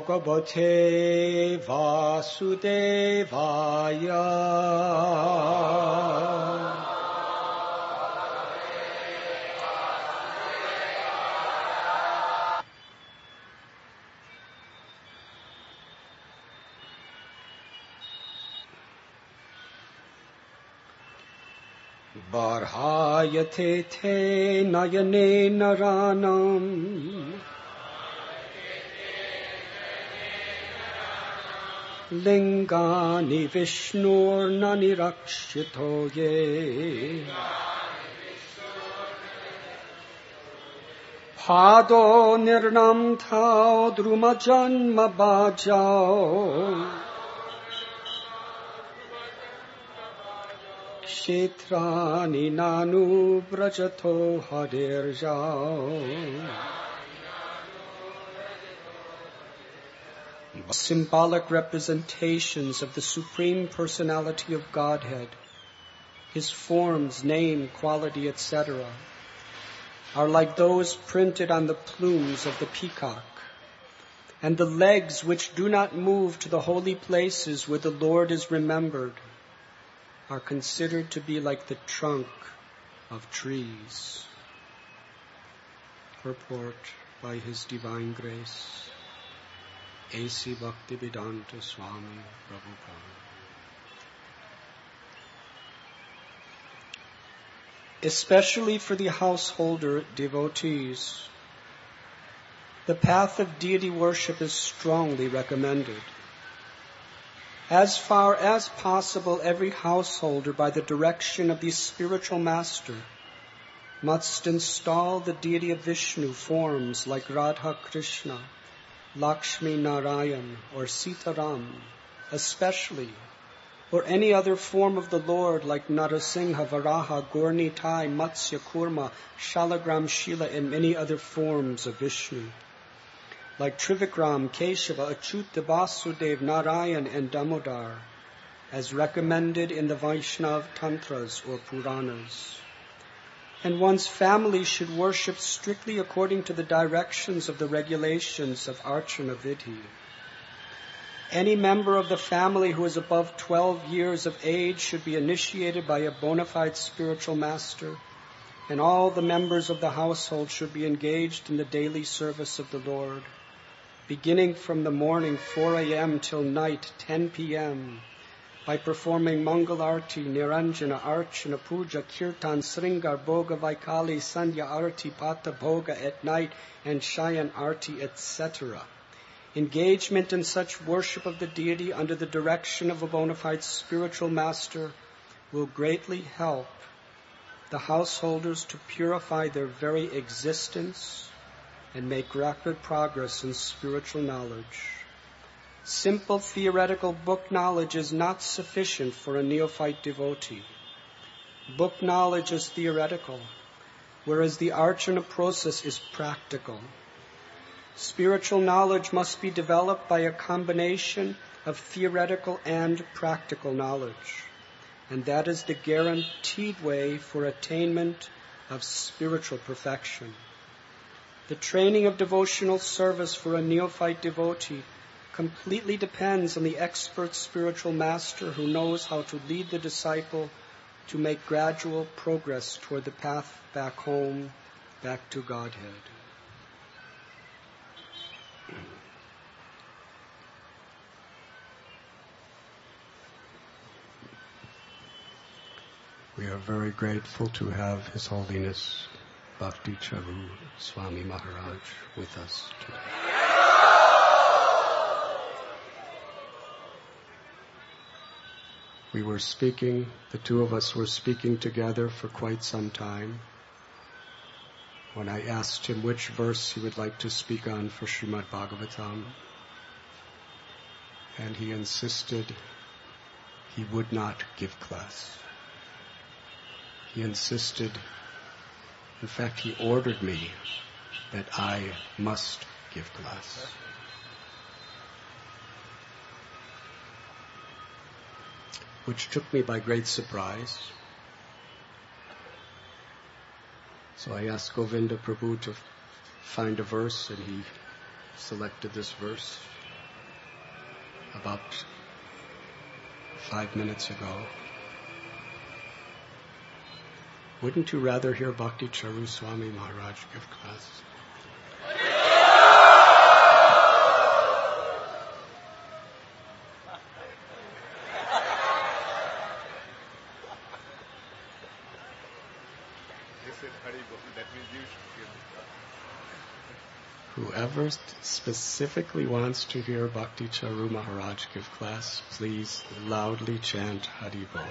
Bhagavate Vasudevaya. Barhayate te nayane naranam. Lingani Vishnur Nanirakshito ye. Pado Nirnam Tao Druma Janma Bhajao. Kshetrani Nanu Brajato Hadirjao. Symbolic representations of the Supreme Personality of Godhead, His forms, name, quality, etc., are like those printed on the plumes of the peacock, and the legs which do not move to the holy places where the Lord is remembered are considered to be like the trunk of trees. Purport by His Divine Grace, A.C. Bhaktivedanta Swami Prabhupada. Especially for the householder devotees, the path of deity worship is strongly recommended. As far as possible, every householder, by the direction of the spiritual master, must install the deity of Vishnu forms like Radha Krishna, Lakshmi Narayan, or Sitaram, especially, or any other form of the Lord like Narasingha, Varaha, Gorni, Tai, Matsya, Kurma, Shalagram, Shila, and many other forms of Vishnu, like Trivikram, Keshava, Achyuta, Vasudev, Narayan, and Damodar, as recommended in the Vaishnava Tantras or Puranas. And one's family should worship strictly according to the directions of the regulations of Archana Vidhi. Any member of the family who is above 12 years of age should be initiated by a bona fide spiritual master, and all the members of the household should be engaged in the daily service of the Lord, beginning from the morning 4 a.m. till night 10 p.m., by performing Mangal Arti, Niranjana, Archana, Puja, Kirtan, Sringar, Bhoga, Vaikali, Sandhya Arti, Pata Bhoga at night, and Shayan Arti, etc. Engagement in such worship of the deity under the direction of a bona fide spiritual master will greatly help the householders to purify their very existence and make rapid progress in spiritual knowledge. Simple theoretical book knowledge is not sufficient for a neophyte devotee. Book knowledge is theoretical, whereas the archana process is practical. Spiritual knowledge must be developed by a combination of theoretical and practical knowledge, and that is the guaranteed way for attainment of spiritual perfection. The training of devotional service for a neophyte devotee completely depends on the expert spiritual master who knows how to lead the disciple to make gradual progress toward the path back home, back to Godhead. We are very grateful to have His Holiness Bhakti Charu Swami Maharaj with us today. We were speaking, the two of us were speaking together for quite some time when I asked him which verse he would like to speak on for Srimad Bhagavatam. And he insisted he would not give class. He insisted, in fact, he ordered me that I must give class. Which took me by great surprise. So I asked Govinda Prabhu to find a verse, and he selected this verse. about 5 minutes ago. Wouldn't you rather hear Bhakti Charu Swami Maharaj give class? Whoever specifically wants to hear Bhakti Charu Maharaj give class, please loudly chant Hari Bol.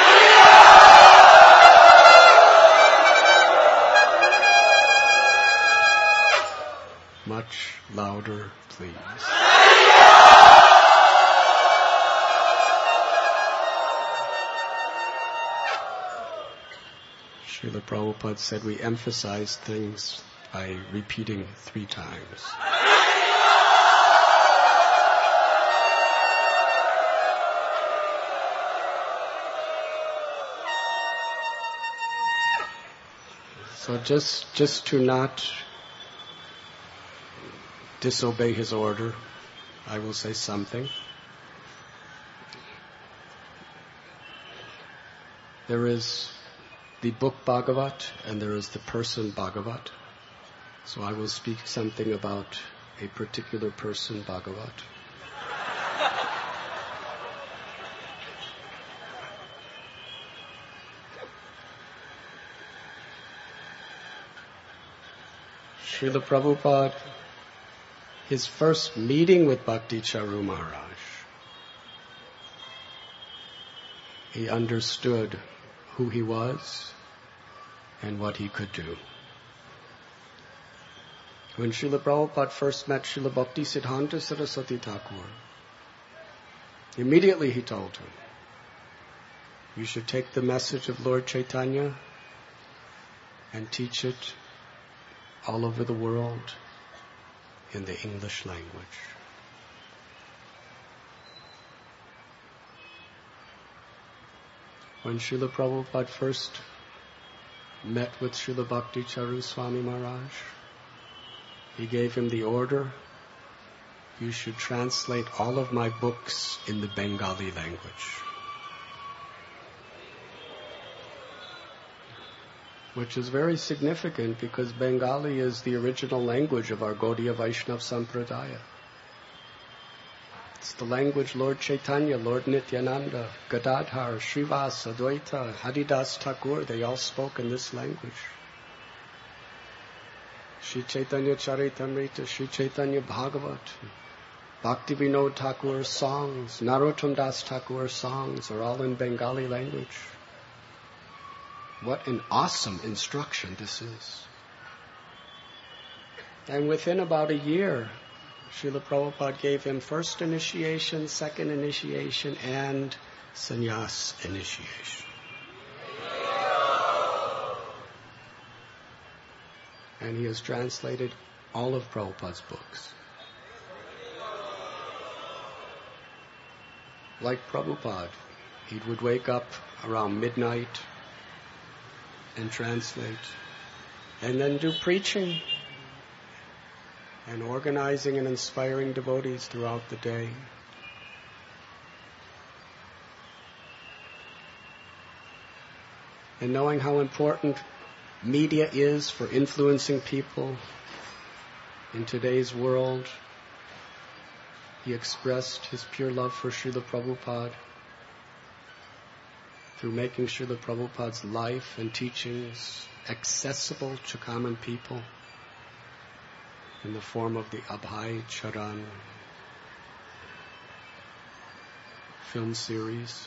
Much louder, please. Srila Prabhupada said we emphasize things by repeating 3 times. So just to not disobey his order, I will say something. There is the book Bhagavat and there is the person Bhagavat. So I will speak something about a particular person Bhagavat. Srila Prabhupada, his first meeting with Bhakti Charu Maharaj, he understood who he was and what he could do. When Srila Prabhupada first met Srila Bhakti Siddhanta Saraswati Thakur, immediately he told him, you should take the message of Lord Chaitanya and teach it all over the world in the English language. When Srila Prabhupada first met with Srila Bhakti Charu Swami Maharaj, he gave him the order, you should translate all of my books in the Bengali language. Which is very significant because Bengali is the original language of our Gaudiya Vaishnava Sampradaya. It's the language Lord Chaitanya, Lord Nityananda, Gadadhar, Srivas, Advaita, Haridas Thakur, they all spoke in this language. Sri Chaitanya Charitamrita, Sri Chaitanya Bhagavat, Bhakti Vinod Thakur's songs, Narottam Das Thakur's songs are all in Bengali language. What an awesome instruction this is. And within about a year, Srila Prabhupada gave him first initiation, second initiation, and sannyas initiation. And he has translated all of Prabhupada's books. Like Prabhupada, he would wake up around midnight and translate, and then do preaching and organizing and inspiring devotees throughout the day. And knowing how important media is for influencing people in today's world, he expressed his pure love for Srila Prabhupada through making Srila Prabhupada's life and teachings accessible to common people in the form of the Abhay Charan film series.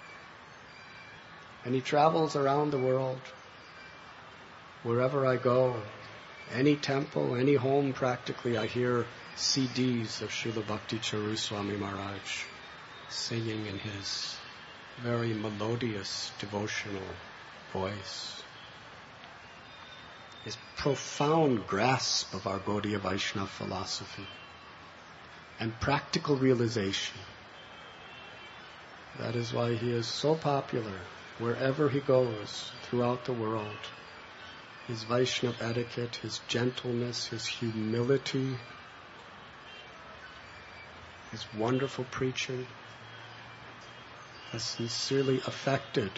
And he travels around the world. Wherever I go, any temple, any home practically, I hear CDs of Srila Bhakti Charu Swami Maharaj singing in his very melodious devotional voice. His profound grasp of our Gaudiya Vaishnava philosophy and practical realization. That is why he is so popular wherever he goes throughout the world. His Vaishnava etiquette, his gentleness, his humility, his wonderful preaching has sincerely affected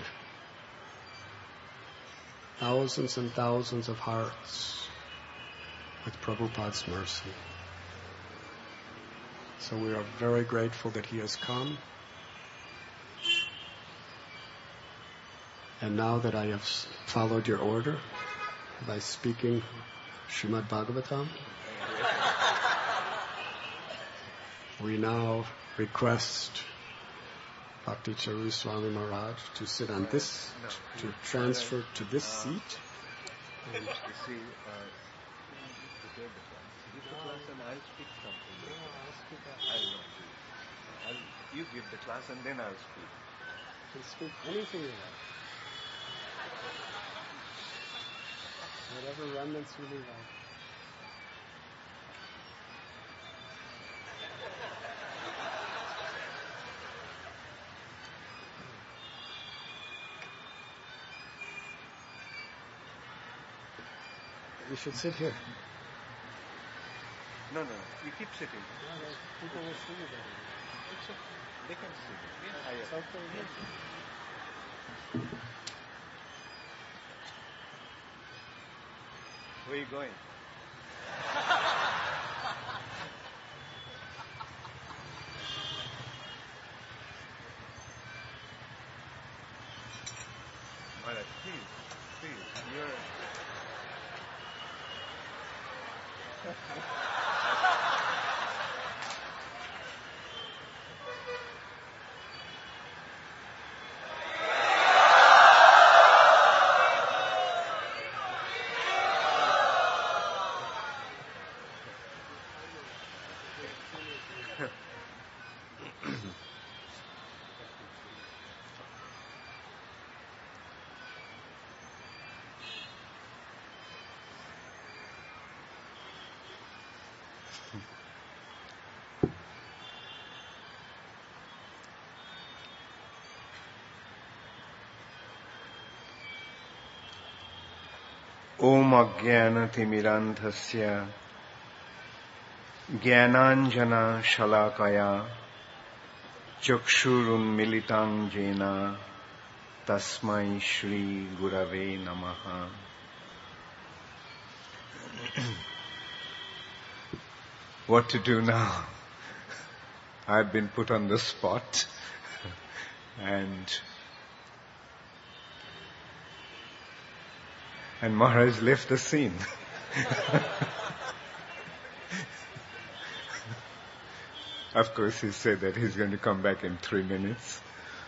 thousands and thousands of hearts with Prabhupada's mercy. So we are very grateful that he has come. And now that I have followed your order by speaking Srimad Bhagavatam, we now request Bhakti Charu Swami Maharaj to sit on this, to transfer to this seat. And you see, give the class and I'll speak something. I'll not do. You give the class and then I'll speak. You can speak anything you like. Whatever remnants you leave out. You should sit here. No. You keep sitting. People will see you better. It's okay. They can see you. Yeah, It's okay. Where are you going? Alright, please, you're... Om Ajnanatimirandhasya Jnananjana Shalakaya Chakshurunmilitam Jena Tasmai Shri Gurave Namaha. What to do now? I've been put on the spot and Maharaj left the scene. Of course, he said that he's going to come back in 3 minutes.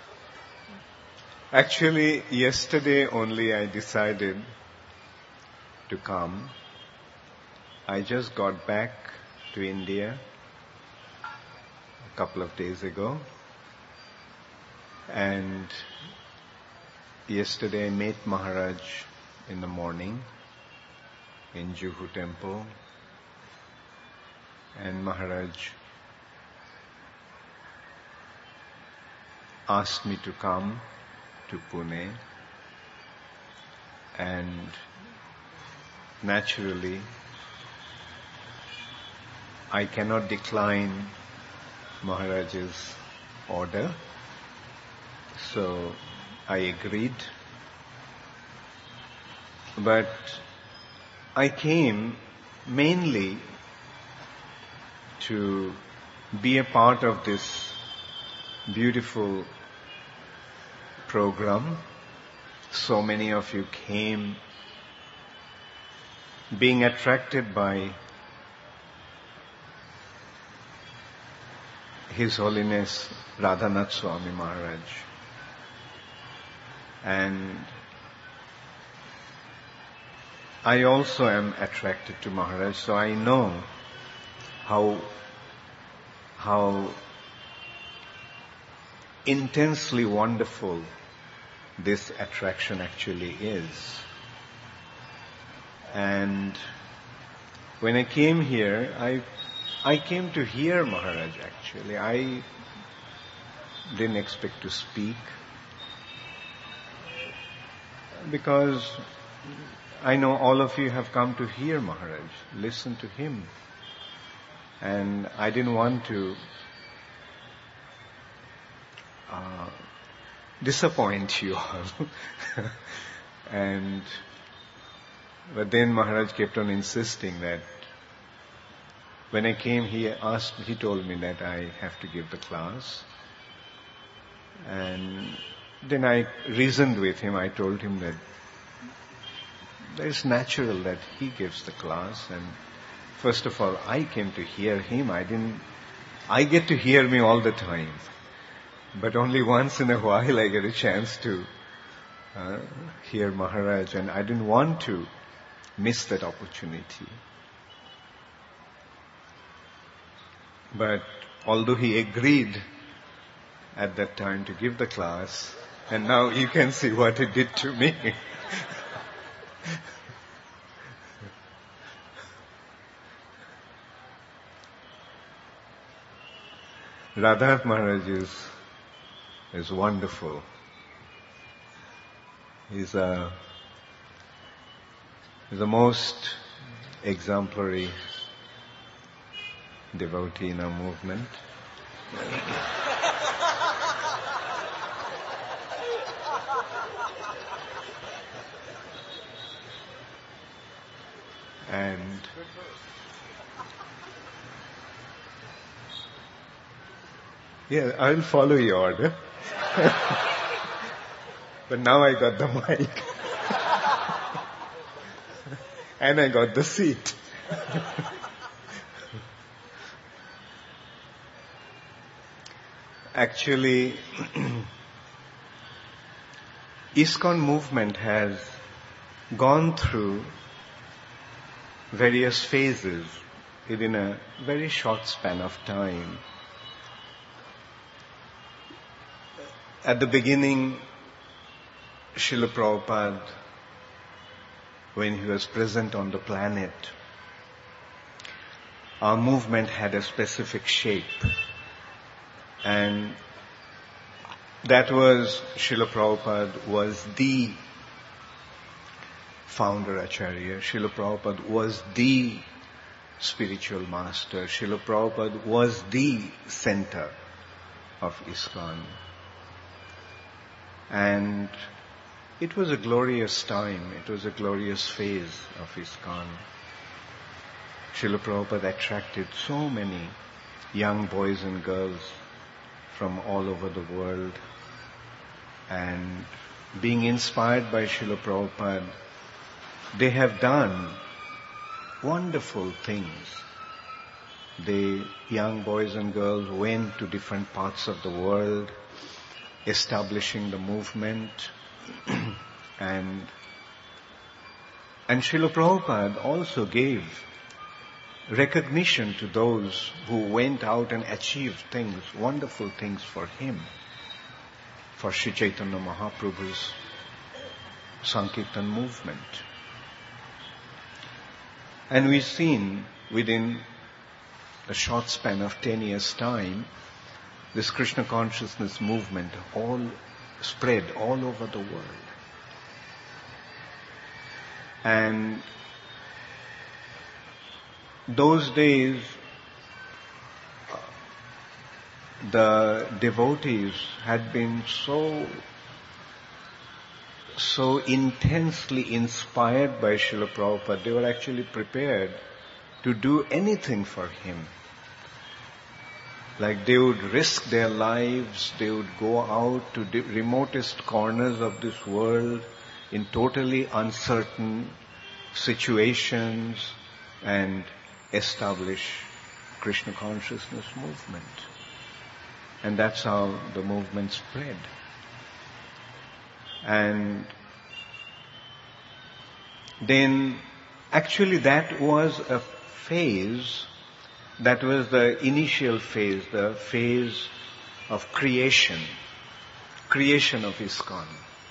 Actually, yesterday only I decided to come. I just got back to India a couple of days ago. And yesterday I met Maharaj in the morning in Juhu temple, and Maharaj asked me to come to Pune, and naturally I cannot decline Maharaj's order, so I agreed. But I came mainly to be a part of this beautiful program. So many of you came being attracted by His Holiness Radhanath Swami Maharaj. And I also am attracted to Maharaj, so I know how intensely wonderful this attraction actually is. And when I came here, I came to hear Maharaj actually. I didn't expect to speak because I know all of you have come to hear Maharaj, listen to him. And I didn't want to disappoint you all. But then Maharaj kept on insisting that when I came, he told me that I have to give the class. And then I reasoned with him. I told him that it's natural that he gives the class. And first of all, I came to hear him. I get to hear me all the time. But only once in a while I get a chance to hear Maharaj. And I didn't want to miss that opportunity. But although he agreed at that time to give the class, and now you can see what it did to me. Radhanath Maharaj is wonderful. He's the most exemplary devotee in our movement. And yeah, I'll follow your order. But now I got the mic. And I got the seat. Actually, ISKCON movement has gone through various phases within a very short span of time. At the beginning, Srila Prabhupada, when he was present on the planet, our movement had a specific shape. And that was, Srila Prabhupada was the founder Acharya. Srila Prabhupada was the spiritual master. Srila Prabhupada was the center of ISKCON. And it was a glorious time. It was a glorious phase of ISKCON. Srila Prabhupada attracted so many young boys and girls from all over the world. And being inspired by Srila Prabhupada, they have done wonderful things. The young boys and girls went to different parts of the world, establishing the movement. and Srila Prabhupada also gave recognition to those who went out and achieved things, wonderful things for him, for Sri Chaitanya Mahaprabhu's Sankirtan movement. And we've seen within a short span of 10 years' time, this Krishna consciousness movement all spread all over the world. And those days, the devotees had been so intensely inspired by Srila Prabhupada, they were actually prepared to do anything for him. Like they would risk their lives, they would go out to the remotest corners of this world in totally uncertain situations and establish Krishna consciousness movement. And that's how the movement spread. And then actually that was a phase, that was the initial phase, the phase of creation of ISKCON.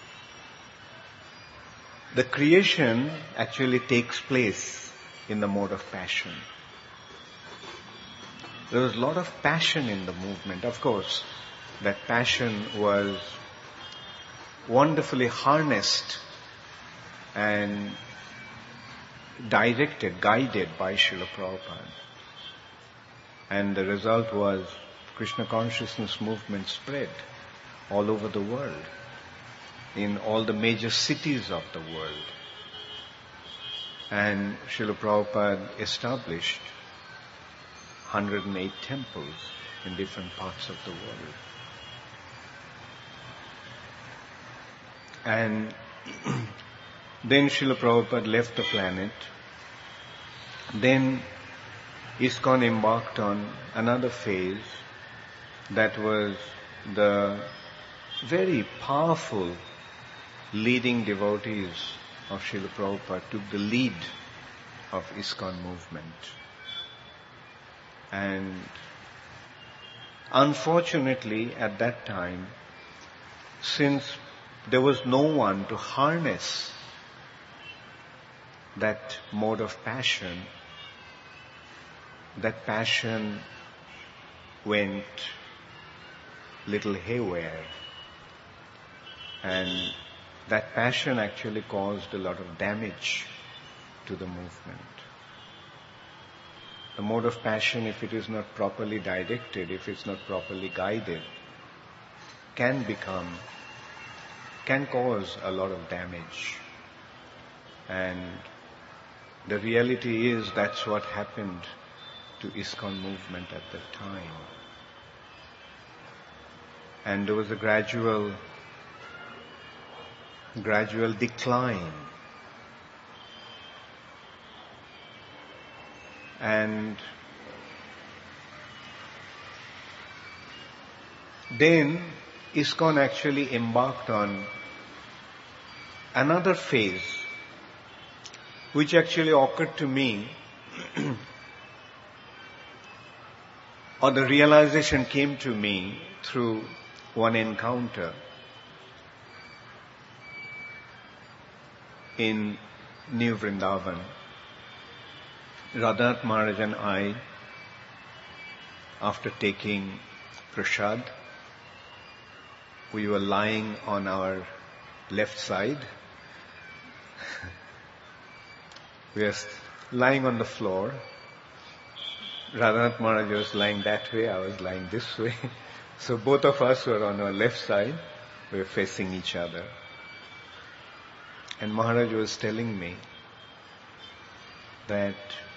The creation actually takes place in the mode of passion. There was a lot of passion in the movement. Of course, that passion was wonderfully harnessed and directed, guided by Srila Prabhupada. And the result was Krishna consciousness movement spread all over the world, in all the major cities of the world. And Srila Prabhupada established 108 temples in different parts of the world. And then Srila Prabhupada left the planet. Then ISKCON embarked on another phase that was the very powerful leading devotees of Srila Prabhupada took the lead of ISKCON movement. And unfortunately at that time, since there was no one to harness that mode of passion, that passion went little haywire. And that passion actually caused a lot of damage to the movement. The mode of passion, if it is not properly directed, if it's not properly guided, can cause a lot of damage. And the reality is that's what happened to ISKCON movement at that time. And there was a gradual decline. And then ISKCON actually embarked on another phase, which actually occurred to me, or the realization came to me through one encounter in New Vrindavan. Radhanath Maharaj and I, after taking prasad, we were lying on our left side. We were lying on the floor. Radhanath Maharaj was lying that way, I was lying this way. So both of us were on our left side, we were facing each other. And Maharaj was telling me that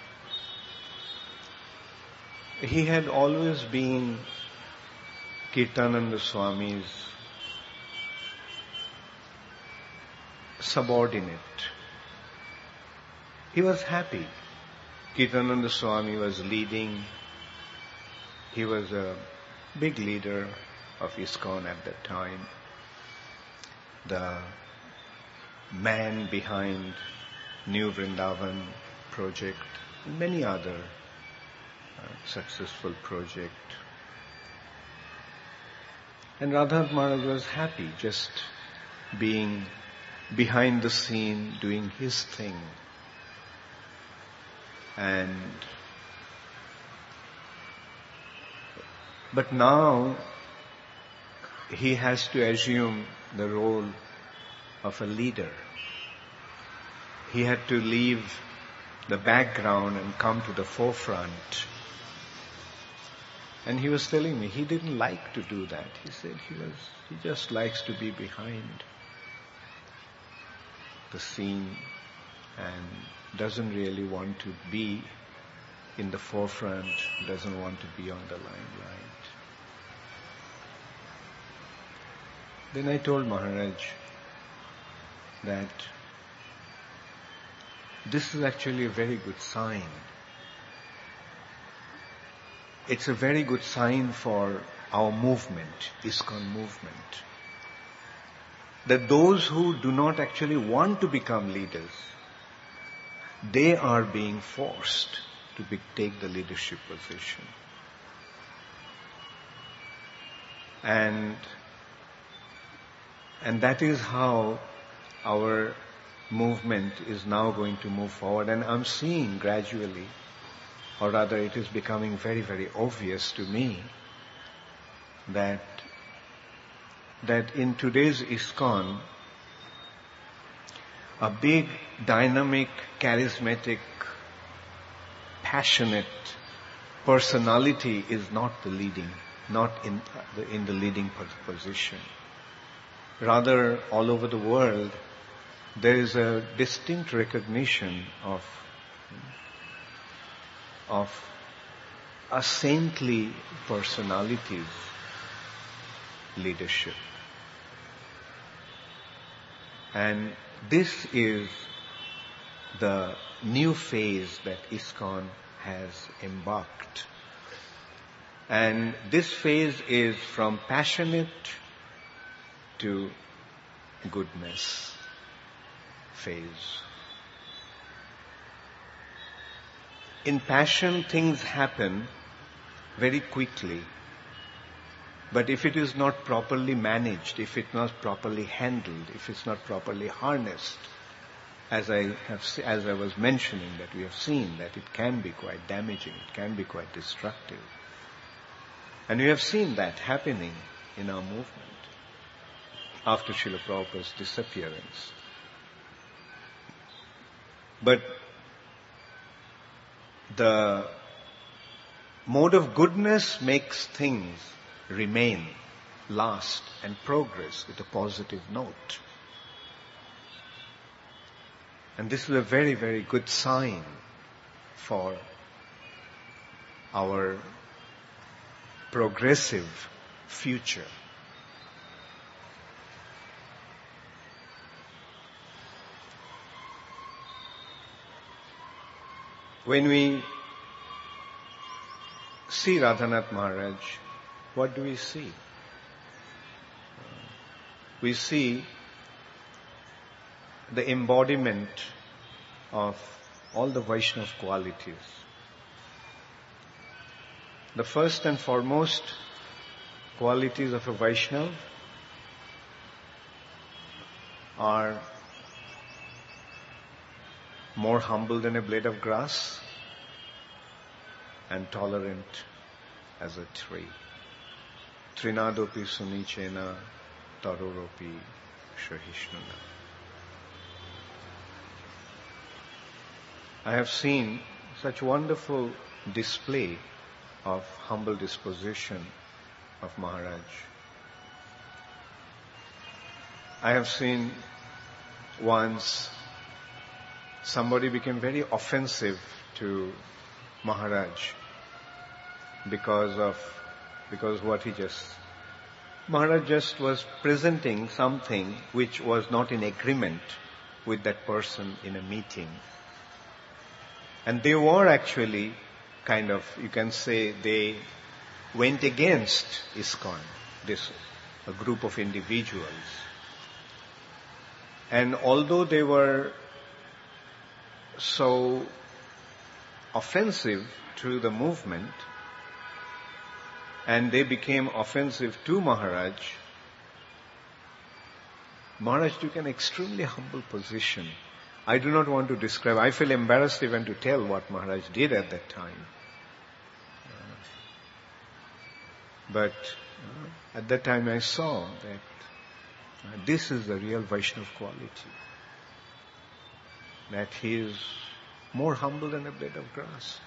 he had always been Kirtananda Swami's subordinate. He was happy. Kirtananda Swami was leading. He was a big leader of ISKCON at that time. The man behind New Vrindavan project, and many other successful project. And Radhanath Maharaj was happy just being behind the scene, doing his thing. But now he has to assume the role of a leader. He had to leave the background and come to the forefront. And he was telling me he didn't like to do that. He said he just likes to be behind the scene and doesn't really want to be in the forefront, doesn't want to be on the limelight. Then I told Maharaj that this is actually a very good sign. It's a very good sign for our movement, ISKCON movement, that those who do not actually want to become leaders, they are being forced to take the leadership position. And that is how our movement is now going to move forward. And I'm seeing gradually, or rather it is becoming very, very obvious to me that in today's ISKCON, a big, dynamic, charismatic, passionate personality is not in the leading position. rather all over the world, there is a distinct recognition of a saintly personality's leadership. And this is the new phase that ISKCON has embarked. And this phase is from passionate to goodness phase. In passion, things happen very quickly. But if it is not properly managed, if it's not properly handled, if it's not properly harnessed, as I was mentioning, that we have seen that it can be quite damaging, it can be quite destructive. And we have seen that happening in our movement after Srila Prabhupada's disappearance. But the mode of goodness makes things remain, last, and progress with a positive note. And this is a very, very good sign for our progressive future. When we see Radhanath Maharaj, what do we see? We see the embodiment of all the Vaishnava qualities. The first and foremost qualities of a Vaishnava are more humble than a blade of grass and tolerant as a tree. Trinadopi sunichena taroropi shahishnuna. I have seen such wonderful display of humble disposition of Maharaj. I have seen once somebody became very offensive to Maharaj because what he just... Maharaj just was presenting something which was not in agreement with that person in a meeting. And they were actually kind of, you can say, they went against ISKCON, a group of individuals. And although they were so offensive to the movement, and they became offensive to Maharaj, Maharaj took an extremely humble position. I do not want to describe, I feel embarrassed even to tell what Maharaj did at that time. But at that time I saw that this is the real Vaishnava quality. That he is more humble than a blade of grass.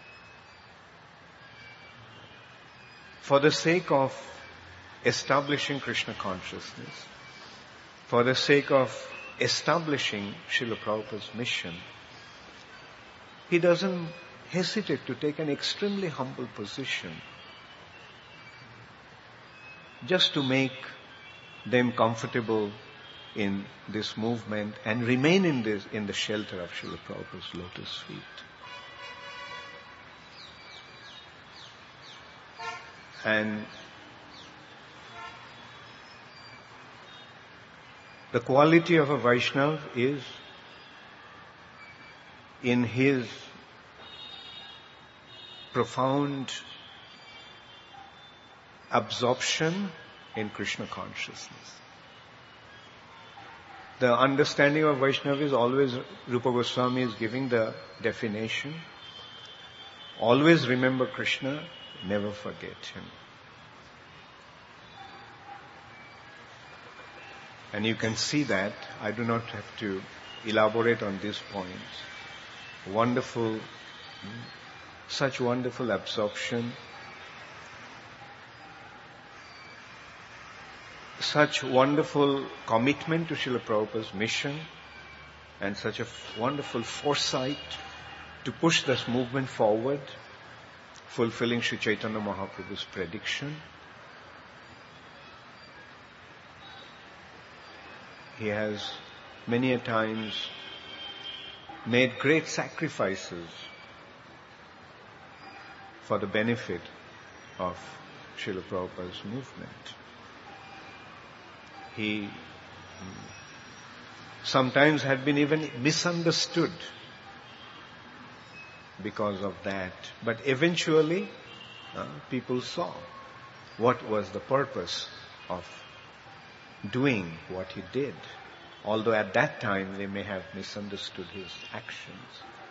For the sake of establishing Krishna consciousness, for the sake of establishing Srila Prabhupada's mission, he doesn't hesitate to take an extremely humble position just to make them comfortable in this movement and remain in the shelter of Srila Prabhupada's lotus feet. And the quality of a Vaishnava is in his profound absorption in Krishna consciousness. The understanding of Vaishnava is always, Rupa Goswami is giving the definition. Always remember Krishna, never forget him. And you can see that. I do not have to elaborate on these points. Wonderful, such wonderful absorption. such wonderful commitment to Srila Prabhupada's mission and such a wonderful foresight to push this movement forward, fulfilling Sri Chaitanya Mahaprabhu's prediction. He has many a times made great sacrifices for the benefit of Srila Prabhupada's movement. He sometimes had been even misunderstood because of that. But eventually, people saw what was the purpose of doing what he did. Although at that time they may have misunderstood his actions.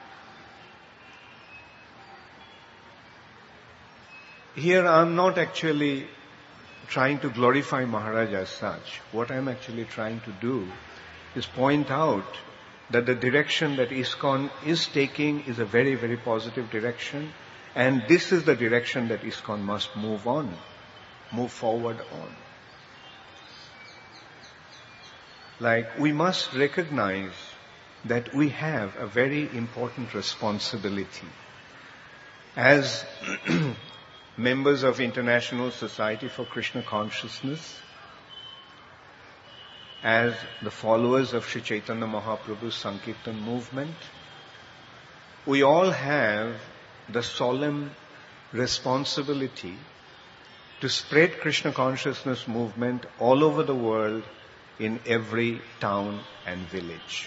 Here I'm not actually trying to glorify Maharaj as such. What I'm actually trying to do is point out that the direction that ISKCON is taking is a very, very positive direction, and this is the direction that ISKCON must move forward on. Like, we must recognize that we have a very important responsibility as members of International Society for Krishna Consciousness, as the followers of Sri Chaitanya Mahaprabhu's Sankirtan movement. We all have the solemn responsibility to spread Krishna consciousness movement all over the world, in every town and village.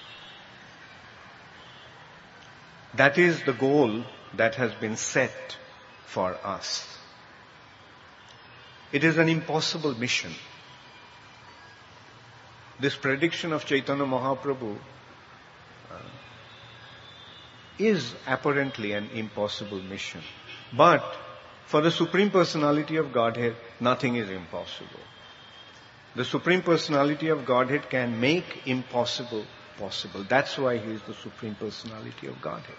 That is the goal that has been set for us. It is an impossible mission. This prediction of Chaitanya Mahaprabhu is apparently an impossible mission. But for the Supreme Personality of Godhead, nothing is impossible. The Supreme Personality of Godhead can make impossible possible. That's why He is the Supreme Personality of Godhead.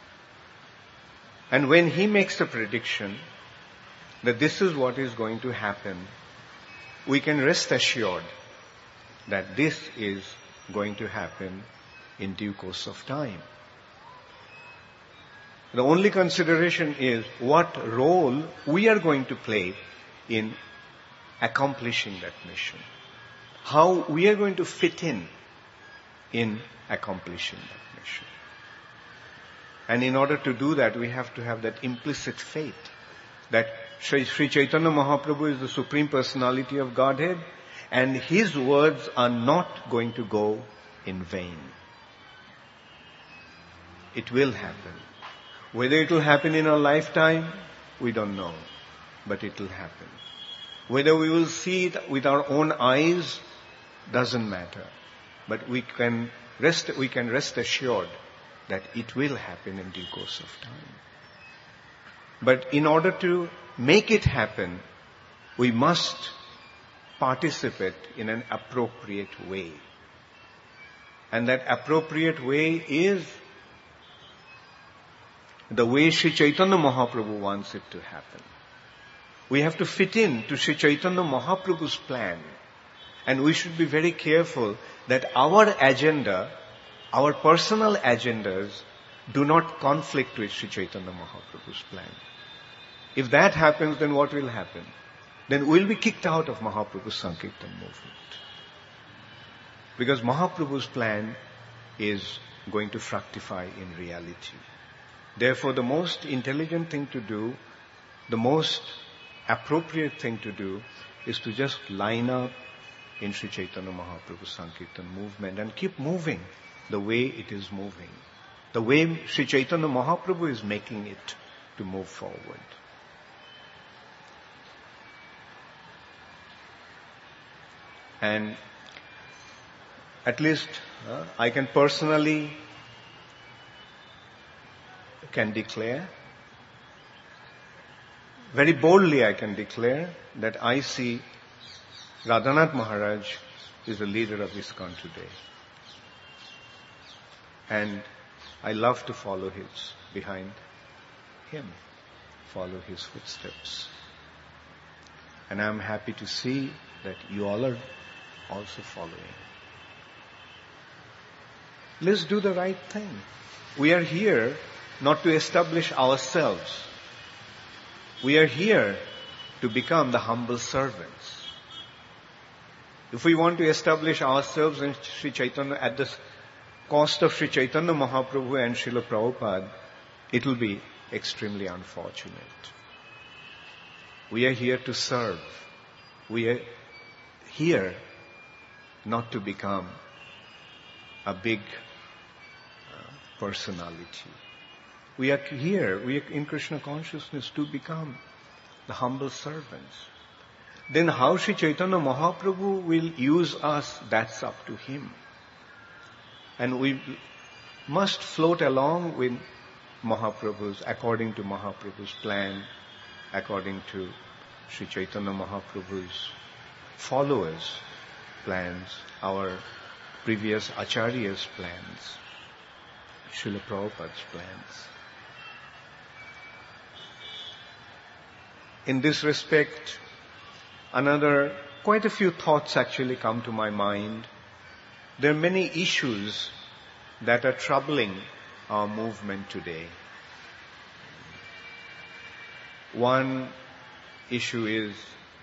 And when He makes a prediction that this is what is going to happen, we can rest assured that this is going to happen in due course of time. The only consideration is what role we are going to play in accomplishing that mission. How we are going to fit in accomplishing that mission. And in order to do that, we have to have that implicit faith that Sri Chaitanya Mahaprabhu is the Supreme Personality of Godhead, and His words are not going to go in vain. It will happen. Whether it will happen in our lifetime, we don't know. But it will happen. Whether we will see it with our own eyes, doesn't matter. But we can rest assured that it will happen in due course of time. But in order to make it happen, we must participate in an appropriate way. And that appropriate way is the way Sri Chaitanya Mahaprabhu wants it to happen. We have to fit in to Sri Chaitanya Mahaprabhu's plan. And we should be very careful that our agenda, our personal agendas, do not conflict with Sri Chaitanya Mahaprabhu's plan. If that happens, then what will happen? Then we'll be kicked out of Mahaprabhu's Sankirtan movement. Because Mahaprabhu's plan is going to fructify in reality. Therefore, the most intelligent thing to do, the most appropriate thing to do, is to just line up in Sri Chaitanya Mahaprabhu's Sankirtan movement and keep moving the way it is moving. The way Sri Chaitanya Mahaprabhu is making it to move forward. And at least I can personally declare, very boldly I can declare that I see Radhanath Maharaj is the leader of ISKCON today. And I love to follow behind him, follow his footsteps. And I'm happy to see that you all are also following. Let's do the right thing. We are here not to establish ourselves. We are here to become the humble servants. If we want to establish ourselves in Sri Chaitanya at the cost of Sri Chaitanya Mahaprabhu and Srila Prabhupada, it will be extremely unfortunate. We are here to serve. We are here not to become a big personality. We are here, we are in Krishna consciousness to become the humble servants. Then how Sri Chaitanya Mahaprabhu will use us, that's up to him. And we must float along with Mahaprabhu's, according to Mahaprabhu's plan, according to Sri Chaitanya Mahaprabhu's followers' plans, our previous Acharya's plans, Srila Prabhupada's plans. In this respect, quite a few thoughts actually come to my mind. There are many issues that are troubling our movement today. One issue is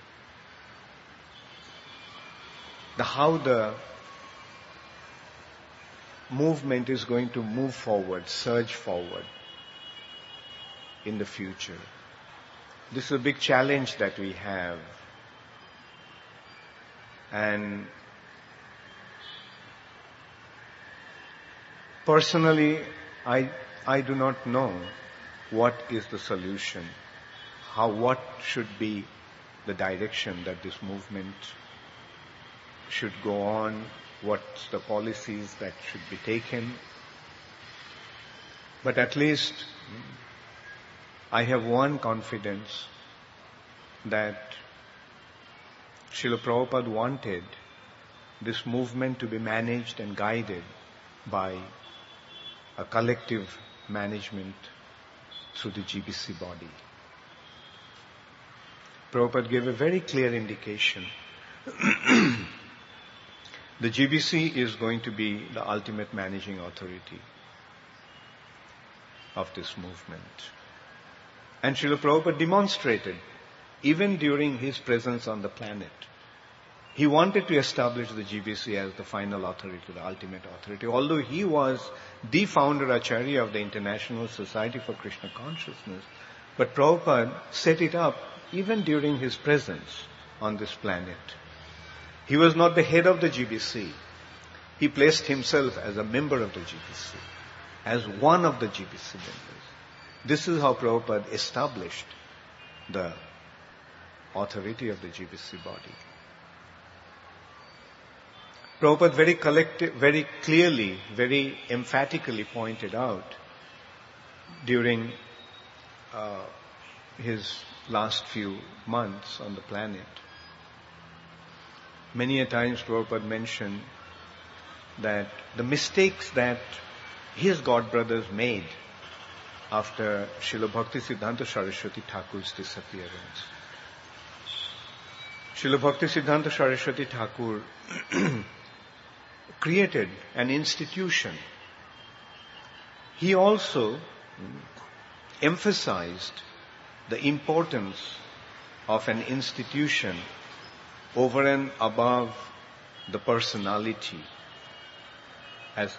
how the movement is going to move forward, surge forward in the future. This is a big challenge that we have. And personally, I do not know what is the solution, what should be the direction that this movement should go on, what's the policies that should be taken. But at least I have one confidence that Srila Prabhupada wanted this movement to be managed and guided by a collective management through the GBC body. Prabhupada gave a very clear indication. The GBC is going to be the ultimate managing authority of this movement. And Srila Prabhupada demonstrated, even during his presence on the planet, he wanted to establish the GBC as the final authority, the ultimate authority. Although he was the founder Acharya of the International Society for Krishna Consciousness, but Prabhupada set it up even during his presence on this planet. He was not the head of the GBC. He placed himself as a member of the GBC, as one of the GBC members. This is how Prabhupada established the authority of the GBC body. Prabhupada very clearly, very emphatically pointed out during his last few months on the planet. Many a times Prabhupada mentioned that the mistakes that his godbrothers made after Srila Bhaktisiddhanta Saraswati Thakur's disappearance. Srila Bhaktisiddhanta Saraswati Thakur created an institution. He also emphasized the importance of an institution over and above the personality as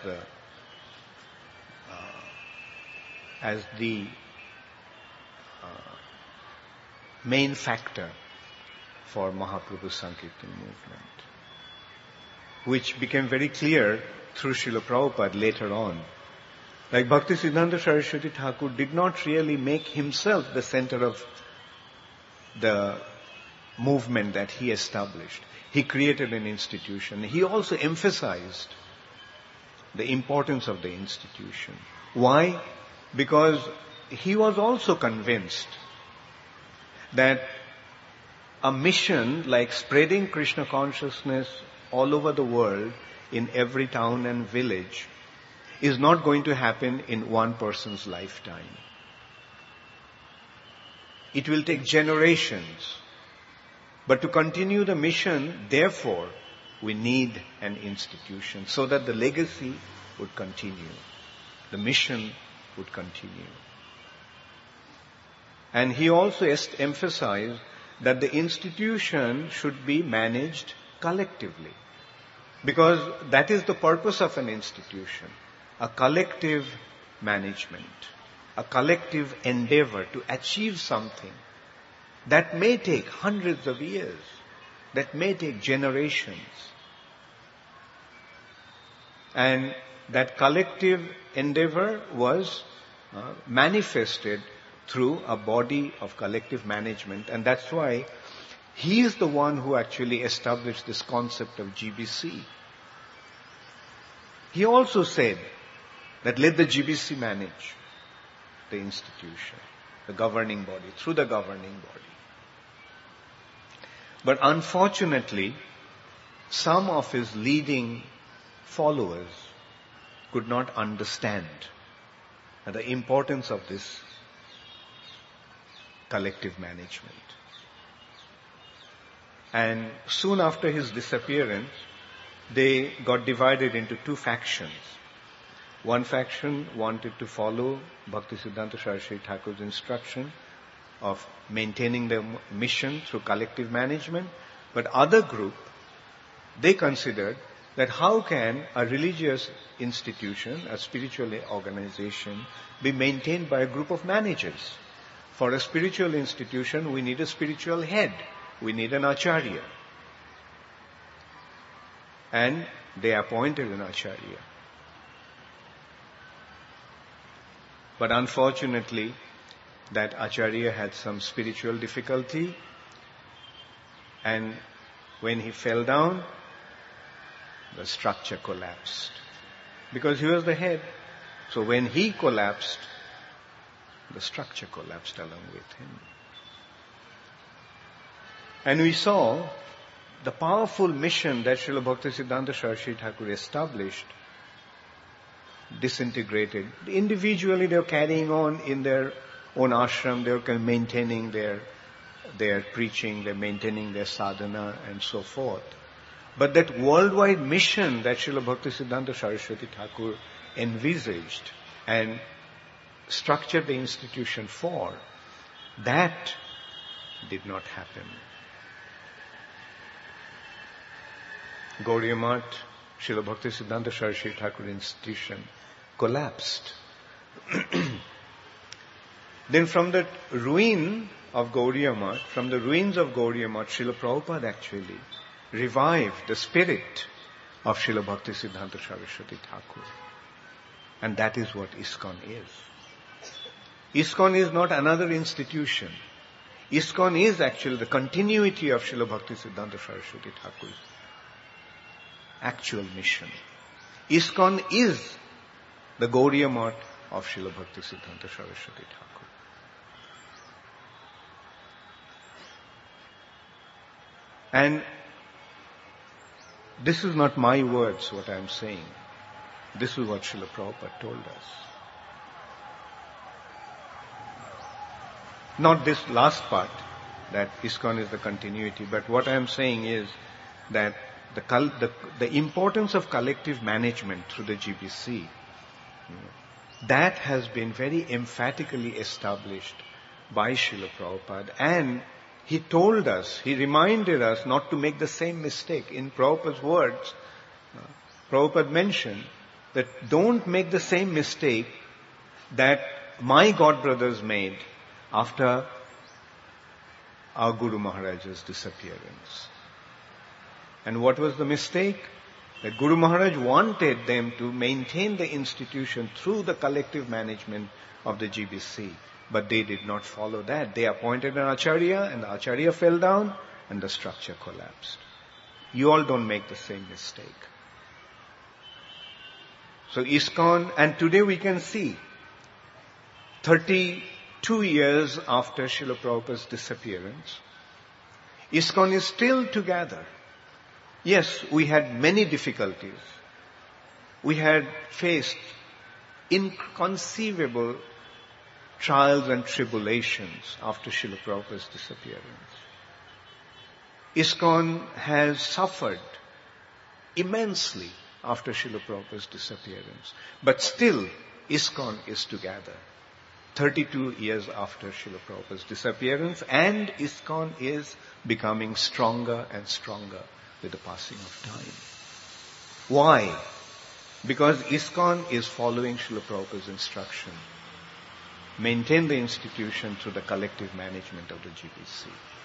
the main factor for Mahaprabhu's Sankirtan movement, which became very clear through Srila Prabhupada later on. Like Bhaktisiddhanta Saraswati Thakur did not really make himself the center of the movement that he established. He created an institution. He also emphasized the importance of the institution. Why? Because he was also convinced that a mission like spreading Krishna consciousness all over the world in every town and village is not going to happen in one person's lifetime. It will take generations. But to continue the mission, therefore, we need an institution so that the legacy would continue. The mission would continue. And he also emphasized that the institution should be managed collectively. Because that is the purpose of an institution. A collective management. A collective endeavor to achieve something that may take hundreds of years. That may take generations. And that collective endeavor was manifested through a body of collective management. And that's why he is the one who actually established this concept of GBC. He also said that let the GBC manage the institution, the governing body, through the governing body. But unfortunately, some of his leading followers could not understand the importance of this collective management. And soon after his disappearance, they got divided into two factions. One faction wanted to follow Bhaktisiddhanta Saraswati Thakur's instruction of maintaining the mission through collective management, but other group, they considered that how can a religious institution, a spiritual organization, be maintained by a group of managers? For a spiritual institution, we need a spiritual head. We need an acharya. And they appointed an acharya. But unfortunately, that acharya had some spiritual difficulty, and when he fell down, the structure collapsed. Because he was the head. So when he collapsed, the structure collapsed along with him. And we saw the powerful mission that Srila Bhaktisiddhanta Saraswati Thakur established disintegrated. Individually they were carrying on in their own ashram, they were maintaining their preaching, they're maintaining their sadhana and so forth. But that worldwide mission that Srila Bhaktisiddhanta Saraswati Thakur envisaged and structured the institution for, that did not happen. Gaudiya Math, Srila Bhaktisiddhanta Saraswati Thakur institution collapsed. Then from the ruin of Gaudiya Math, from the ruins of Gaudiya Math, Srila Prabhupada actually revived the spirit of Srila Bhaktisiddhanta Saraswati Thakur. And that is what ISKCON is. ISKCON is not another institution. ISKCON is actually the continuity of Srila Bhaktisiddhanta Saraswati Thakur's actual mission. ISKCON is the Gaudiya Math of Srila Bhaktisiddhanta Saraswati Thakur. And this is not my words, what I am saying. This is what Srila Prabhupada told us. Not this last part, that ISKCON is the continuity, but what I am saying is that the importance of collective management through the GBC, that has been very emphatically established by Srila Prabhupada. And he told us, he reminded us not to make the same mistake. In Prabhupada's words, Prabhupada mentioned that don't make the same mistake that my godbrothers made after our Guru Maharaj's disappearance. And what was the mistake? That Guru Maharaj wanted them to maintain the institution through the collective management of the GBC. But they did not follow that. They appointed an acharya, and the acharya fell down, and the structure collapsed. You all don't make the same mistake. So ISKCON, and today we can see, 32 years after Srila Prabhupada's disappearance, ISKCON is still together. Yes, we had many difficulties. We had faced inconceivable trials and tribulations after Srila Prabhupada's disappearance. ISKCON has suffered immensely after Srila Prabhupada's disappearance. But still, ISKCON is together. 32 years after Srila Prabhupada's disappearance, and ISKCON is becoming stronger and stronger with the passing of time. Why? Because ISKCON is following Srila Prabhupada's instruction. Maintain the institution through the collective management of the GBC.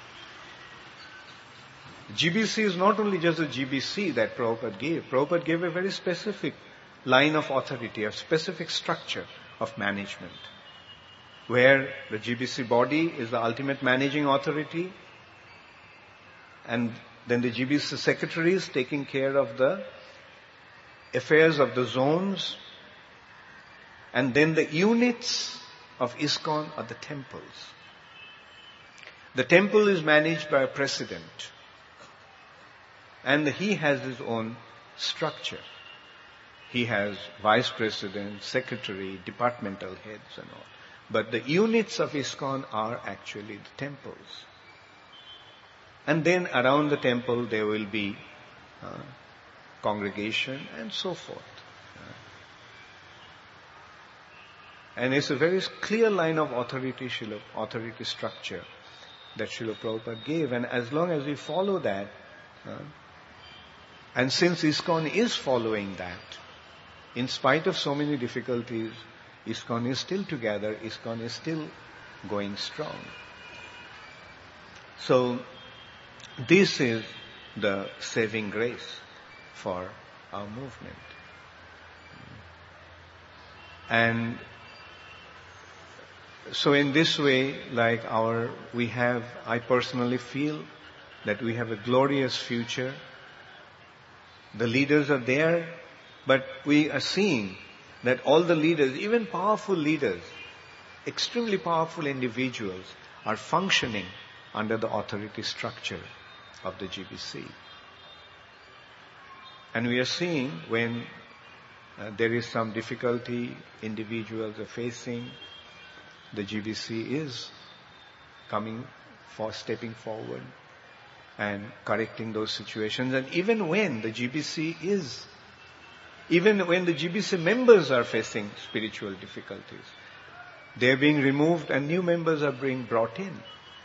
GBC is not only just a GBC that Prabhupada gave. Prabhupada gave a very specific line of authority, a specific structure of management, where the GBC body is the ultimate managing authority, and then the GBC secretaries taking care of the affairs of the zones, and then the units of ISKCON are the temples. The temple is managed by a president, and he has his own structure. He has vice president, secretary, departmental heads and all. But the units of ISKCON are actually the temples. And then around the temple there will be congregation and so forth. And it's a very clear line of authority structure that Srila Prabhupada gave. And as long as we follow that, and since ISKCON is following that, in spite of so many difficulties, ISKCON is still together, ISKCON is still going strong. So, this is the saving grace for our movement. And so in this way, I personally feel that we have a glorious future. The leaders are there, but we are seeing that all the leaders, even powerful leaders, extremely powerful individuals, are functioning under the authority structure of the GBC. And we are seeing when there is some difficulty individuals are facing, the GBC is stepping forward and correcting those situations. And even when the GBC members are facing spiritual difficulties, they're being removed and new members are being brought in.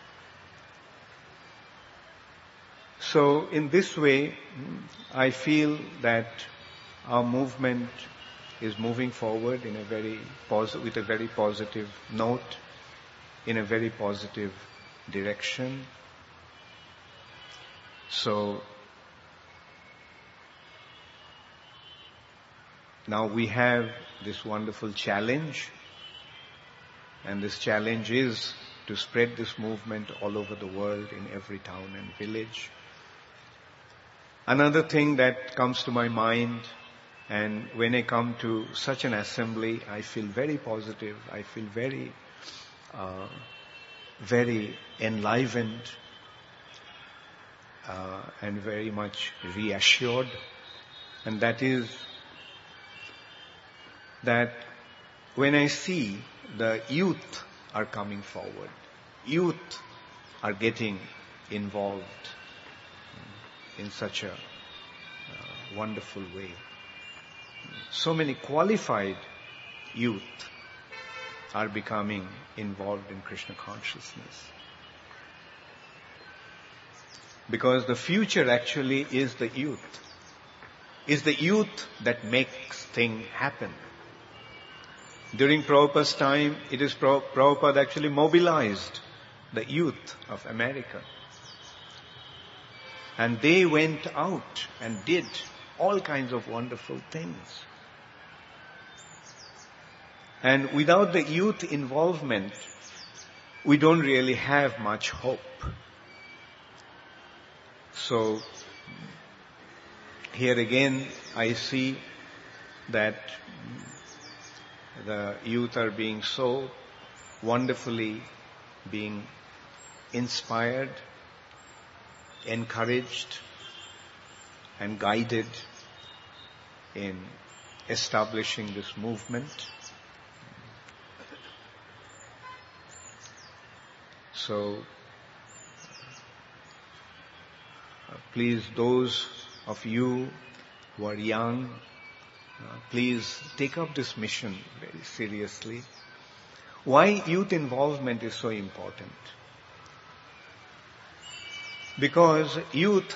So in this way, I feel that our movement is moving forward with a very positive note, in a very positive direction. So now we have this wonderful challenge, and this challenge is to spread this movement all over the world in every town and village. Another thing that comes to my mind, and when I come to such an assembly, I feel very positive, I feel very, very enlivened, and very much reassured. And that is that when I see the youth are coming forward, youth are getting involved in such a wonderful way. So many qualified youth are becoming involved in Krishna consciousness. Because the future actually is the youth. Is the youth that makes things happen. During Prabhupada's time, it is Prabhupada actually mobilized the youth of America. And they went out and did all kinds of wonderful things. And without the youth involvement, we don't really have much hope. So, here again, I see that the youth are being so wonderfully being inspired, encouraged, and guided in establishing this movement. So, Please, those of you who are young, please take up this mission very seriously. Why youth involvement is so important? Because youth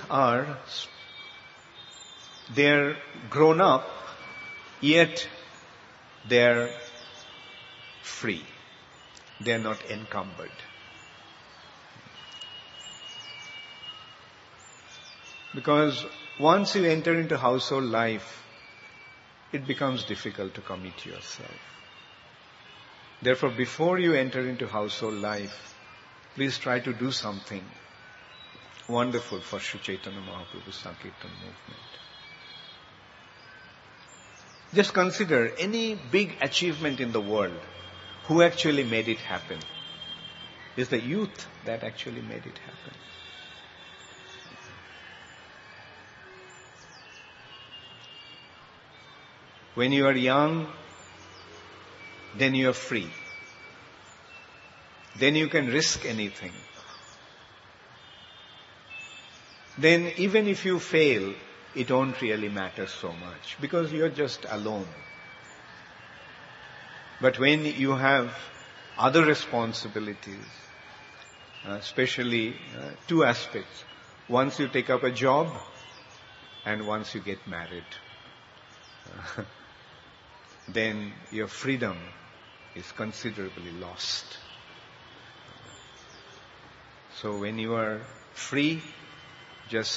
they're grown up, yet they're free. They're not encumbered. Because once you enter into household life, it becomes difficult to commit yourself. Therefore, before you enter into household life, please try to do something wonderful for Sri Chaitanya Mahaprabhu's Sankirtan movement. Just consider any big achievement in the world. Who actually made it happen? It's the youth that actually made it happen. When you are young, then you are free. Then you can risk anything. Then even if you fail, it won't really matter so much because you're just alone. But when you have other responsibilities, especially two aspects. Once you take up a job and once you get married, then your freedom is considerably lost. So when you are free, just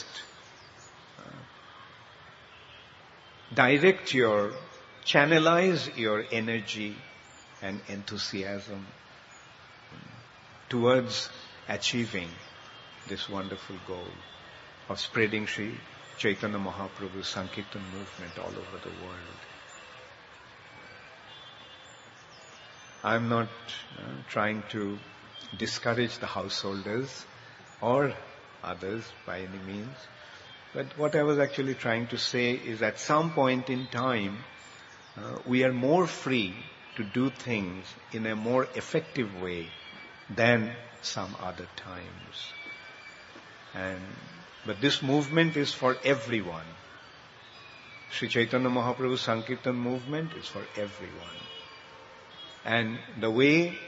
channelize your energy and enthusiasm towards achieving this wonderful goal of spreading Sri Chaitanya Mahaprabhu's Sankirtan movement all over the world. I'm not trying to discourage the householders or others by any means. But what I was actually trying to say is at some point in time, we are more free to do things in a more effective way than some other times. But this movement is for everyone. Sri Chaitanya Mahaprabhu's Sankirtan movement is for everyone. And the way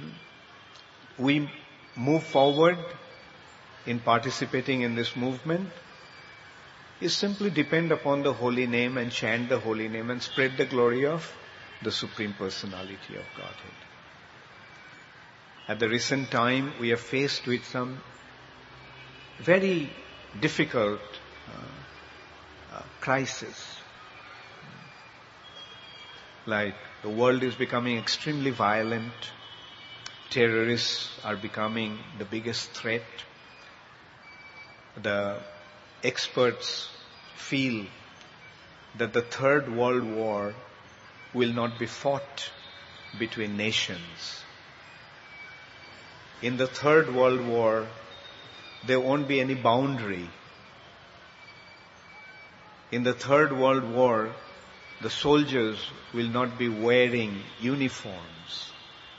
we move forward in participating in this movement is simply depend upon the holy name and chant the holy name and spread the glory of the Supreme Personality of Godhead. At the recent time, we are faced with some very difficult crisis. Like the world is becoming extremely violent. Terrorists are becoming the biggest threat. The experts feel that the Third World War will not be fought between nations. In the Third World War, there won't be any boundary. In the Third World War, the soldiers will not be wearing uniforms.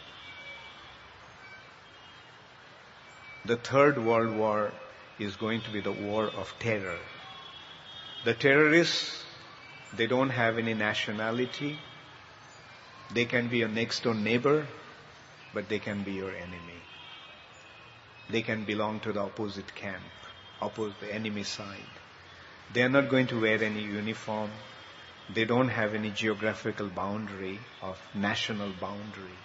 The Third World War is going to be the war of terror. The terrorists, they don't have any nationality. They can be your next door neighbor, but they can be your enemy. They can belong to the opposite camp, the enemy side. They are not going to wear any uniform. They don't have any geographical boundary of national boundary.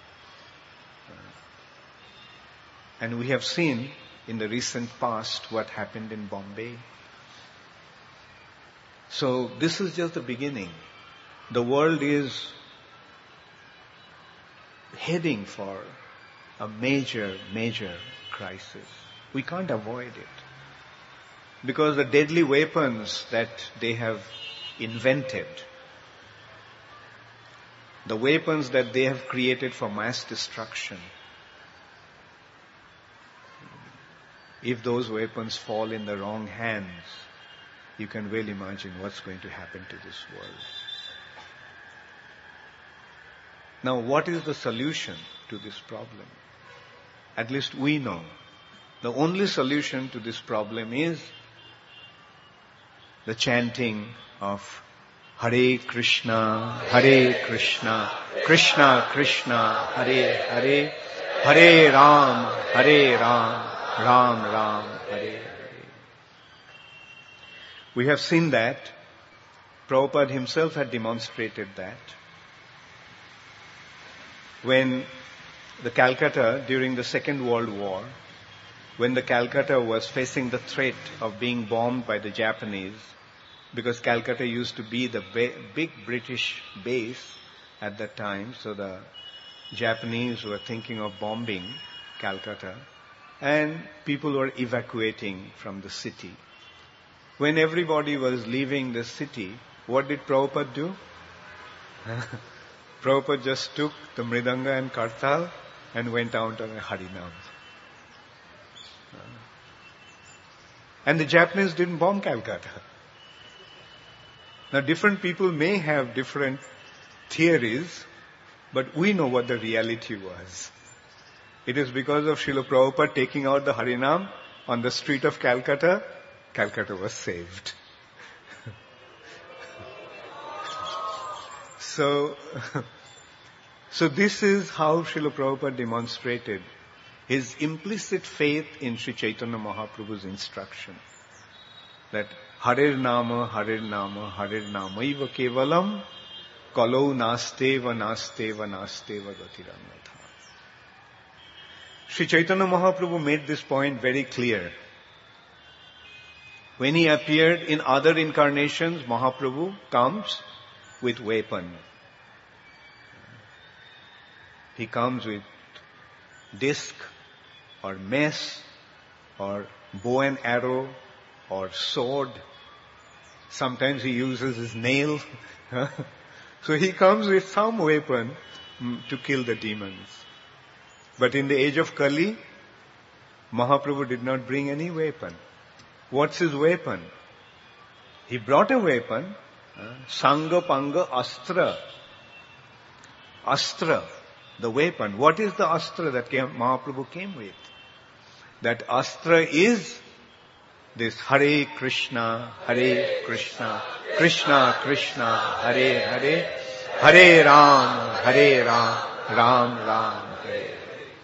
And we have seen in the recent past what happened in Bombay. So this is just the beginning. The world is heading for a major, major crisis. We can't avoid it. Because the deadly weapons that they have invented, the weapons that they have created for mass destruction, if those weapons fall in the wrong hands, you can well imagine what's going to happen to this world. Now, what is the solution to this problem? At least we know. The only solution to this problem is the chanting of Hare Krishna, Krishna Krishna, Hare Hare, Hare Ram, Ram Ram, Hare Hare. We have seen that. Prabhupada himself had demonstrated that. When the Calcutta, during the Second World War, when the Calcutta was facing the threat of being bombed by the Japanese, because Calcutta used to be the big British base at that time, so the Japanese were thinking of bombing Calcutta, and people were evacuating from the city. When everybody was leaving the city, what did Prabhupada do? Prabhupada just took the Mridanga and Kartal and went out on a Harinam. And the Japanese didn't bomb Calcutta. Now different people may have different theories, but we know what the reality was. It is because of Srila Prabhupada taking out the Harinam on the street of Calcutta, Calcutta was saved. So this is how Srila Prabhupada demonstrated his implicit faith in Sri Chaitanya Mahaprabhu's instruction. That Harir Nama, Iva Kevalam, Kalau Nasteva, Gatiranatha. Sri Chaitanya Mahaprabhu made this point very clear. When he appeared in other incarnations, Mahaprabhu comes with weapon. He comes with disc or mace or bow and arrow or sword. Sometimes he uses his nail. So he comes with some weapon to kill the demons. But in the age of Kali, Mahaprabhu did not bring any weapon. What's his weapon? He brought a weapon, Sangha Panga Astra. Astra, the weapon. What is the Astra that Mahaprabhu came with? That Astra is this Hare Krishna, Krishna Krishna, Hare Hare, Hare Ram, Ram Ram, Hare Hare.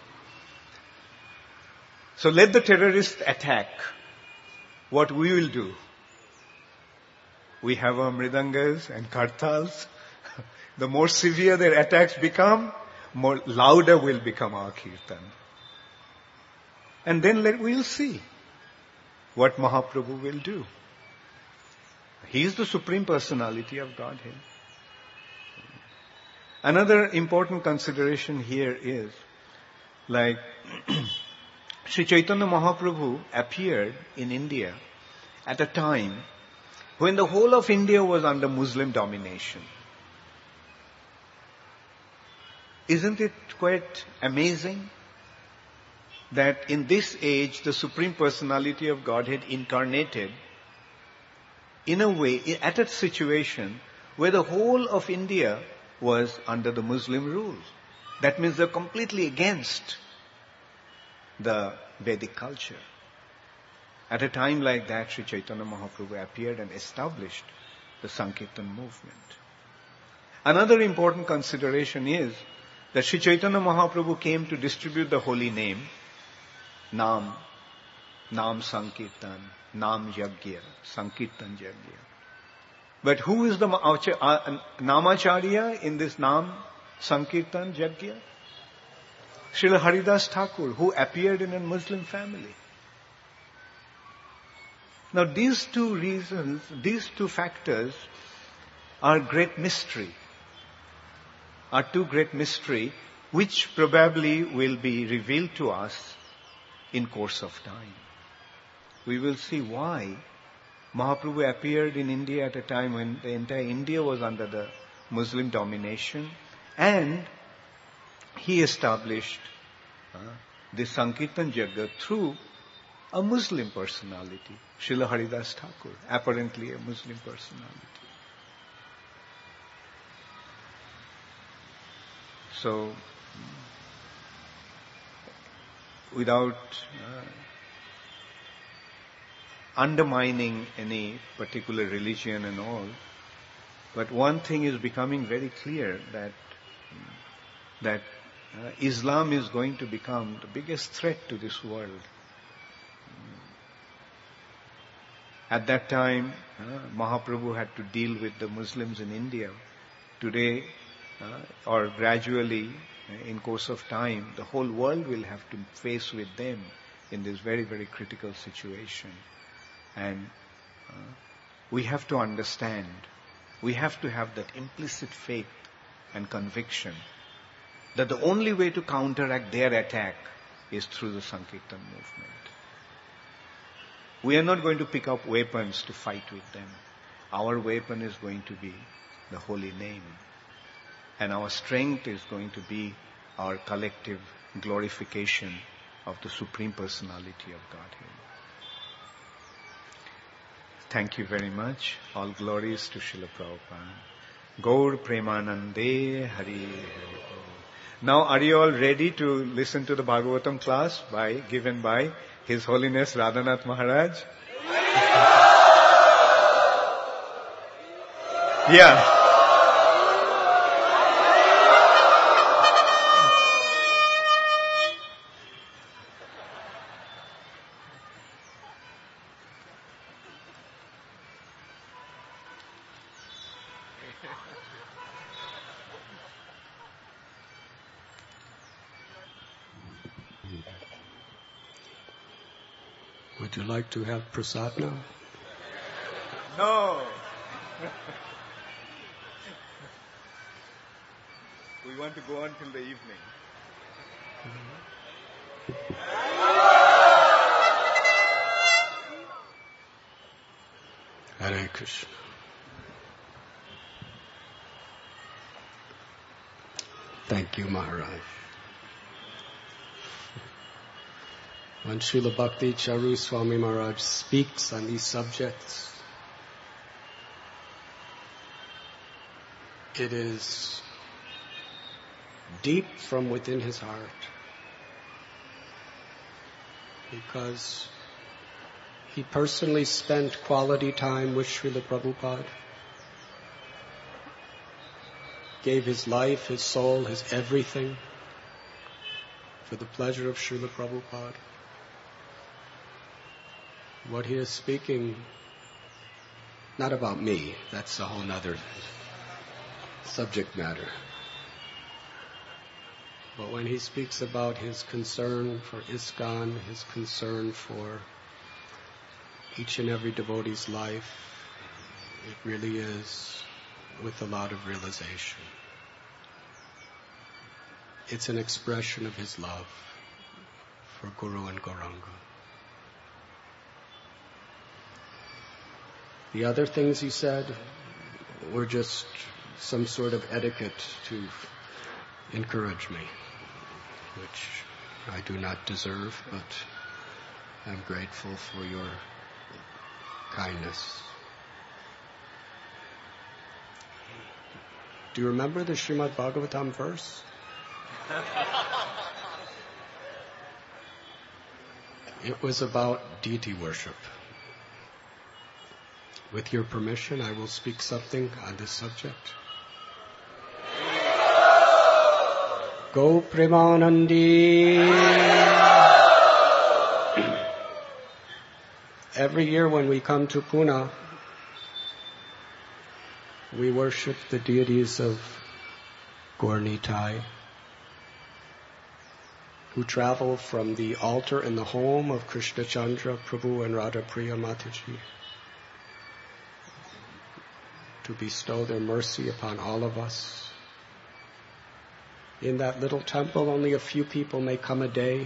So let the terrorists attack. What we will do? We have our mridangas and kartals. The more severe their attacks become, more louder will become our kirtan. And then we'll see what Mahaprabhu will do. He is the Supreme Personality of Godhead. Another important consideration here is, like, Sri Chaitanya Mahaprabhu appeared in India at a time when the whole of India was under Muslim domination. Isn't it quite amazing that in this age the Supreme Personality of Godhead incarnated in a way, at a situation where the whole of India was under the Muslim rule. That means they're completely against the Vedic culture. At a time like that, Sri Chaitanya Mahaprabhu appeared and established the Sankirtan movement. Another important consideration is that Sri Chaitanya Mahaprabhu came to distribute the holy name, Nam Sankirtan, Nam Yajna, Sankirtan Yajna. But who is the Namacharya in this Nam Sankirtan Yajna? Srila Haridas Thakur, who appeared in a Muslim family. Now these two reasons, these two factors are great mystery. Are two great mystery which probably will be revealed to us in course of time. We will see why Mahaprabhu appeared in India at a time when the entire India was under the Muslim domination, and he established the Sankirtan Jagat through a Muslim personality, Srila Haridas Thakur, apparently a Muslim personality. So, undermining any particular religion and all. But one thing is becoming very clear, that Islam is going to become the biggest threat to this world. At that time, Mahaprabhu had to deal with the Muslims in India. Today, or gradually, in course of time, the whole world will have to face with them in this very, very critical situation. And we have to understand, we have to have that implicit faith and conviction that the only way to counteract their attack is through the Sankirtan movement. We are not going to pick up weapons to fight with them. Our weapon is going to be the holy name. And our strength is going to be our collective glorification of the Supreme Personality of Godhead. Thank you very much. All glories to Srila Prabhupada. Gaur Premanande Hari Hari. Now, are you all ready to listen to the Bhagavatam class given by His Holiness Radhanath Maharaj? Yeah. Would you like to have prasad now? No. We want to go on till the evening. Hare Krishna. Thank you, Maharaj. When Srila Bhakti Charu Swami Maharaj speaks on these subjects, it is deep from within his heart, because he personally spent quality time with Srila Prabhupada, gave his life, his soul, his everything for the pleasure of Srila Prabhupada. What he is speaking, not about me, that's a whole other subject matter. But when he speaks about his concern for ISKCON, his concern for each and every devotee's life, it really is with a lot of realization. It's an expression of his love for Guru and Gauranga. The other things he said were just some sort of etiquette to encourage me, which I do not deserve, but I'm grateful for your kindness. Do you remember the Srimad Bhagavatam verse? It was about deity worship. With your permission, I will speak something on this subject. Go Premanandi. Every year when we come to Pune, we worship the deities of Gaur Nitai, who travel from the altar in the home of Krishna Chandra Prabhu and Radha Priya Mataji to bestow their mercy upon all of us. In that little temple, only a few people may come a day,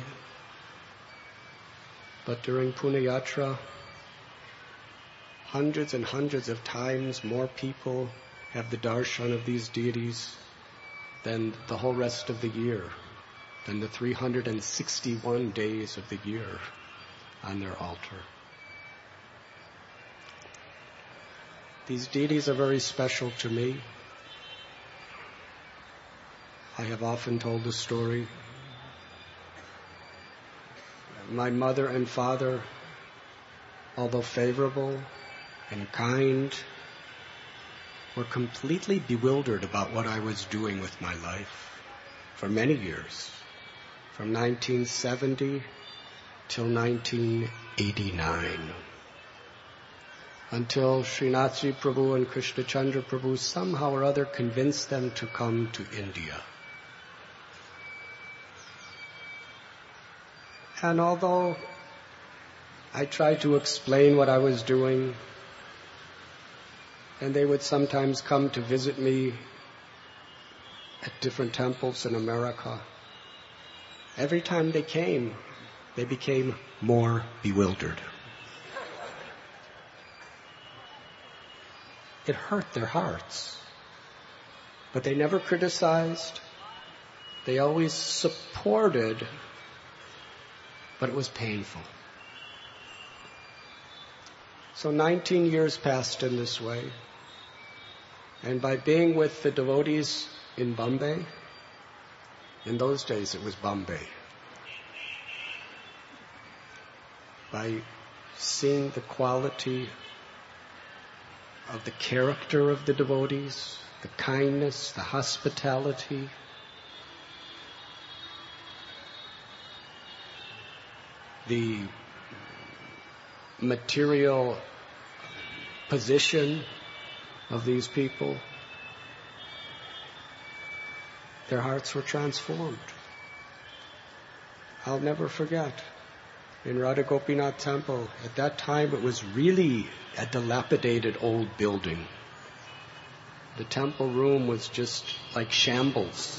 but during Pune Yatra, hundreds and hundreds of times more people have the darshan of these deities than the whole rest of the year, than the 361 days of the year on their altar. These deities are very special to me. I have often told the story. My mother and father although favorable and kind, were completely bewildered about what I was doing with my life for many years, from 1970 till 1989, until Srinathji Prabhu and Krishna Chandra Prabhu somehow or other convinced them to come to India. And although I tried to explain what I was doing, and they would sometimes come to visit me at different temples in America, every time they came, they became more bewildered. It hurt their hearts. But they never criticized. They always supported, but it was painful. So 19 years passed in this way. And by being with the devotees in Bombay, in those days it was Bombay, by seeing the quality of the character of the devotees, the kindness, the hospitality, the material position of these people, their hearts were transformed. I'll never forget, in Radha Gopinath Temple, at that time it was really a dilapidated old building. The temple room was just like shambles.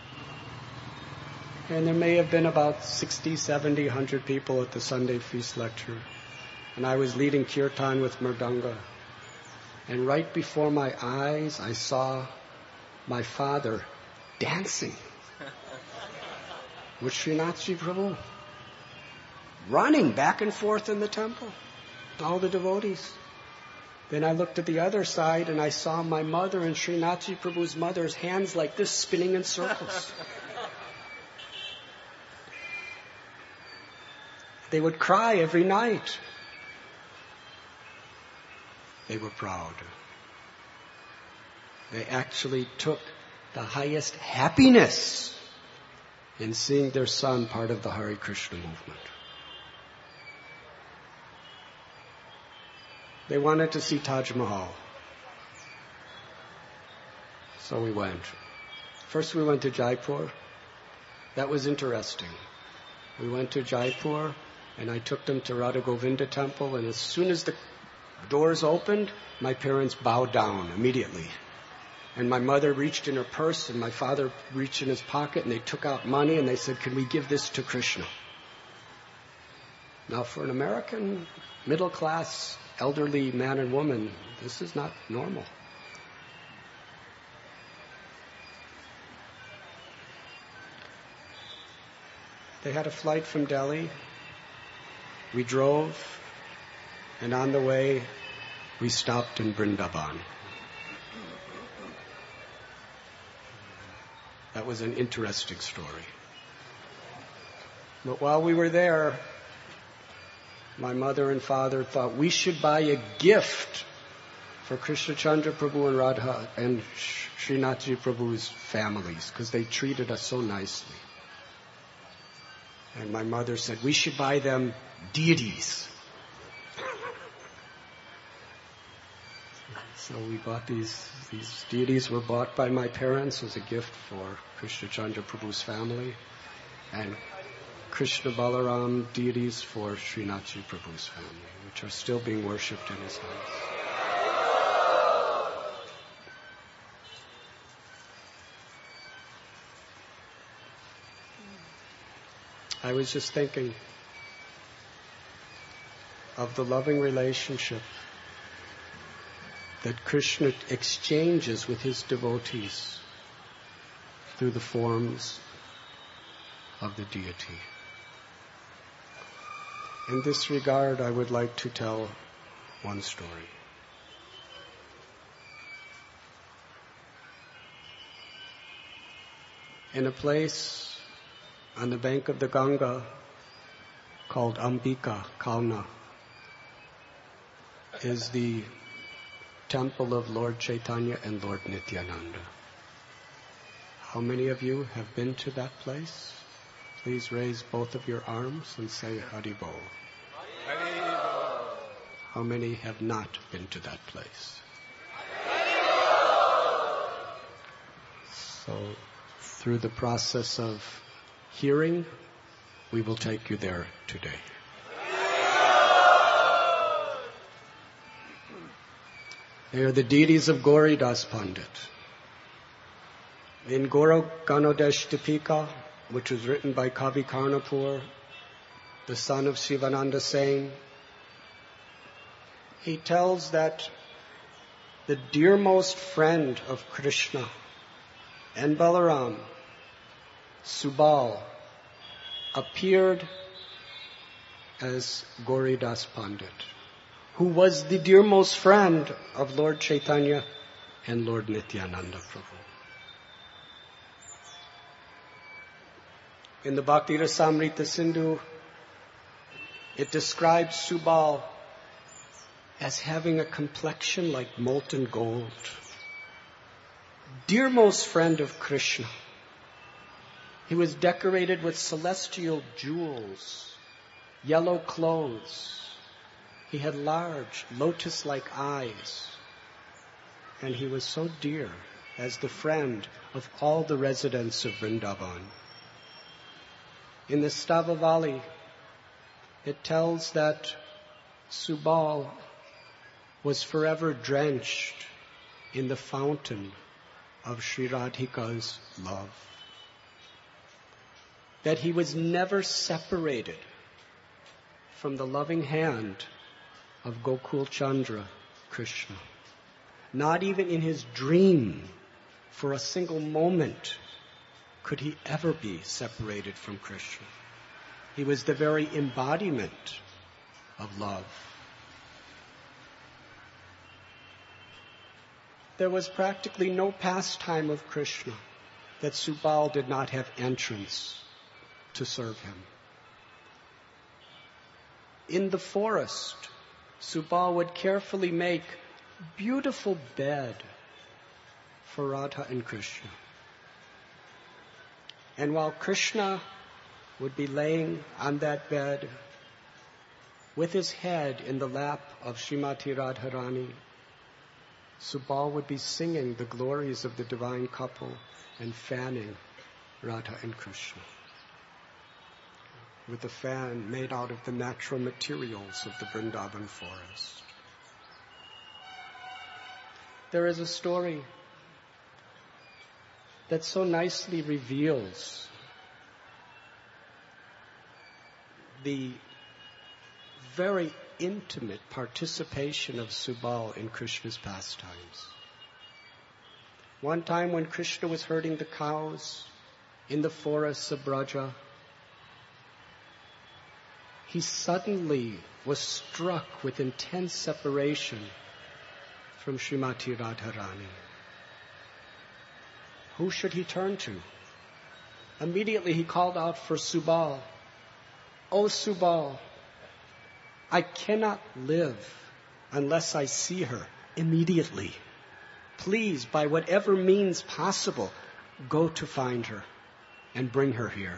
And there may have been about 60, 70, 100 people at the Sunday feast lecture. And I was leading kirtan with Mridanga. And right before my eyes, I saw my father dancing with Srinathji Prabhu, running back and forth in the temple, all the devotees. Then I looked at the other side and I saw my mother and Srinathji Prabhu's mother's hands like this, spinning in circles. They would cry every night. They were proud. They actually took the highest happiness in seeing their son part of the Hare Krishna movement. They wanted to see Taj Mahal. So we went. First we went to Jaipur. That was interesting. We went to Jaipur and I took them to Radha Govinda Temple, and as soon as the doors opened, my parents bowed down immediately. And my mother reached in her purse and my father reached in his pocket and they took out money and they said, "Can we give this to Krishna?" Now for an American middle class elderly man and woman, this is not normal. They had a flight from Delhi. We drove, and on the way, we stopped in Vrindavan. That was an interesting story. But while we were there, my mother and father thought we should buy a gift for Krishna Chandra Prabhu and Radha and Srinathji Prabhu's families, because they treated us so nicely. And my mother said, we should buy them deities. So we bought these deities were bought by my parents as a gift for Krishna Chandra Prabhu's family, and Krishna Balaram deities for Srinathji Prabhu's family, which are still being worshipped in his house. I was just thinking of the loving relationship that Krishna exchanges with his devotees through the forms of the deity. In this regard, I would like to tell one story. In a place on the bank of the Ganga called Ambika, Kalna, is the temple of Lord Chaitanya and Lord Nityananda. How many of you have been to that place? Please raise both of your arms and say Hari Bol. Hari Bol. How many have not been to that place? So, through the process of hearing, we will take you there today. They are the deities of Gauri Das Pandit. In Goro Ganodesh Dipika, which was written by Kavi Karnapur, the son of Sivananda Sain, he tells that the dearmost friend of Krishna and Balaram, Subal, appeared as Gauri Das Pandit, who was the dearmost friend of Lord Chaitanya and Lord Nityananda Prabhu. In the Bhakti Rasamrita Sindhu, it describes Subal as having a complexion like molten gold. Dearmost friend of Krishna. He was decorated with celestial jewels, yellow clothes. He had large, lotus-like eyes. And he was so dear as the friend of all the residents of Vrindavan. In the Stavavali, it tells that Subal was forever drenched in the fountain of Sri Radhika's love. That he was never separated from the loving hand of Gokul Chandra Krishna. Not even in his dream, for a single moment, could he ever be separated from Krishna. He was the very embodiment of love. There was practically no pastime of Krishna that Subal did not have entrance to serve him. In the forest, Subal would carefully make a beautiful bed for Radha and Krishna. And while Krishna would be laying on that bed with his head in the lap of Srimati Radharani, Subal would be singing the glories of the divine couple and fanning Radha and Krishna with a fan made out of the natural materials of the Vrindavan forest. There is a story that so nicely reveals the very intimate participation of Subal in Krishna's pastimes. One time when Krishna was herding the cows in the forests of Braja, he suddenly was struck with intense separation from Srimati Radharani. Who should he turn to? Immediately he called out for Subal. "Oh Subal, I cannot live unless I see her immediately. Please, by whatever means possible, go to find her and bring her here."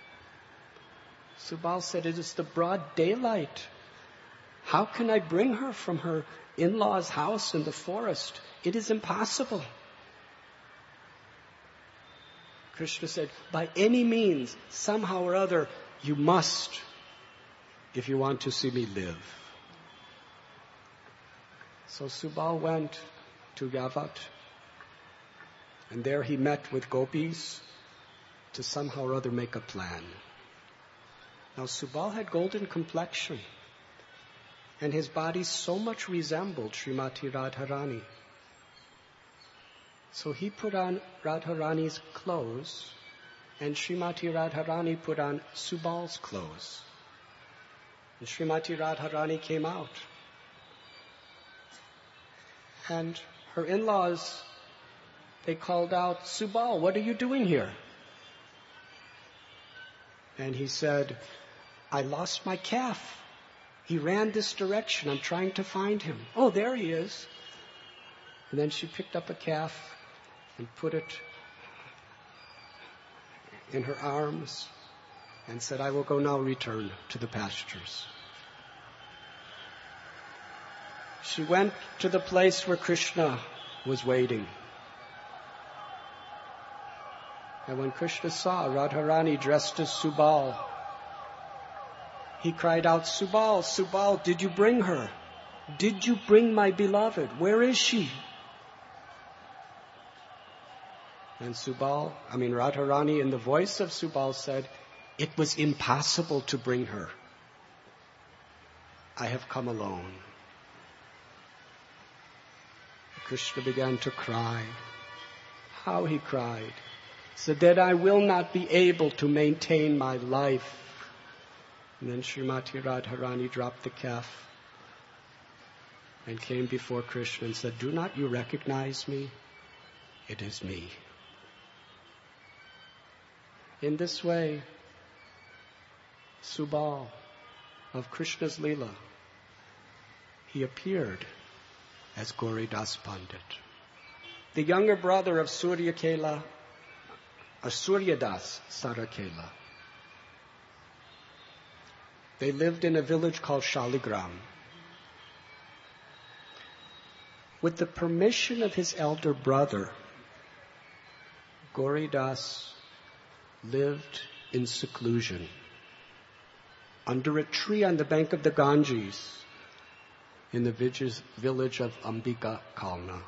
Subal said, "It is the broad daylight. How can I bring her from her in-law's house in the forest? It is impossible." Krishna said, "By any means, somehow or other, you must, if you want to see me live." So Subal went to Yavat, and there he met with gopis to somehow or other make a plan. Now Subal had golden complexion, and his body so much resembled Srimati Radharani. So he put on Radharani's clothes, and Srimati Radharani put on Subal's clothes. And Srimati Radharani came out. And her in-laws, they called out, "Subal, what are you doing here?" And he said, "I lost my calf. He ran this direction. I'm trying to find him. Oh, there he is. And then she picked up a calf and put it in her arms and said, I will go now return to the pastures. She went to the place where Krishna was waiting. And when Krishna saw Radharani dressed as Subal, he cried out, Subal, Subal, did you bring her? Did you bring my beloved? Where is she? And Radharani in the voice of Subal said, it was impossible to bring her. I have come alone. Krishna began to cry. How he cried. He said that I will not be able to maintain my life. And then Srimati Radharani dropped the calf and came before Krishna and said, do not you recognize me? It is me. In this way, Subal of Krishna's Leela, he appeared as Gauridas Pandit. The younger brother of Suryadas Sarakela. They lived in a village called Shaligram. With the permission of his elder brother, Gauridas lived in seclusion under a tree on the bank of the Ganges in the village of Ambika Kalna.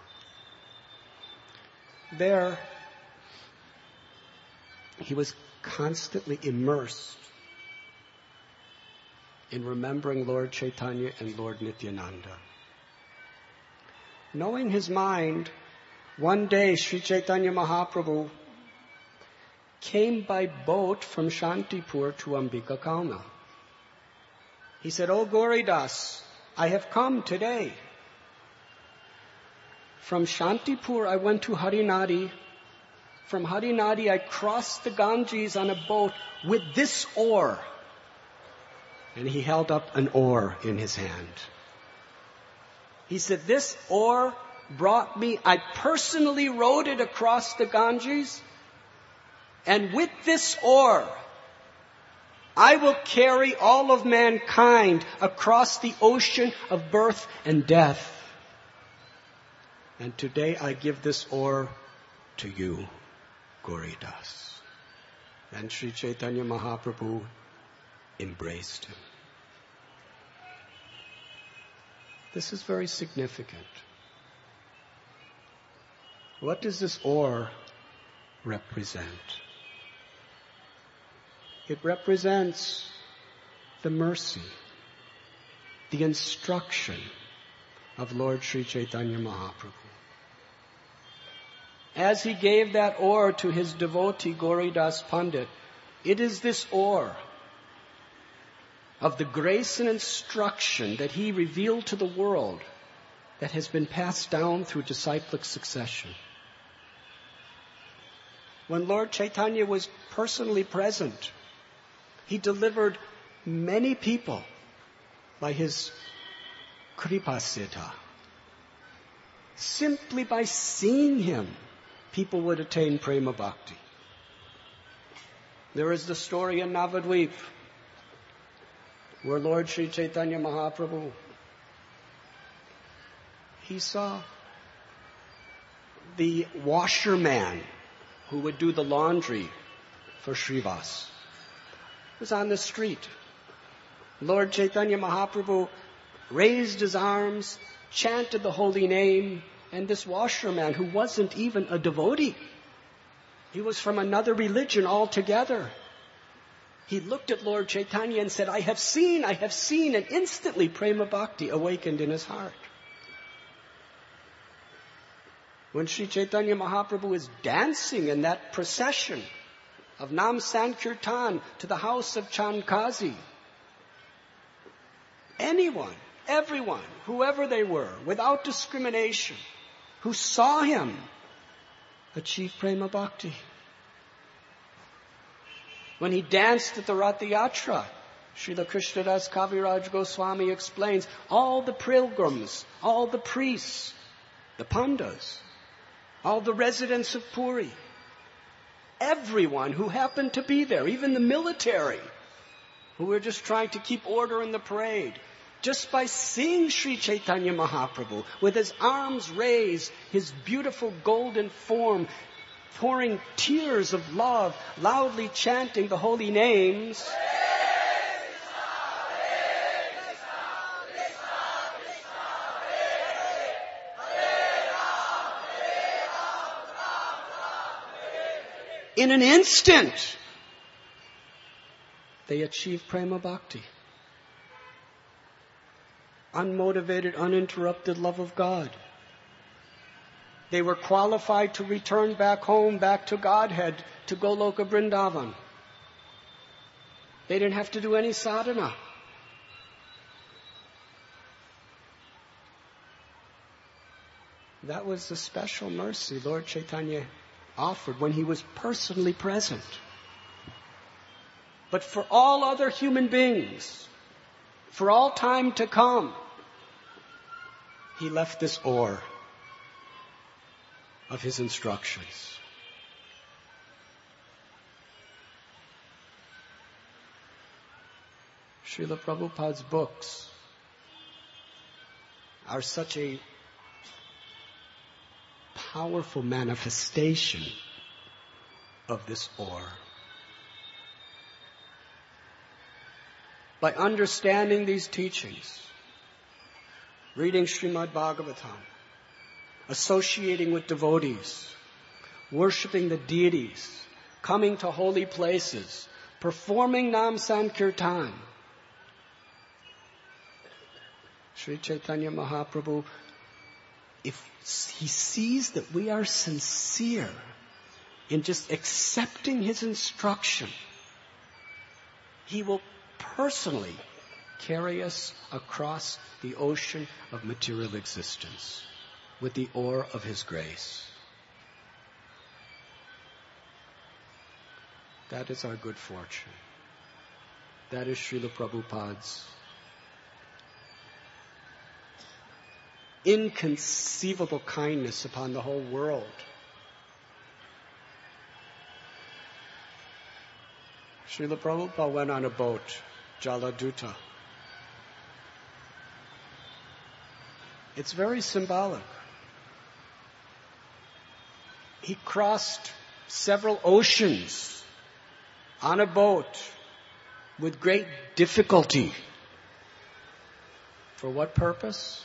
There, he was constantly immersed in remembering Lord Chaitanya and Lord Nityananda. Knowing his mind, one day Sri Chaitanya Mahaprabhu came by boat from Shantipur to Ambika Kalna. He said, "Oh Gauridas, I have come today. From Shantipur I went to Harinadi. From Harinadi I crossed the Ganges on a boat with this oar." And he held up an oar in his hand. He said, "This oar brought me, I personally rowed it across the Ganges, and with this oar, I will carry all of mankind across the ocean of birth and death. And today I give this oar to you, Gauridas." And Sri Chaitanya Mahaprabhu embraced him. This is very significant. What does this oar represent? It represents the mercy, the instruction of Lord Sri Chaitanya Mahaprabhu. As he gave that oar to his devotee Gauridas Pandit, it is this oar of the grace and instruction that he revealed to the world that has been passed down through disciplic succession. When Lord Chaitanya was personally present, he delivered many people by his Kripasiddha. Simply by seeing him, people would attain prema bhakti. There is the story in Navadvip where Lord Sri Chaitanya Mahaprabhu, he saw the washerman who would do the laundry for Srivas. Was on the street. Lord Chaitanya Mahaprabhu raised his arms, chanted the holy name, and this washerman, who wasn't even a devotee, he was from another religion altogether, he looked at Lord Chaitanya and said, I have seen, and instantly prema bhakti awakened in his heart. When Sri Chaitanya Mahaprabhu is dancing in that procession of Nam Sankirtan to the house of Chandkazi, anyone, everyone, whoever they were, without discrimination, who saw him, achieved prema bhakti. When he danced at the Ratha Yatra Srila Krishnadas Kaviraj Goswami explains all the pilgrims, all the priests, the pandas, all the residents of Puri, everyone who happened to be there, even the military, who were just trying to keep order in the parade, just by seeing Sri Chaitanya Mahaprabhu with his arms raised, his beautiful golden form, pouring tears of love, loudly chanting the holy names, in an instant, they achieve prema bhakti. Unmotivated, uninterrupted love of God. They were qualified to return back home, back to Godhead, to Goloka Vrindavan. They didn't have to do any sadhana. That was the special mercy Lord Chaitanya offered when he was personally present. But for all other human beings, for all time to come, he left this ore of his instructions. Srila Prabhupada's books are such a powerful manifestation of this ore. By understanding these teachings, reading Srimad Bhagavatam, associating with devotees, worshiping the deities, coming to holy places, performing Nam Sankirtan, Sri Chaitanya Mahaprabhu, if he sees that we are sincere in just accepting his instruction, he will personally carry us across the ocean of material existence with the oar of his grace. That is our good fortune. That is Srila Prabhupada's inconceivable kindness upon the whole world. Srila Prabhupada went on a boat, Jaladuta. It's very symbolic. He crossed several oceans on a boat with great difficulty. For what purpose?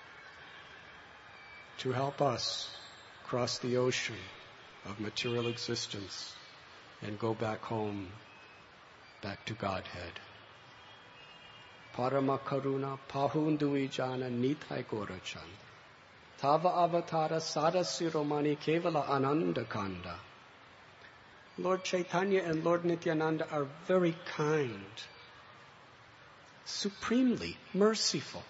To help us cross the ocean of material existence and go back home, back to Godhead. Parama Karuna Pahundui Jana Nitai Gorachan Tava Avatara Sadasi Romani Kevala Ananda Kanda. Lord Chaitanya and Lord Nityananda are very kind, supremely merciful.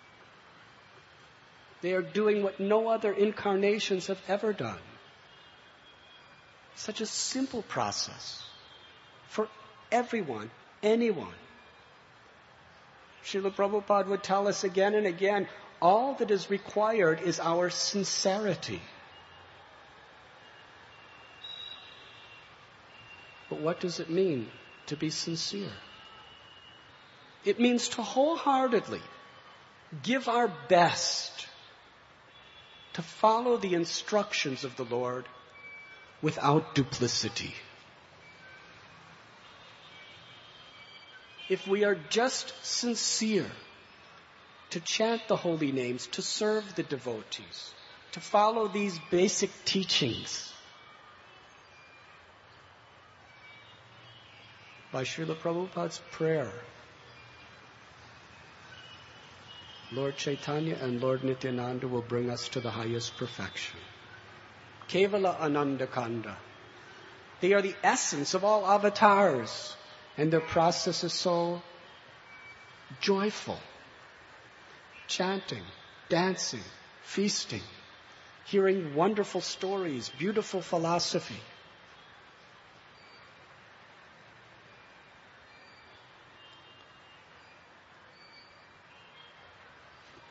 They are doing what no other incarnations have ever done. Such a simple process for everyone, anyone. Srila Prabhupada would tell us again and again, all that is required is our sincerity. But what does it mean to be sincere? It means to wholeheartedly give our best to follow the instructions of the Lord without duplicity. If we are just sincere to chant the holy names, to serve the devotees, to follow these basic teachings, by Srila Prabhupada's prayer, Lord Chaitanya and Lord Nityananda will bring us to the highest perfection. Kevala Ananda Kanda. They are the essence of all avatars, and their process is so joyful. Chanting, dancing, feasting, hearing wonderful stories, beautiful philosophy.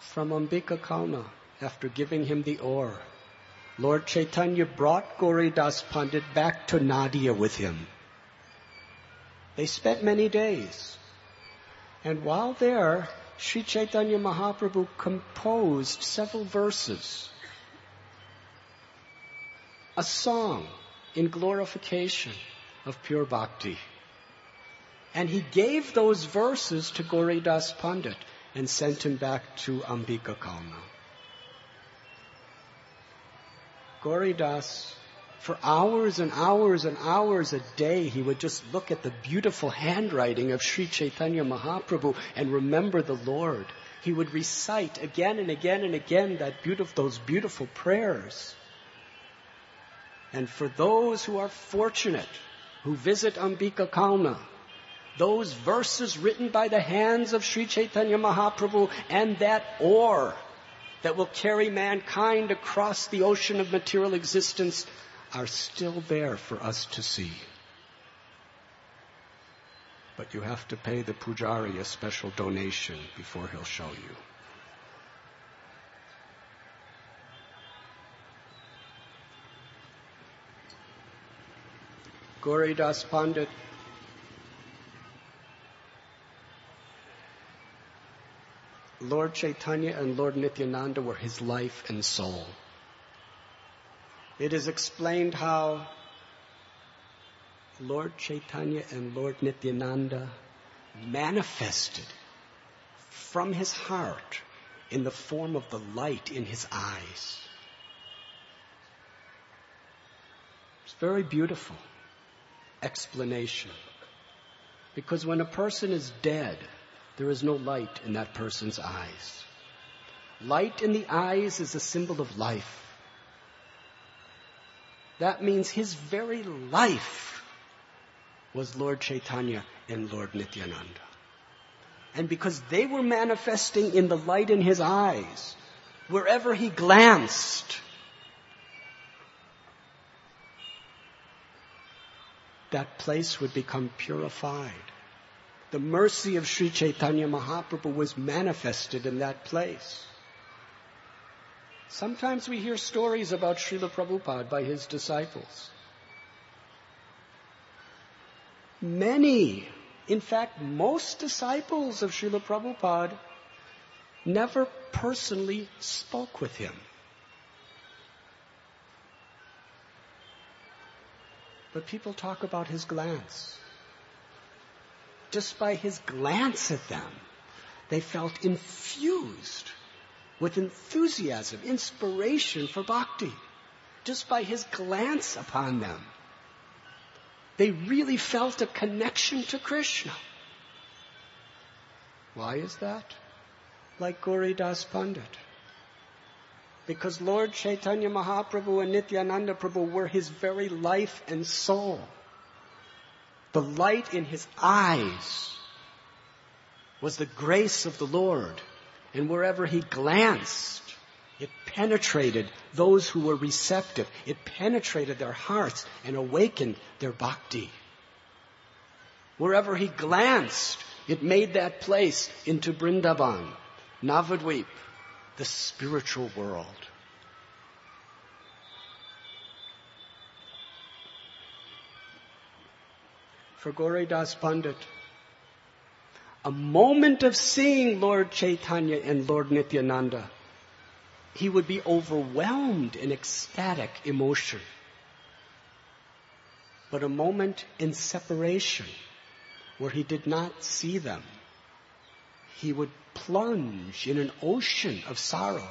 from Ambika Kauna, after giving him the ore, Lord Chaitanya brought Gauridas Pandit back to Nadia with him. They spent many days. And while there, Sri Chaitanya Mahaprabhu composed several verses, a song in glorification of pure bhakti. And he gave those verses to Gauridas Pandit and sent him back to Ambika Kauna. Gauridas, for hours and hours and hours a day, he would just look at the beautiful handwriting of Sri Chaitanya Mahaprabhu and remember the Lord. He would recite again and again and again those beautiful prayers. And for those who are fortunate, who visit Ambika Kauna, those verses written by the hands of Sri Chaitanya Mahaprabhu and that ore that will carry mankind across the ocean of material existence are still there for us to see. But you have to pay the pujari a special donation before he'll show you. Gauridas Pandit Lord Chaitanya and Lord Nityananda were his life and soul. It is explained how Lord Chaitanya and Lord Nityananda manifested from his heart in the form of the light in his eyes. It's very beautiful explanation. Because when a person is dead, there is no light in that person's eyes. Light in the eyes is a symbol of life. That means his very life was Lord Chaitanya and Lord Nityananda. And because they were manifesting in the light in his eyes, wherever he glanced, that place would become purified. The mercy of Sri Chaitanya Mahaprabhu was manifested in that place. Sometimes we hear stories about Srila Prabhupada by his disciples. Many, in fact, most disciples of Srila Prabhupada never personally spoke with him. But people talk about his glance. Just by his glance at them, they felt infused with enthusiasm, inspiration for bhakti. Just by his glance upon them, they really felt a connection to Krishna. Why is that? Like Gauridas Pandit. Because Lord Chaitanya Mahaprabhu and Nityananda Prabhu were his very life and soul. The light in his eyes was the grace of the Lord. And wherever he glanced, it penetrated those who were receptive. It penetrated their hearts and awakened their bhakti. Wherever he glanced, it made that place into Vrindavan, Navadvip, the spiritual world. For Gauridas Pandit, a moment of seeing Lord Chaitanya and Lord Nityananda, he would be overwhelmed in ecstatic emotion. But a moment in separation, where he did not see them, he would plunge in an ocean of sorrow.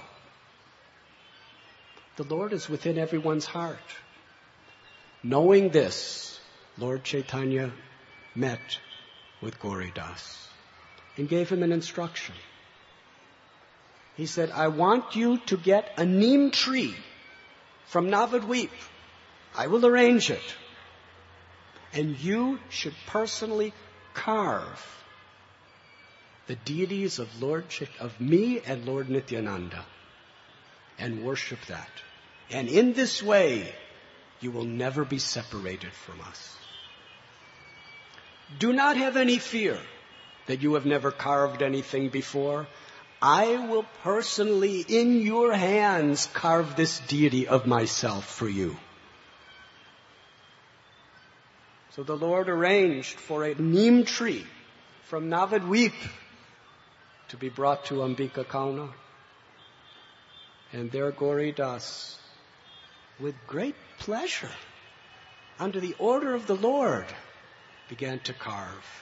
The Lord is within everyone's heart. Knowing this, Lord Chaitanya met with Gauridas and gave him an instruction. He said, I want you to get a neem tree from Navadvip. I will arrange it. And you should personally carve the deities of me and Lord Nityananda and worship that. And in this way, you will never be separated from us. Do not have any fear that you have never carved anything before. I will personally, in your hands, carve this deity of myself for you. So the Lord arranged for a neem tree from Navadvip to be brought to Ambika Kauna. And there Gauri Das, with great pleasure, under the order of the Lord, began to carve.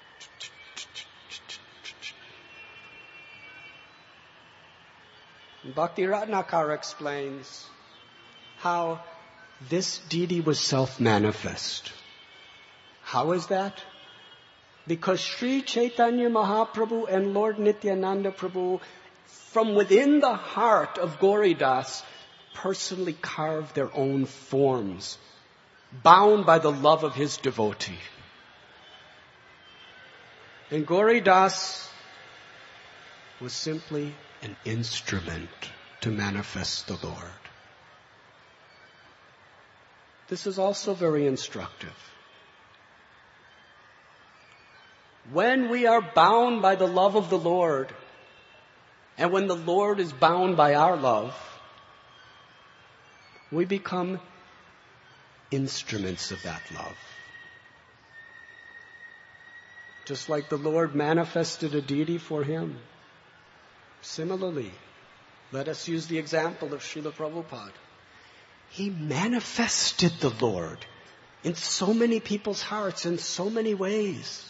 Bhakti Ratnakara explains how this deity was self-manifest. How is that? Because Sri Chaitanya Mahaprabhu and Lord Nityananda Prabhu, from within the heart of Gauri Das, personally carved their own forms, bound by the love of his devotee. And Gauri Das was simply an instrument to manifest the Lord. This is also very instructive. When we are bound by the love of the Lord, and when the Lord is bound by our love, we become instruments of that love. Just like the Lord manifested a deity for him. Similarly, let us use the example of Srila Prabhupada. He manifested the Lord in so many people's hearts in so many ways.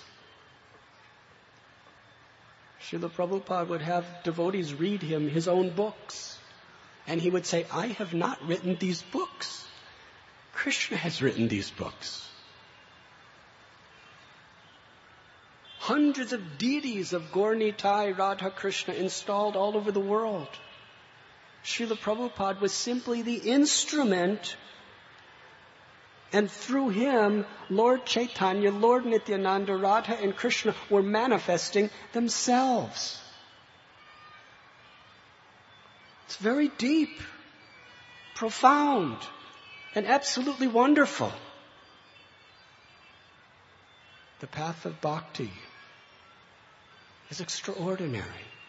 Srila Prabhupada would have devotees read him his own books. And he would say, I have not written these books. Krishna has written these books. Hundreds of deities of Gaur Nitai, Radha Krishna installed all over the world. Srila Prabhupada was simply the instrument, and through him, Lord Chaitanya, Lord Nityananda, Radha and Krishna were manifesting themselves. It's very deep, profound, and absolutely wonderful. The path of bhakti is extraordinary.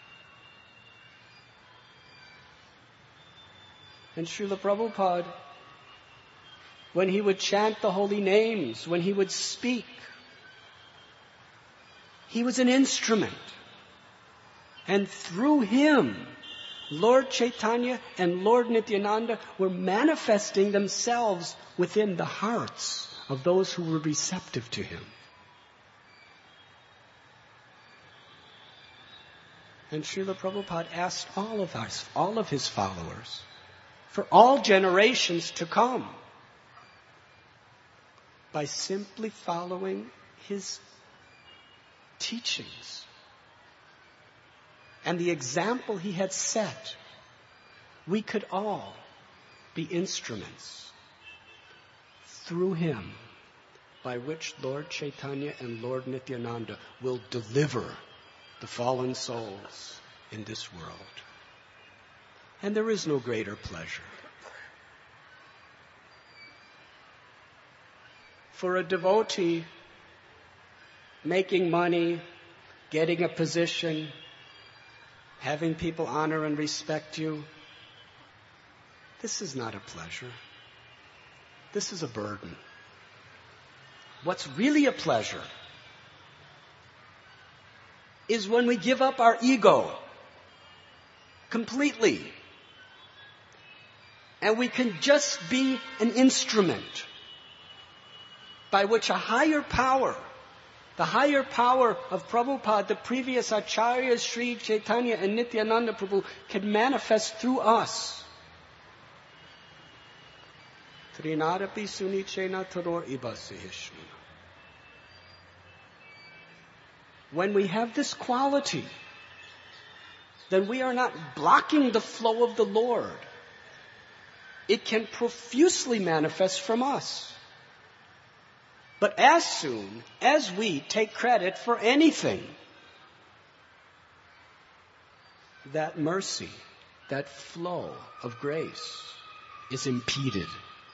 And Srila Prabhupada, when he would chant the holy names, when he would speak, he was an instrument. And through him, Lord Chaitanya and Lord Nityananda were manifesting themselves within the hearts of those who were receptive to him. And Srila Prabhupada asked all of his followers, for all generations to come, by simply following his teachings and the example he had set, we could all be instruments through him by which Lord Chaitanya and Lord Nityananda will deliver the fallen souls in this world. And there is no greater pleasure. For a devotee, making money, getting a position, having people honor and respect you, this is not a pleasure. This is a burden. What's really a pleasure is when we give up our ego completely and we can just be an instrument by which a higher power, the higher power of Prabhupada, the previous Acharyas, Sri Chaitanya and Nityananda Prabhu, can manifest through us. Trinadapi sunichena taror ibasihishna. When we have this quality, then we are not blocking the flow of the Lord. It can profusely manifest from us. But as soon as we take credit for anything, that mercy, that flow of grace is impeded.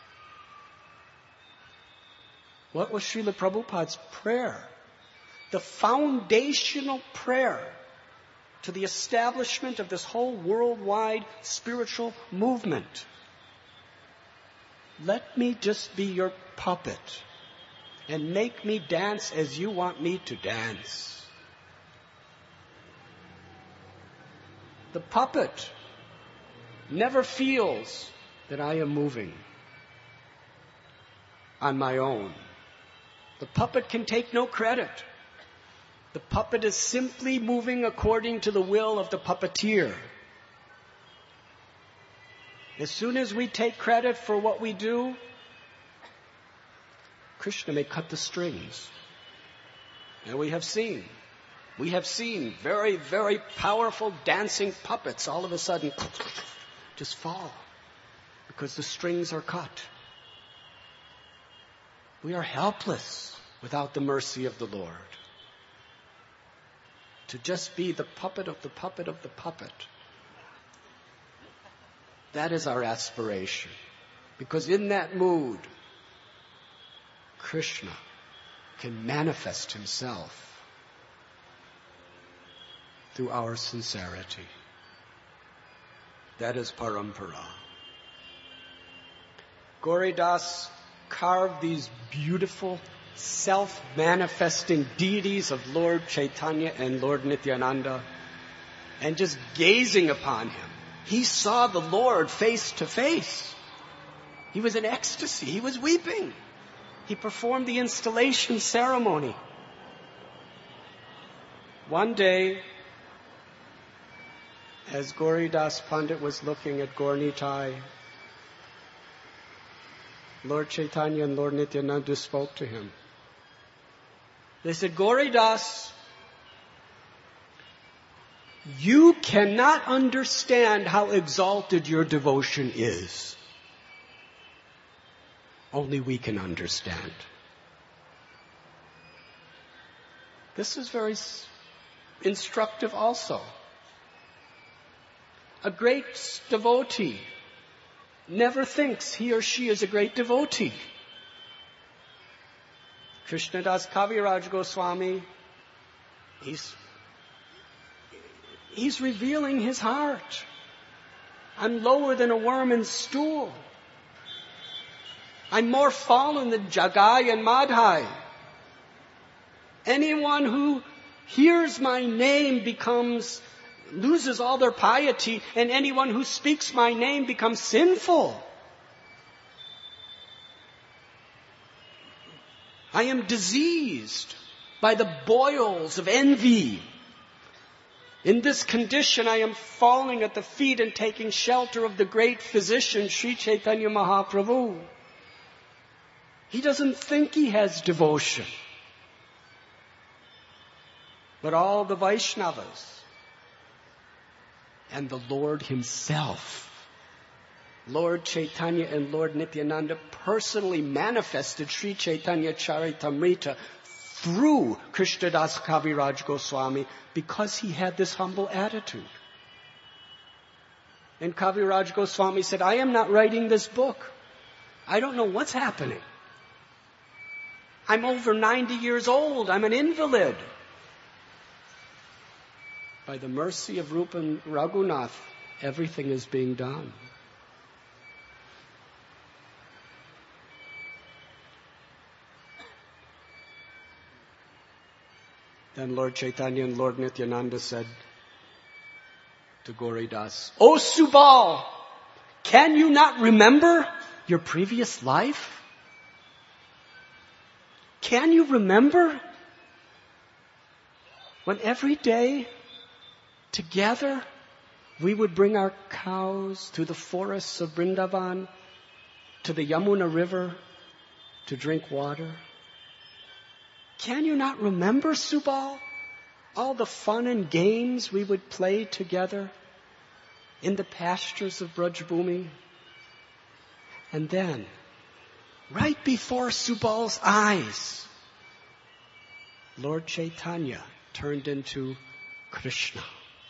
What was Srila Prabhupada's prayer? The foundational prayer to the establishment of this whole worldwide spiritual movement. Let me just be your puppet and make me dance as you want me to dance. The puppet never feels that I am moving on my own. The puppet can take no credit. The puppet is simply moving according to the will of the puppeteer. As soon as we take credit for what we do, Krishna may cut the strings. And we have seen very, very powerful dancing puppets all of a sudden just fall because the strings are cut. We are helpless without the mercy of the Lord. To just be the puppet of the puppet of the puppet. That is our aspiration. Because in that mood, Krishna can manifest himself through our sincerity. That is parampara. Gauridas carved these beautiful self-manifesting deities of Lord Chaitanya and Lord Nityananda, and just gazing upon him, he saw the Lord face to face. He was in ecstasy. He was weeping. He performed the installation ceremony. One day, as Gauridas Pandit was looking at Gaur Nitai, Lord Chaitanya and Lord Nityananda spoke to him. They said, Gauridas, you cannot understand how exalted your devotion is. Only we can understand. This is very instructive also. A great devotee never thinks he or she is a great devotee. Krishnadas Kaviraj Goswami, he's revealing his heart. I'm lower than a worm in stool. I'm more fallen than Jagai and Madhai. Anyone who hears my name loses all their piety, and anyone who speaks my name becomes sinful. I am diseased by the boils of envy. In this condition, I am falling at the feet and taking shelter of the great physician, Sri Chaitanya Mahaprabhu. He doesn't think he has devotion. But all the Vaishnavas and the Lord himself, Lord Chaitanya and Lord Nityananda, personally manifested Sri Chaitanya Charitamrita through Krishnadas Kaviraj Goswami because he had this humble attitude. And Kaviraj Goswami said, I am not writing this book. I don't know what's happening. I'm over 90 years old. I'm an invalid. By the mercy of Rupa and Raghunath, everything is being done. Then Lord Chaitanya and Lord Nityananda said to Gauridas, O Subal, can you not remember your previous life? Can you remember when every day together we would bring our cows to the forests of Vrindavan, to the Yamuna River to drink water? Can you not remember, Subal, all the fun and games we would play together in the pastures of Brajbhumi? And then, right before Subal's eyes, Lord Chaitanya turned into Krishna.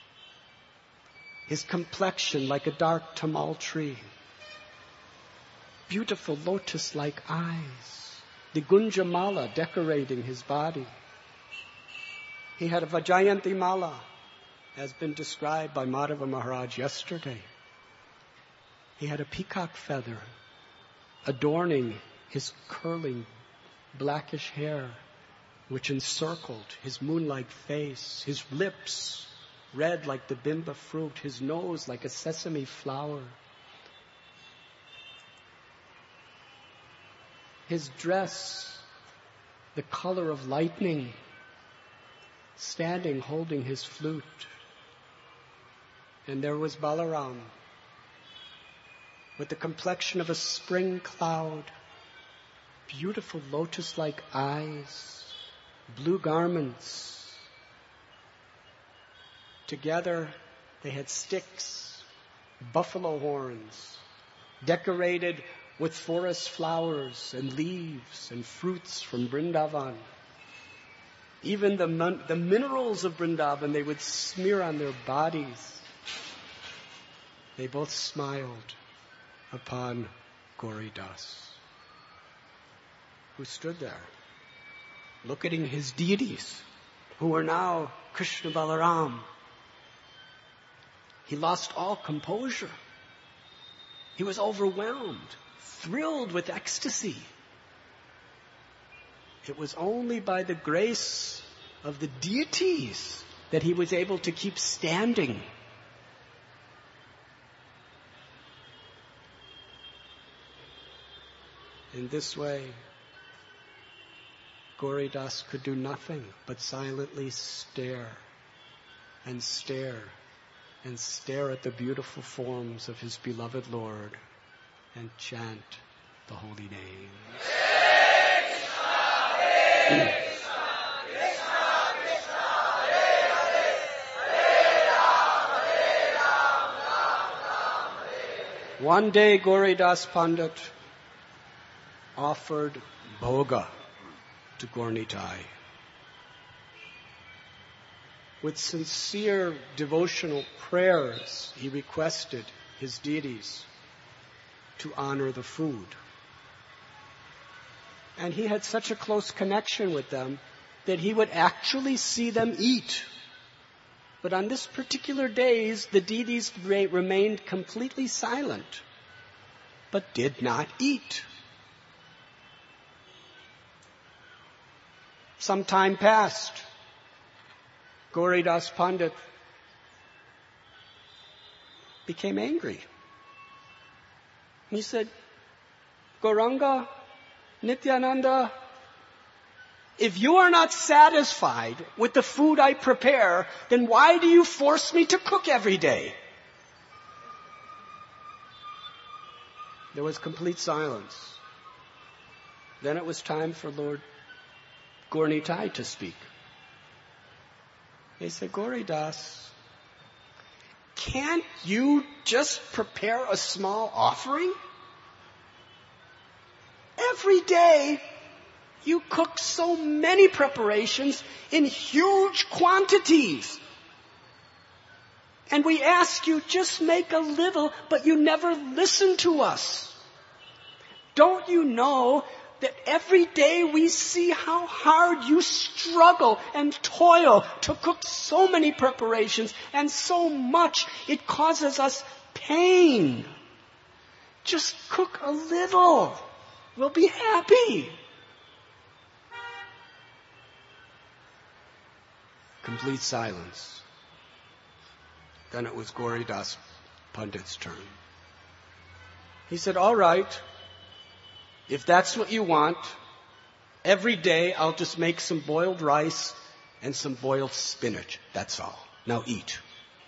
His complexion like a dark tamal tree. Beautiful lotus-like eyes. The Gunja Mala decorating his body. He had a Vajayanti Mala has been described by Madhava Maharaj yesterday. He had a peacock feather adorning his curling blackish hair, which encircled his moon-like face, his lips red like the bimba fruit, his nose like a sesame flower. His dress, the color of lightning, standing holding his flute. And there was Balaram, with the complexion of a spring cloud, beautiful lotus-like eyes, blue garments. Together, they had sticks, buffalo horns, decorated with forest flowers and leaves and fruits from Vrindavan. Even the minerals of Vrindavan they would smear on their bodies. They both smiled upon Gauri Das, who stood there, looking at his deities, who were now Krishna Balaram. He lost all composure. He was overwhelmed, thrilled with ecstasy. It was only by the grace of the deities that he was able to keep standing. In this way, Gauri Das could do nothing but silently stare and stare and stare at the beautiful forms of his beloved Lord and chant the holy name. One day Gauri Das Pandit offered bhoga to Gaur Nitai. With sincere devotional prayers, he requested his deities to honor the food. And he had such a close connection with them that he would actually see them eat. But on this particular days, the deities remained completely silent, but did not eat. Some time passed. Gauri Das Pandit became angry. He said, Gauranga, Nityananda, if you are not satisfied with the food I prepare, then why do you force me to cook every day? There was complete silence. Then it was time for Lord Gaur Nitai to speak. He said, Gauri Das, can't you just prepare a small offering? Every day, you cook so many preparations in huge quantities. And we ask you, just make a little, but you never listen to us. Don't you know that every day we see how hard you struggle and toil to cook so many preparations and so much it causes us pain? Just cook a little. We'll be happy. Complete silence. Then it was Gauri Das Pandit's turn. He said, all right, if that's what you want, every day I'll just make some boiled rice and some boiled spinach. That's all. Now eat.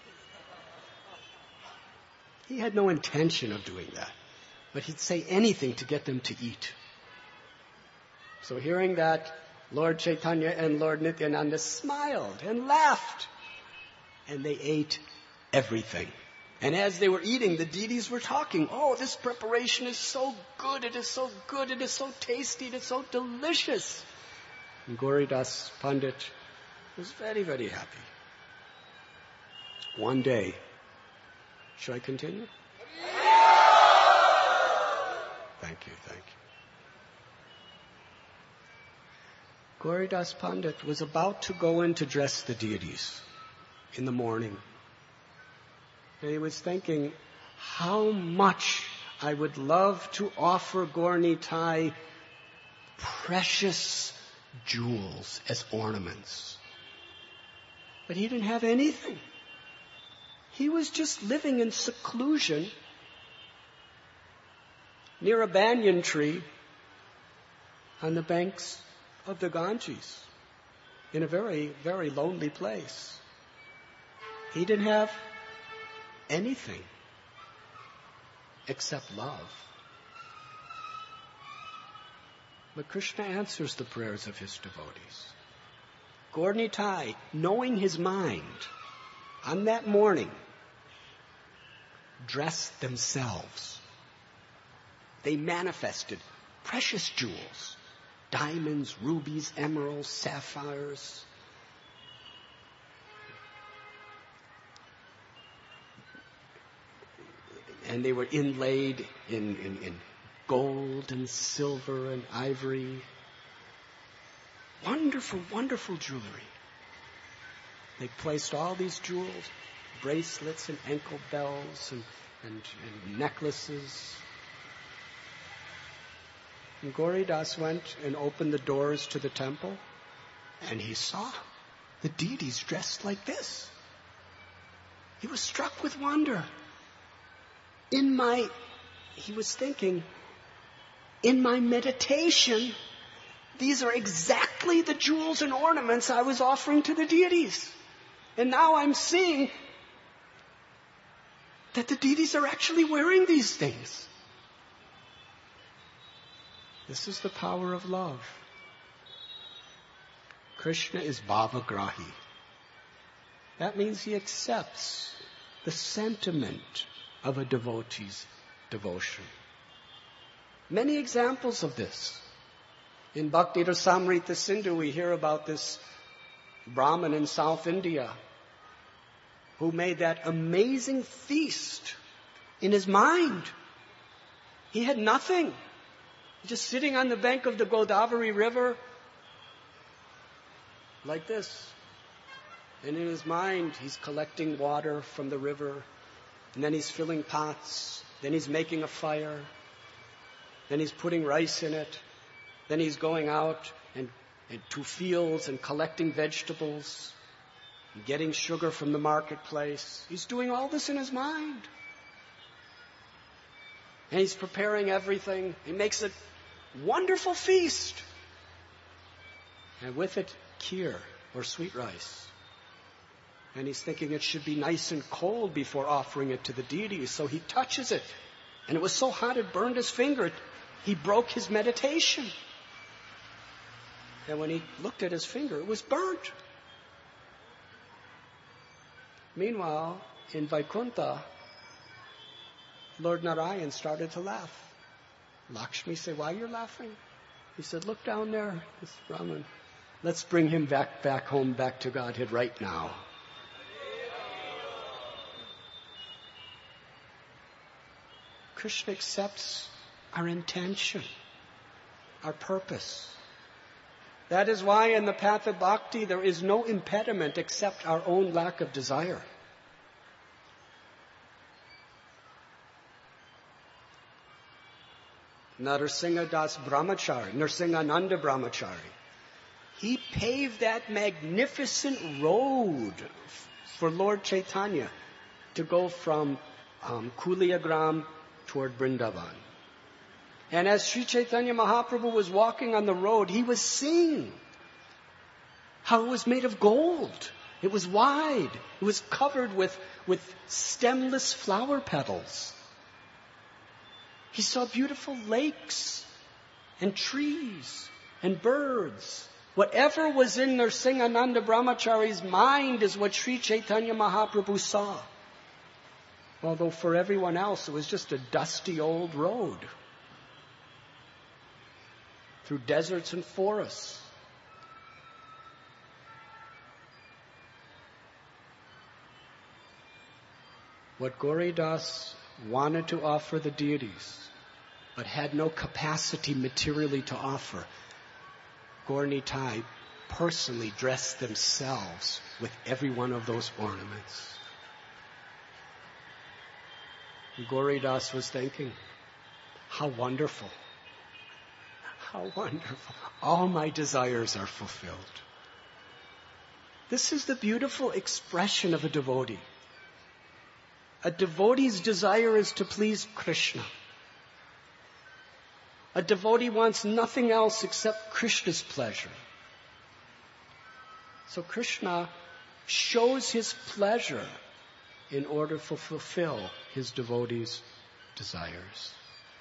He had no intention of doing that, but he'd say anything to get them to eat. So hearing that, Lord Chaitanya and Lord Nityananda smiled and laughed, and they ate everything. And as they were eating, the deities were talking. Oh, this preparation is so good, it is so good, it is so tasty, it is so delicious. And Gauri Das Pandit was very, very happy. One day, should I continue? Thank you. Gauri Das Pandit was about to go in to dress the deities. in the morning. And he was thinking, how much I would love to offer Gaur Nitai precious jewels as ornaments. But he didn't have anything. He was just living in seclusion near a banyan tree on the banks of the Ganges in a very, very lonely place. He didn't have anything except love. But Krishna answers the prayers of his devotees. Gaur Nitai, knowing his mind, on that morning, dressed themselves. They manifested precious jewels, diamonds, rubies, emeralds, sapphires. And they were inlaid in gold and silver and ivory. Wonderful, wonderful jewelry. They placed all these jewels, bracelets and ankle bells and necklaces. And Gauridas went and opened the doors to the temple, and he saw the deities dressed like this. He was struck with wonder. He was thinking, in my meditation, these are exactly the jewels and ornaments I was offering to the deities. And now I'm seeing that the deities are actually wearing these things. This is the power of love. Krishna is bhavagrahi. That means he accepts the sentiment of a devotee's devotion. Many examples of this. In Bhakti Rasamrita Sindhu, we hear about this Brahmin in South India who made that amazing feast in his mind. He had nothing. Just sitting on the bank of the Godavari River like this. And in his mind, he's collecting water from the river. And then he's filling pots. Then he's making a fire. Then he's putting rice in it. Then he's going out and to fields and collecting vegetables, and getting sugar from the marketplace. He's doing all this in his mind. And he's preparing everything. He makes a wonderful feast. And with it, kheer, or sweet rice. And he's thinking it should be nice and cold before offering it to the deities. So he touches it. And it was so hot it burned his finger. He broke his meditation. And when he looked at his finger, it was burnt. Meanwhile, in Vaikuntha, Lord Narayan started to laugh. Lakshmi said, "Why are you laughing?" He said, "Look down there, this Brahman. Let's bring him back home, back to Godhead right now." Krishna accepts our intention, our purpose. That is why in the path of bhakti there is no impediment except our own lack of desire. Narasimha Das Brahmachari, Narasimhananda Brahmachari, he paved that magnificent road for Lord Chaitanya to go from Kuliagram toward Vrindavan. And as Sri Chaitanya Mahaprabhu was walking on the road, he was seeing how it was made of gold. It was wide. It was covered with stemless flower petals. He saw beautiful lakes and trees and birds. Whatever was in Narasimhananda Brahmachari's mind is what Sri Chaitanya Mahaprabhu saw. Although for everyone else it was just a dusty old road through deserts and forests. What Gauridas wanted to offer the deities, but had no capacity materially to offer, Gaur Nitai personally dress themselves with every one of those ornaments. Gauridas was thinking, how wonderful. How wonderful. All my desires are fulfilled. This is the beautiful expression of a devotee. A devotee's desire is to please Krishna. A devotee wants nothing else except Krishna's pleasure. So Krishna shows his pleasure in order to fulfill his devotees' desires.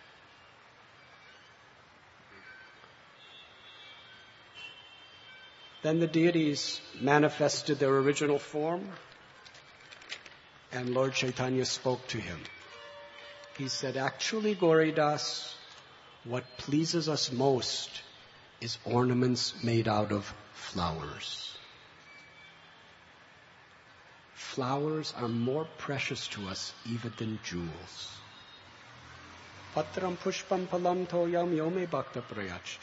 Then the deities manifested their original form, and Lord Chaitanya spoke to him. He said, actually, Gauridas, what pleases us most is ornaments made out of flowers. Flowers are more precious to us even than jewels. Patram pushpam palam toyam yome bhakta prayachtat.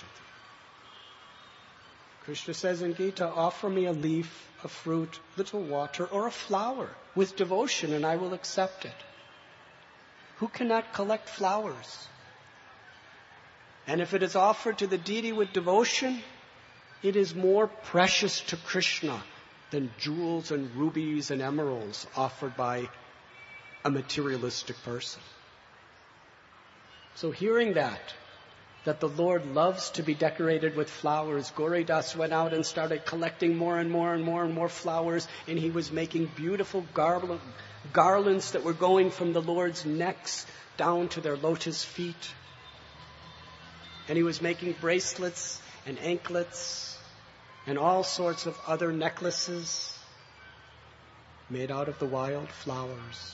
Krishna says in Gita, offer me a leaf, a fruit, little water, or a flower with devotion, and I will accept it. Who cannot collect flowers? And if it is offered to the deity with devotion, it is more precious to Krishna than jewels and rubies and emeralds offered by a materialistic person. So hearing that the Lord loves to be decorated with flowers, Gauridas went out and started collecting more and more and more and more flowers, and he was making beautiful garlands that were going from the Lord's necks down to their lotus feet. And he was making bracelets and anklets and all sorts of other necklaces made out of the wild flowers.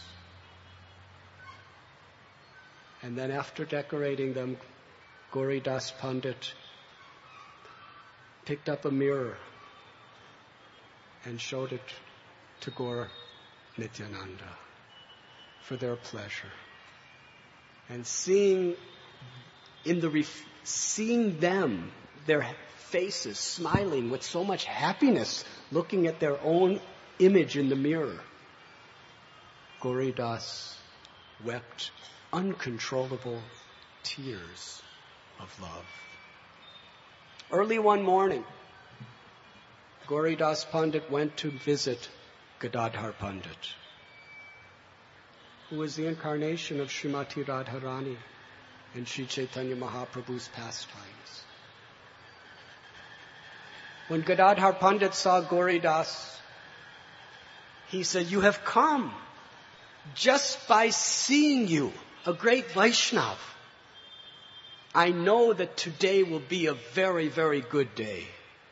And then after decorating them, Gauridas Pandit picked up a mirror and showed it to Gaur Nityananda for their pleasure. And seeing them, their faces smiling with so much happiness, looking at their own image in the mirror, Gauridas wept uncontrollable tears of love. Early one morning, Gauridas Pandit went to visit Gadadhar Pandit, who was the incarnation of Srimati Radharani in Sri Chaitanya Mahaprabhu's pastimes. When Gadadhar Pandit saw Gauridas, he said, "You have come just by seeing you, a great Vaishnav. I know that today will be a very, very good day."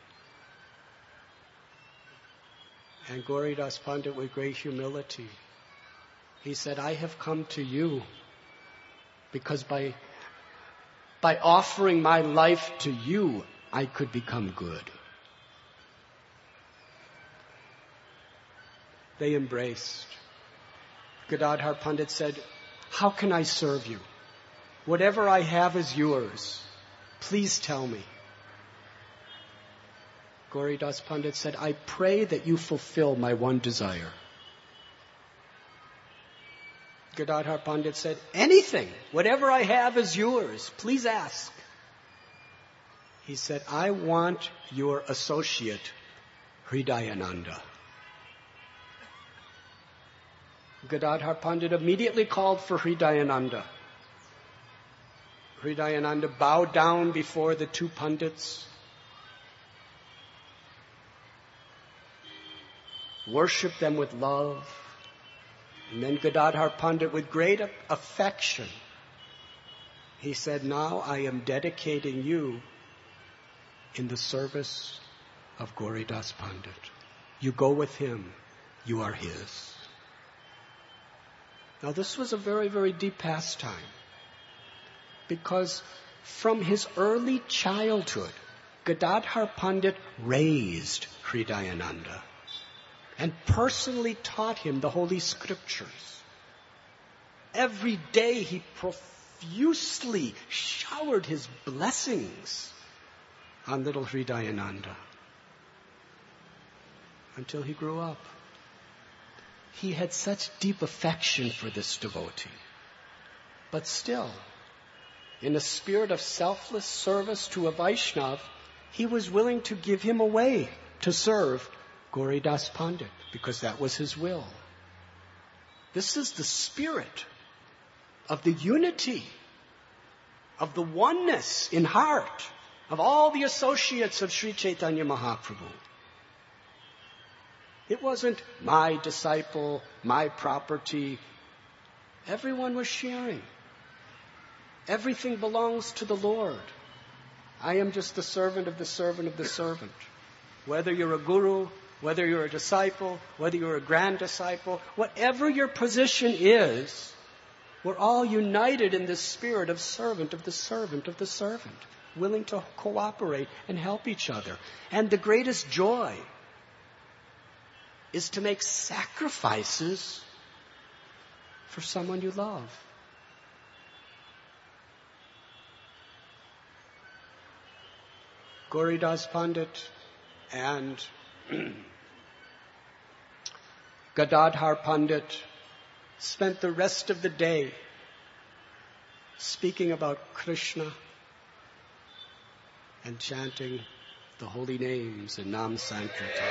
And Gauridas Pandit, with great humility, he said, "I have come to you because by offering my life to you, I could become good." They embraced. Gadadhar Pandit said, "How can I serve you? Whatever I have is yours. Please tell me." Gauridas Pandit said, "I pray that you fulfill my one desire." Gadadhar Pandit said, "Anything, whatever I have is yours. Please ask." He said, "I want your associate, Hridayananda." Gadadhar Pandit immediately called for Hridayananda. Hridayananda bowed down before the two Pandits, worshipped them with love, and then Gadadhar Pandit, with great affection, he said, "Now I am dedicating you in the service of Gauridas Pandit. You go with him, you are his." Now this was a very, very deep pastime, because from his early childhood, Gadadhar Pandit raised Hridayananda and personally taught him the Holy Scriptures. Every day he profusely showered his blessings on little Hridayananda. until he grew up. He had such deep affection for this devotee. But still, in a spirit of selfless service to a Vaishnav, he was willing to give him away to serve Gauridas Pandit, because that was his will. This is the spirit of the unity, of the oneness in heart of all the associates of Sri Chaitanya Mahaprabhu. It wasn't my disciple, my property. Everyone was sharing. Everything belongs to the Lord. I am just the servant of the servant of the servant. Whether you're a guru, whether you're a disciple, whether you're a grand disciple, whatever your position is, we're all united in this spirit of servant of the servant of the servant, willing to cooperate and help each other. And the greatest joy is to make sacrifices for someone you love. Gauridas Pandit and Gadadhar Pandit spent the rest of the day speaking about Krishna and chanting the holy names in Nam Sankirtan.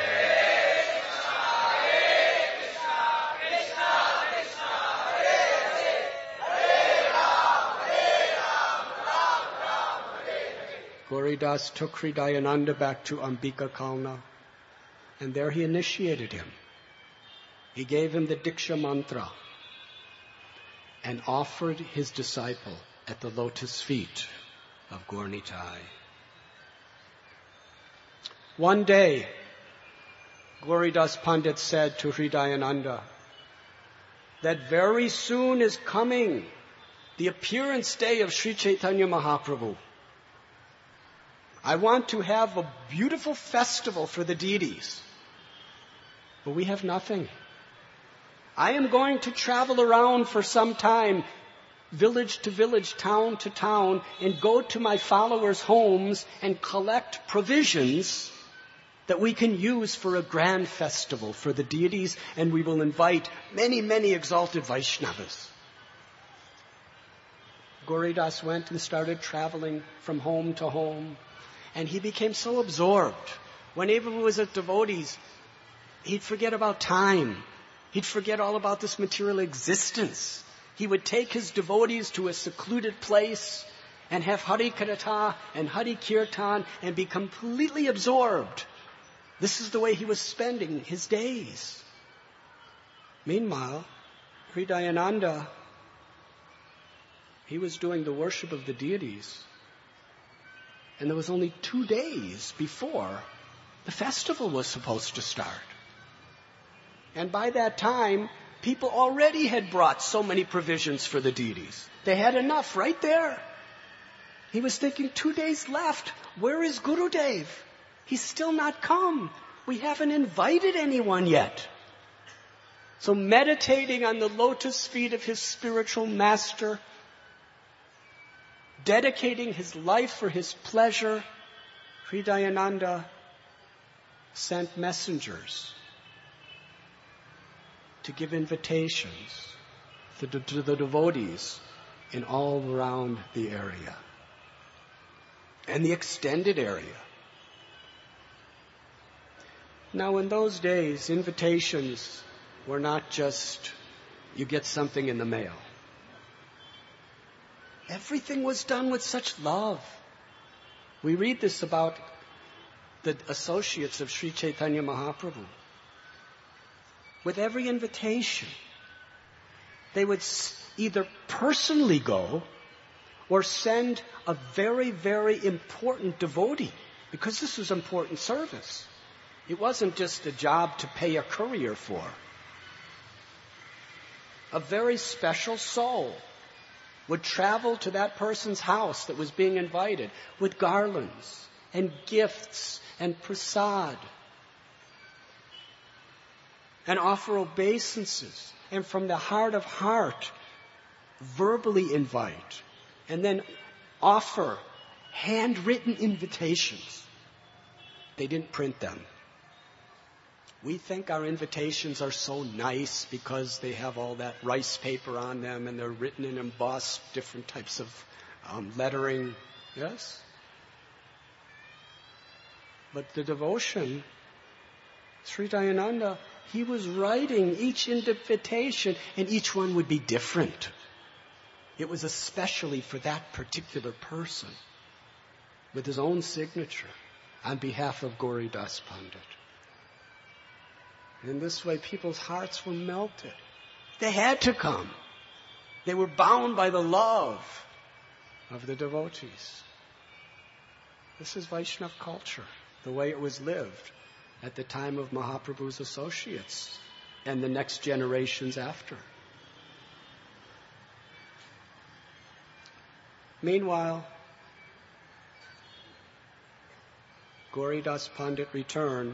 Gauridas took Hridayananda back to Ambika Kalna, and there he initiated him. He gave him the Diksha mantra and offered his disciple at the lotus feet of Gaur Nitai. One day, Gauridas Pandit said to Hridayananda that very soon is coming the appearance day of Sri Chaitanya Mahaprabhu. I want to have a beautiful festival for the deities, but we have nothing. I am going to travel around for some time, village to village, town to town, and go to my followers' homes and collect provisions that we can use for a grand festival for the deities, and we will invite many, many exalted Vaishnavas. Gauridas went and started traveling from home to home. And he became so absorbed. Whenever he was at devotees, he'd forget about time. He'd forget all about this material existence. He would take his devotees to a secluded place and have Hari Katha and Hari Kirtan and be completely absorbed. This is the way he was spending his days. Meanwhile, Hridayananda, he was doing the worship of the deities. And there was only 2 days before the festival was supposed to start. And by that time, people already had brought so many provisions for the deities. They had enough right there. He was thinking, 2 days left. Where is Gurudev? He's still not come. We haven't invited anyone yet. So meditating on the lotus feet of his spiritual master, dedicating his life for his pleasure, Hridayananda sent messengers to give invitations to the devotees in all around the area and the extended area. Now, in those days, invitations were not just you get something in the mail. Everything was done with such love. We read this about the associates of Sri Chaitanya Mahaprabhu. With every invitation, they would either personally go or send a very, very important devotee, because this was important service. It wasn't just a job to pay a courier for. A very special soul would travel to that person's house that was being invited with garlands and gifts and prasad and offer obeisances, and from the heart of heart verbally invite and then offer handwritten invitations. They didn't print them. We think our invitations are so nice because they have all that rice paper on them and they're written in embossed different types of lettering. Yes? But the devotion, Sri Dayananda, he was writing each invitation and each one would be different. It was especially for that particular person with his own signature on behalf of Gauri Das Pandit. In this way, people's hearts were melted. They had to come. They were bound by the love of the devotees. This is Vaishnava culture, the way it was lived at the time of Mahaprabhu's associates and the next generations after. Meanwhile, Gauri Das Pandit returned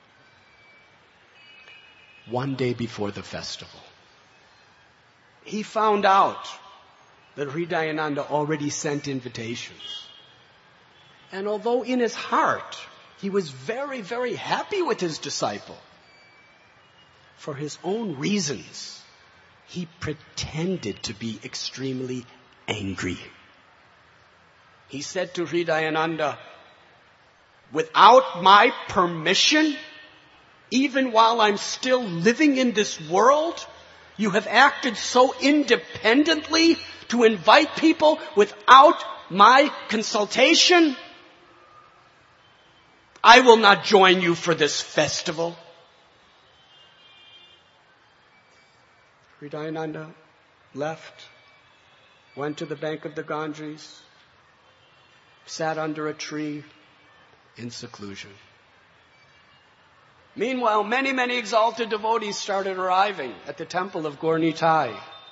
one day before the festival. He found out that Hridayananda already sent invitations. And although in his heart he was very, very happy with his disciple, for his own reasons, he pretended to be extremely angry. He said to Hridayananda, without my permission, even while I'm still living in this world, you have acted so independently to invite people without my consultation. I will not join you for this festival. Hridayananda left, went to the bank of the Ganges, sat under a tree in seclusion. Meanwhile, many, many exalted devotees started arriving at the temple of Gaur Nitai.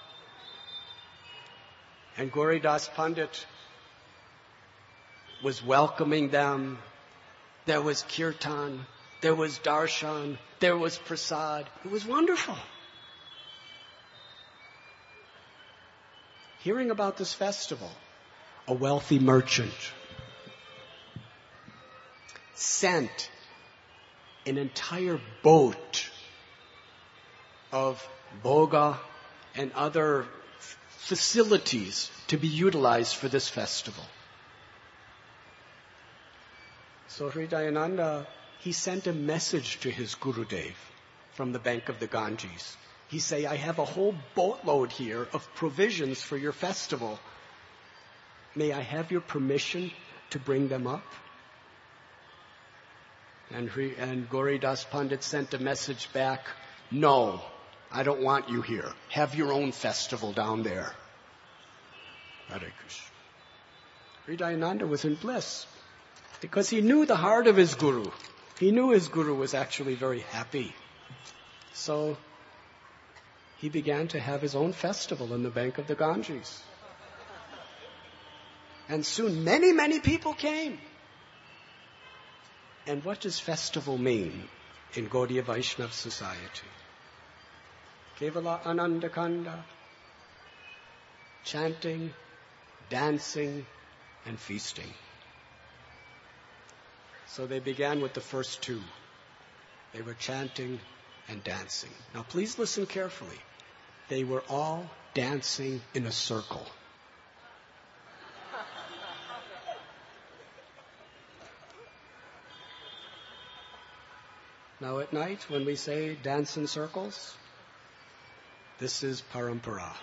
And Gauri Das Pandit was welcoming them. There was kirtan, there was darshan, there was prasad. It was wonderful. Hearing about this festival, a wealthy merchant sent an entire boat of bhoga and other facilities to be utilized for this festival. So Hridayananda, he sent a message to his Gurudev from the bank of the Ganges. He said, I have a whole boatload here of provisions for your festival. May I have your permission to bring them up? And Gauri Das Pandit sent a message back, no, I don't want you here. Have your own festival down there. Hare Krishna. Hridayananda was in bliss because he knew the heart of his Guru. He knew his Guru was actually very happy. So he began to have his own festival in the bank of the Ganges. And soon many, many people came. And what does festival mean in Gaudiya Vaishnava society? Kevala Anandakanda, chanting, dancing, and feasting. So they began with the first two. They were chanting and dancing. Now please listen carefully. They were all dancing in a circle. Now at night, when we say dance in circles, this is parampara.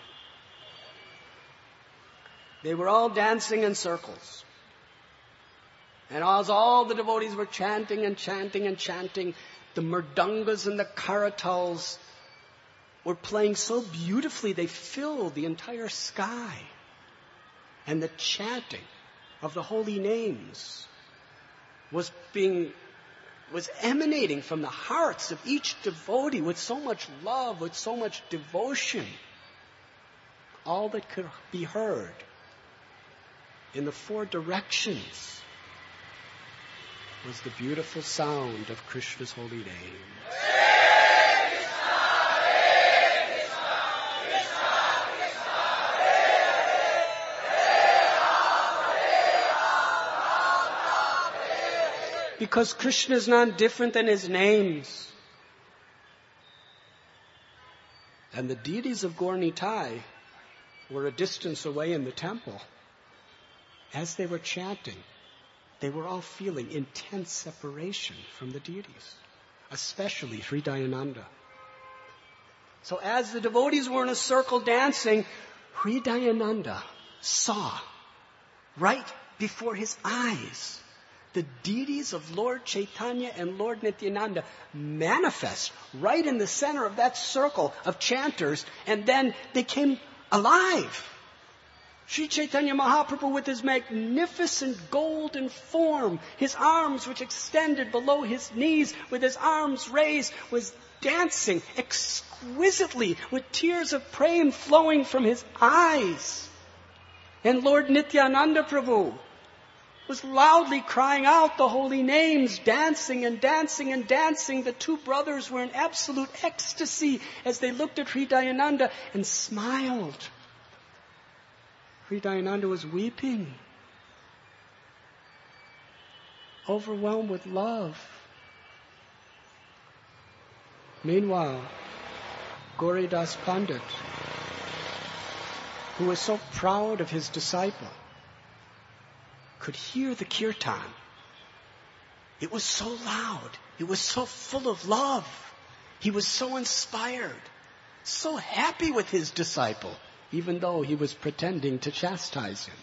They were all dancing in circles. And as all the devotees were chanting and chanting and chanting, the mridangas and the karatals were playing so beautifully they filled the entire sky. And the chanting of the holy names was emanating from the hearts of each devotee with so much love, with so much devotion. All that could be heard in the four directions was the beautiful sound of Krishna's holy name. Because Krishna is not different than his names. And the deities of Gaur Nitai were a distance away in the temple. As they were chanting, they were all feeling intense separation from the deities, especially Hridayananda. So as the devotees were in a circle dancing, Hridayananda saw right before his eyes the deities of Lord Chaitanya and Lord Nityananda manifest right in the center of that circle of chanters, and then they came alive. Sri Chaitanya Mahaprabhu, with his magnificent golden form, his arms which extended below his knees, with his arms raised, was dancing exquisitely with tears of praying flowing from his eyes. And Lord Nityananda Prabhu was loudly crying out the holy names, dancing and dancing and dancing. The two brothers were in absolute ecstasy as they looked at Hridayananda and smiled. Hridayananda was weeping, overwhelmed with love. Meanwhile, Gauridas Pandit, who was so proud of his disciple, could hear the kirtan. It was so loud. It was so full of love. He was so inspired, so happy with his disciple, even though he was pretending to chastise him.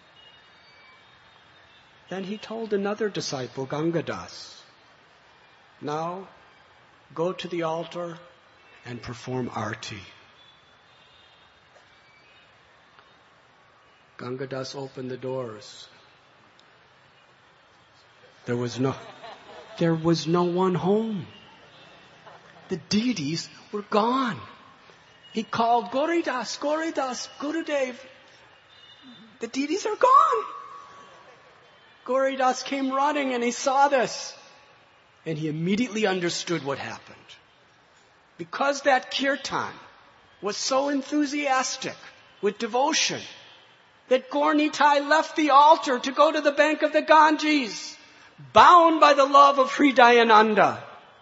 Then he told another disciple, Gangadas, now go to the altar and perform arti. Gangadas opened the doors. There was no one home. The deities were gone. He called Gauridas, Gurudev. The deities are gone. Gauridas came running and he saw this. And he immediately understood what happened. Because that kirtan was so enthusiastic with devotion that Gaur Nitai left the altar to go to the bank of the Ganges, bound by the love of Hridayananda.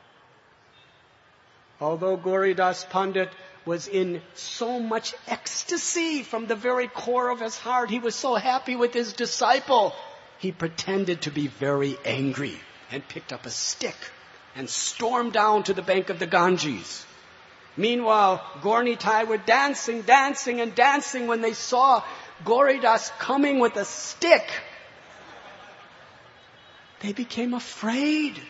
Although Gauridas Pandit was in so much ecstasy from the very core of his heart, he was so happy with his disciple, he pretended to be very angry and picked up a stick and stormed down to the bank of the Ganges. Meanwhile, Gaur Nitai were dancing and dancing when they saw Gauridas coming with a stick. They became afraid.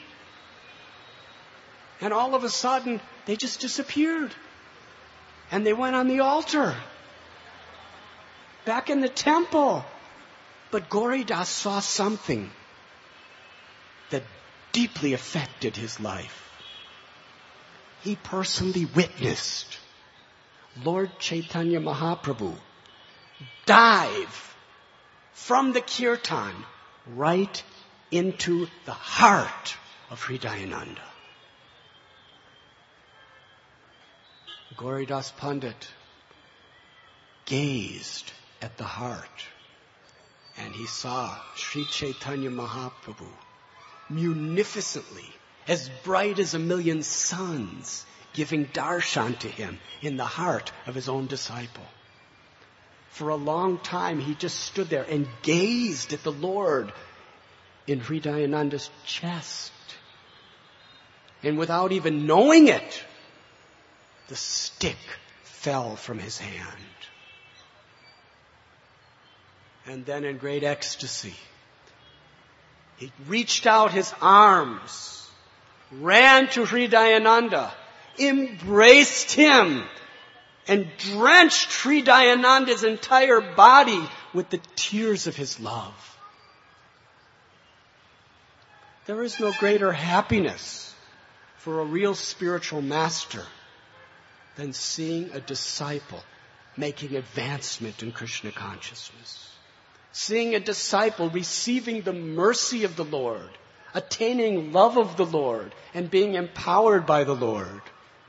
And all of a sudden, they just disappeared. And they went on the altar, back in the temple. But Gauridas saw something that deeply affected his life. He personally witnessed Lord Chaitanya Mahaprabhu dive from the kirtan right into the heart of Hridayananda. Gauridas Pandit gazed at the heart and he saw Sri Chaitanya Mahaprabhu munificently, as bright as 1,000,000 suns, giving darshan to him in the heart of his own disciple. For a long time he just stood there and gazed at the Lord in Hridayananda's chest. And without even knowing it, the stick fell from his hand. And then in great ecstasy, he reached out his arms, ran to Hridayananda, embraced him, and drenched Hridayananda's entire body with the tears of his love. There is no greater happiness for a real spiritual master than seeing a disciple making advancement in Krishna consciousness. Seeing a disciple receiving the mercy of the Lord, attaining love of the Lord, and being empowered by the Lord.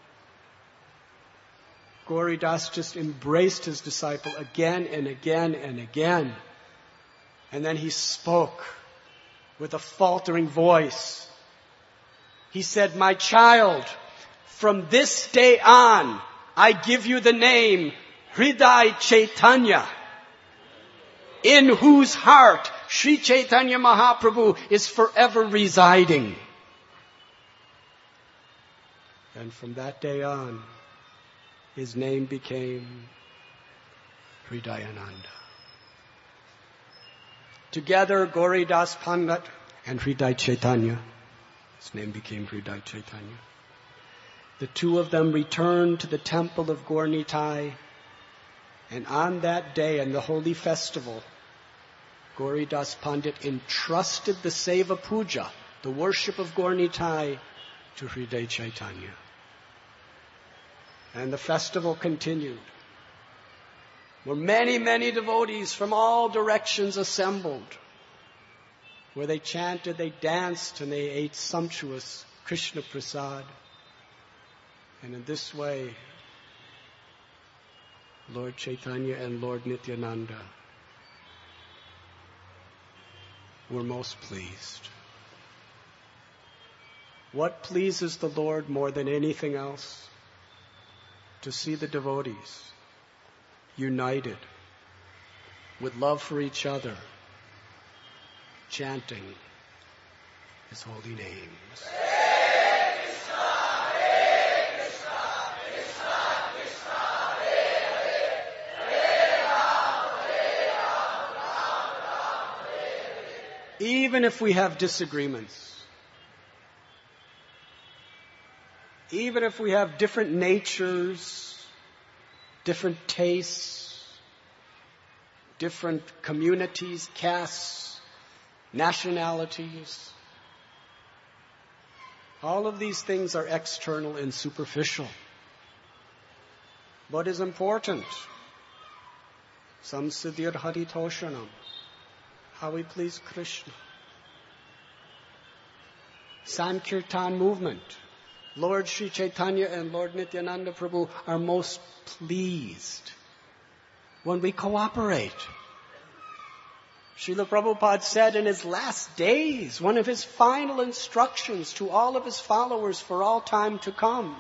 Gauridas just embraced his disciple again and again and again. And then he spoke with a faltering voice. He said, "My child, from this day on, I give you the name Hriday Chaitanya, in whose heart Sri Chaitanya Mahaprabhu is forever residing. And from that day on, his name became Hridayananda. Together, Gauri Das Pandit and Hriday Chaitanya, his name became Hriday Chaitanya. The two of them returned to the temple of Gaur Nitai, and on that day, in the holy festival, Gauri Das Pandit entrusted the Seva Puja, the worship of Gaur Nitai, to Hriday Chaitanya. And the festival continued, where many, many devotees from all directions assembled, where they chanted, they danced, and they ate sumptuous Krishna Prasad. And in this way, Lord Chaitanya and Lord Nityananda were most pleased. What pleases the Lord more than anything else? To see the devotees united with love for each other, chanting His holy names. Even if we have disagreements, even if we have different natures, different tastes, different communities, castes, nationalities, all of these things are external and superficial. What is important? Samsiddhir Haritoshanam. How we please Krishna. Sankirtan movement. Lord Sri Chaitanya and Lord Nityananda Prabhu are most pleased when we cooperate. Srila Prabhupada said in his last days, one of his final instructions to all of his followers for all time to come,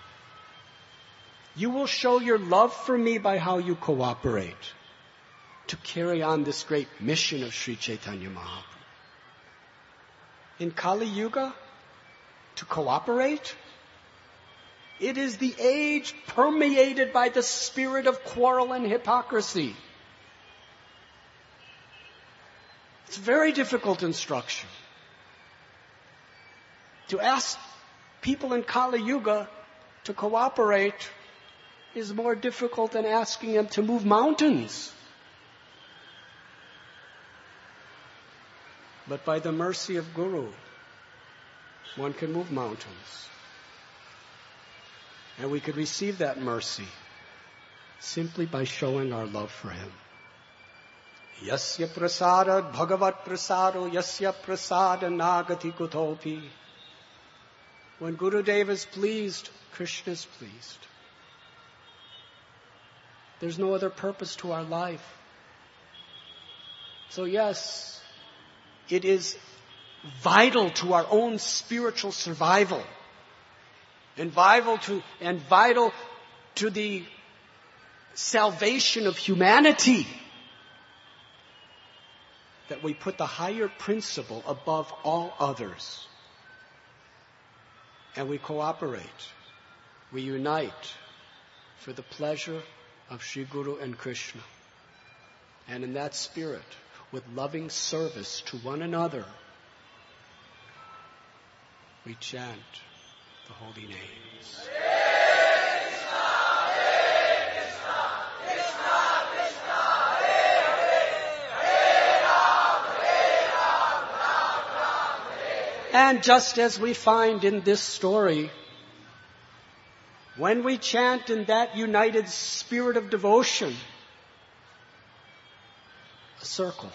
you will show your love for me by how you cooperate to carry on this great mission of Sri Chaitanya Mahaprabhu. In Kali Yuga, to cooperate, it is the age permeated by the spirit of quarrel and hypocrisy. It's a very difficult instruction. To ask people in Kali Yuga to cooperate is more difficult than asking them to move mountains. But by the mercy of Guru, one can move mountains. And we could receive that mercy simply by showing our love for Him. Yasya prasada bhagavat prasado yasya prasada nagati kutopi. When Gurudev is pleased, Krishna is pleased. There's no other purpose to our life. So yes, it is vital to our own spiritual survival and vital to the salvation of humanity that we put the higher principle above all others. And we cooperate, we unite for the pleasure of Sri Guru and Krishna. And in that spirit, with loving service to one another, we chant the holy names. And just as we find in this story, when we chant in that united spirit of devotion, a circle.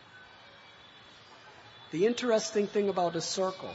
The interesting thing about a circle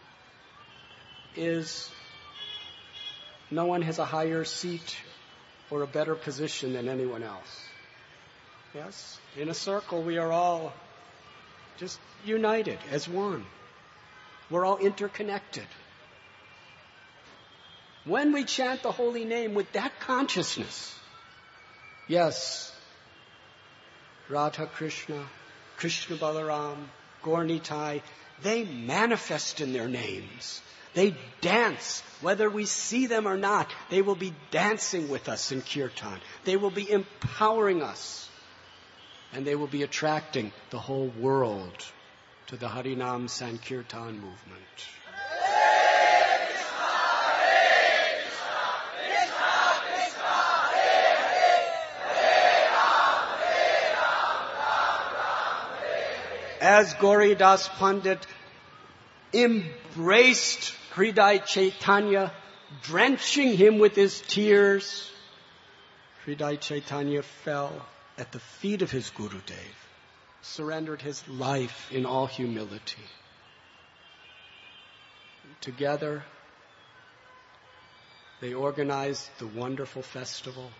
is no one has a higher seat or a better position than anyone else. Yes? In a circle, we are all just united as one. We're all interconnected. When we chant the holy name with that consciousness, yes, Radha Krishna, Krishna Balaram, Gaur Nitai, they manifest in their names. They dance, whether we see them or not. They will be dancing with us in Kirtan. They will be empowering us. And they will be attracting the whole world to the Harinam Sankirtan movement. As Gauri Das Pandit embraced Hriday Chaitanya, drenching him with his tears, Hriday Chaitanya fell at the feet of his Gurudev, surrendered his life in all humility. Together, they organized the wonderful festival.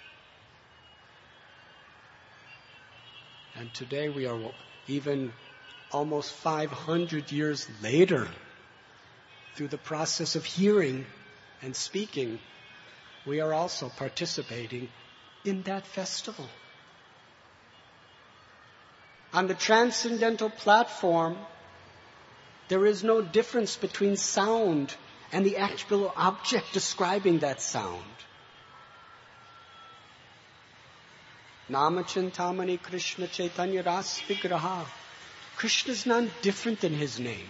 And today we are even almost 500 years later, through the process of hearing and speaking, we are also participating in that festival. On the transcendental platform, there is no difference between sound and the actual object describing that sound. Namachintamani Krishna Chaitanya Ras Vigraha. Krishna is none different than his name.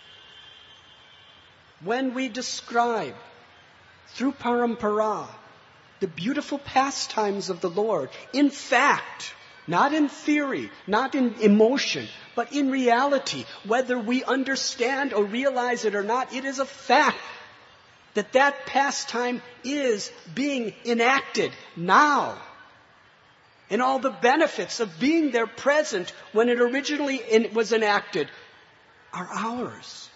When we describe through parampara the beautiful pastimes of the Lord, in fact, not in theory, not in emotion, but in reality, whether we understand or realize it or not, it is a fact that that pastime is being enacted now. And all the benefits of being there present when it originally was enacted are ours.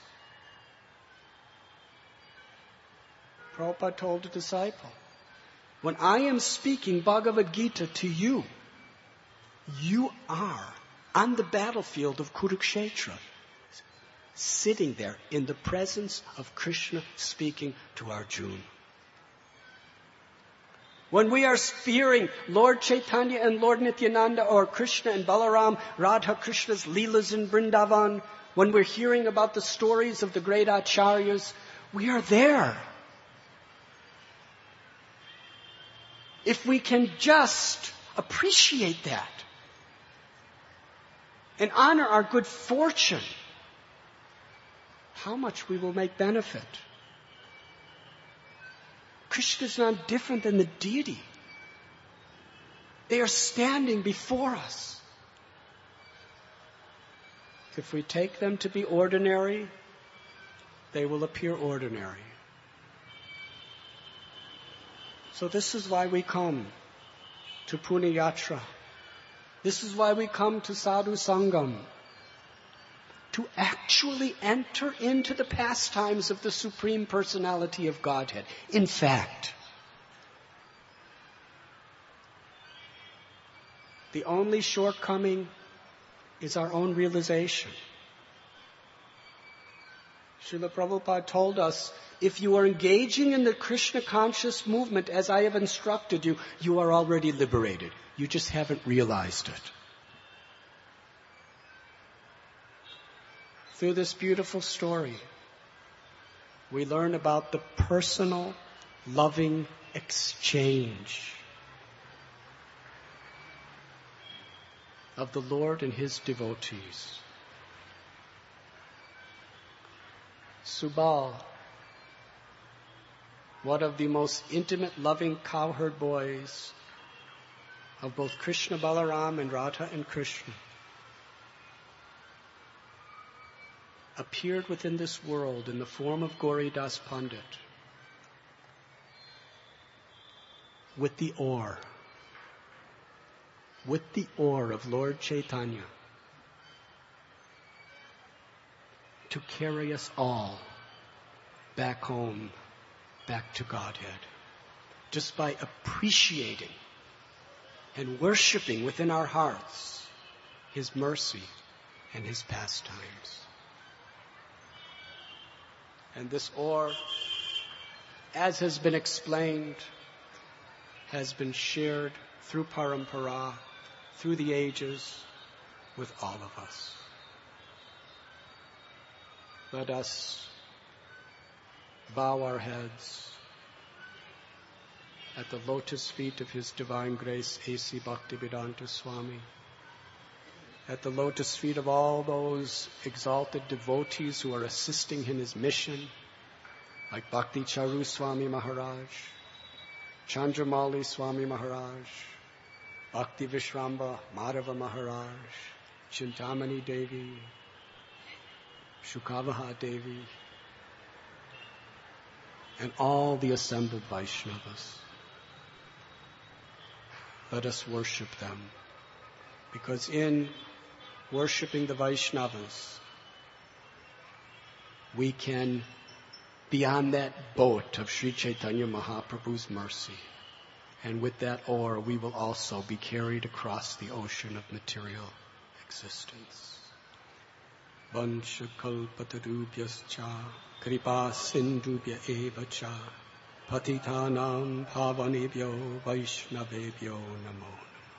Prabhupada told a disciple, when I am speaking Bhagavad Gita to you, you are on the battlefield of Kurukshetra, sitting there in the presence of Krishna speaking to Arjuna. When we are hearing Lord Chaitanya and Lord Nityananda, or Krishna and Balaram, Radha Krishna's Leelas in Vrindavan, when we're hearing about the stories of the great acharyas, we are there. If we can just appreciate that and honor our good fortune, how much we will make benefit. Krishna is not different than the deity. They are standing before us. If we take them to be ordinary, they will appear ordinary. So this is why we come to Punya Yatra. This is why we come to Sadhu Sangam. To actually enter into the pastimes of the Supreme Personality of Godhead. In fact, the only shortcoming is our own realization. Srila Prabhupada told us, if you are engaging in the Krishna conscious movement as I have instructed you, you are already liberated. You just haven't realized it. Through this beautiful story, we learn about the personal, loving exchange of the Lord and His devotees. Subal, one of the most intimate, loving cowherd boys of both Krishna Balaram and Radha and Krishna, appeared within this world in the form of Gauri Das Pandit with the oar of Lord Chaitanya to carry us all back home, back to Godhead, just by appreciating and worshiping within our hearts His mercy and His pastimes. And this oar as has been explained, has been shared through parampara, through the ages, with all of us. Let us bow our heads at the lotus feet of His Divine Grace, A.C. Bhaktivedanta Swami, at the lotus feet of all those exalted devotees who are assisting in His mission, like Bhakti Charu Swami Maharaj, Chandramali Swami Maharaj, Bhakti Vishramba Madhava Maharaj, Chintamani Devi, Shukavaha Devi, and all the assembled Vaishnavas. Let us worship them, because in worshipping the Vaishnavas, we can be on that boat of Sri Chaitanya Mahaprabhu's mercy. And with that oar, we will also be carried across the ocean of material existence. Vansha kalpatarubhyascha kripa sindhubhya eva cha patitanam pavanebhyo vaishnavebhyo namo.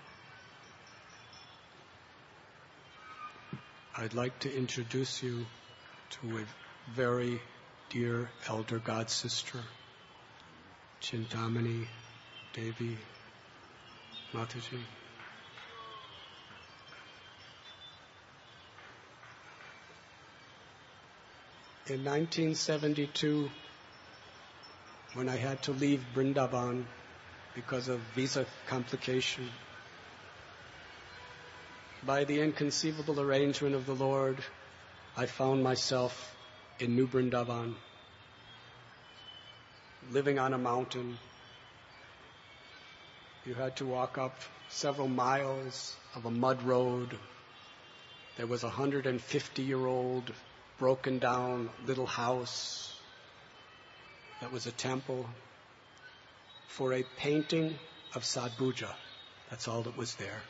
I'd like to introduce you to a very dear elder god sister, Chintamani Devi Mataji. In 1972, when I had to leave Vrindavan because of visa complication, by the inconceivable arrangement of the Lord, I found myself in New Vrindavan, living on a mountain. You had to walk up several miles of a mud road. There was a 150-year-old broken down little house that was a temple for a painting of Sadbhuja. That's all that was there.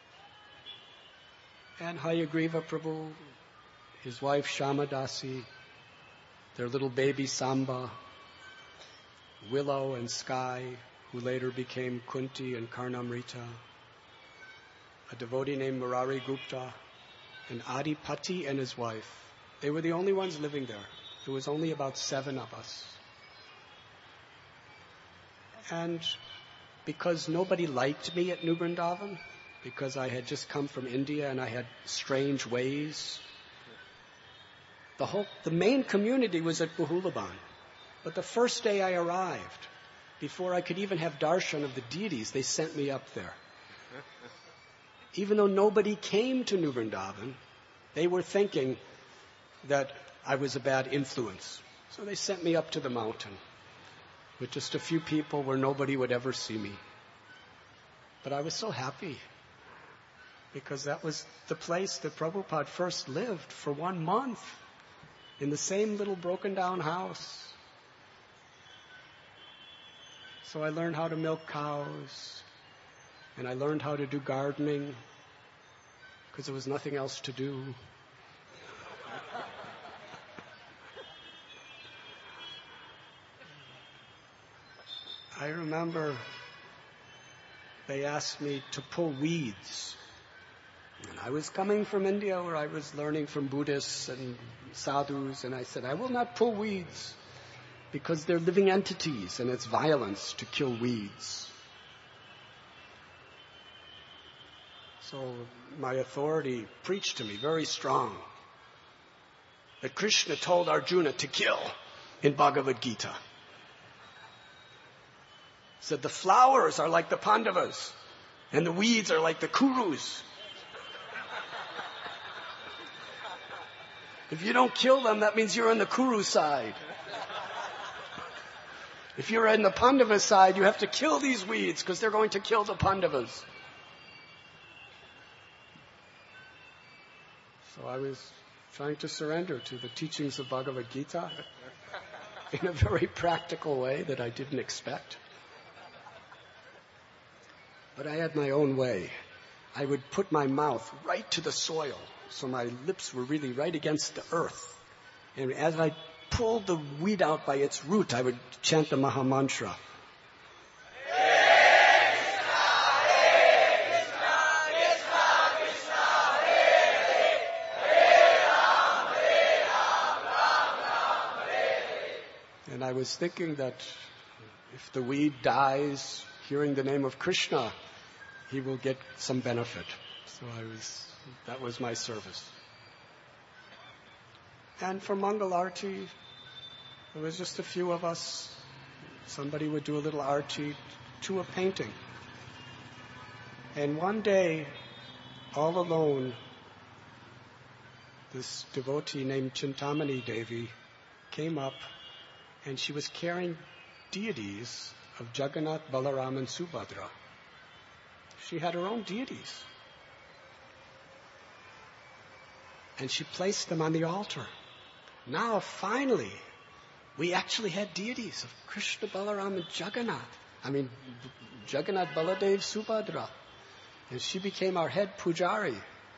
And Hayagriva Prabhu, his wife Shamadasi, their little baby Samba, Willow and Sky, who later became Kunti and Karnamrita, a devotee named Murari Gupta, and Adipati and his wife. They were the only ones living there. There was only about 7 of us. And because nobody liked me at New Vrindavan, because I had just come from India and I had strange ways, the main community was at Bahulaban. But the first day I arrived, before I could even have darshan of the deities, they sent me up there. Even though nobody came to New Vrindavan, they were thinking that I was a bad influence. So they sent me up to the mountain with just a few people where nobody would ever see me. But I was so happy, because that was the place that Prabhupada first lived for 1 month, in the same little broken down house. So I learned how to milk cows, and I learned how to do gardening, because there was nothing else to do. I remember they asked me to pull weeds. And I was coming from India, where I was learning from Buddhists and sadhus, and I said, I will not pull weeds, because they're living entities, and it's violence to kill weeds. So my authority preached to me very strong that Krishna told Arjuna to kill in Bhagavad Gita. Said the flowers are like the Pandavas, and the weeds are like the Kurus. If you don't kill them, that means you're on the Kuru side. If you're on the Pandava side, you have to kill these weeds, because they're going to kill the Pandavas. So I was trying to surrender to the teachings of Bhagavad Gita in a very practical way that I didn't expect. But I had my own way. I would put my mouth right to the soil, so my lips were really right against the earth. And as I pull the weed out by its root, I would chant the Maha Mantra. And I was thinking that if the weed dies hearing the name of Krishna, he will get some benefit. So that was my service. And for Mangal Arti, there was just a few of us. Somebody would do a little arti to a painting. And one day, all alone, this devotee named Chintamani Devi came up, and she was carrying deities of Jagannath, Balaram, and Subhadra. She had her own deities. And she placed them on the altar. Now, finally, we actually had deities of Krishna, Balaram, and Jagannath. Jagannath, Baladev, Subhadra. And she became our head pujari.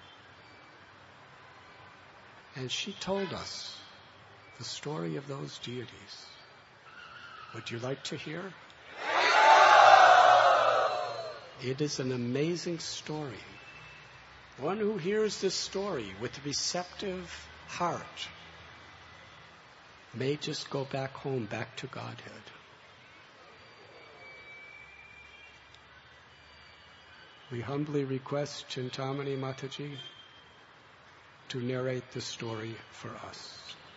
And she told us the story of those deities. Would you like to hear? It is an amazing story. One who hears this story with a receptive heart may just go back home, back to Godhead. We humbly request Chintamani Mataji to narrate the story for us.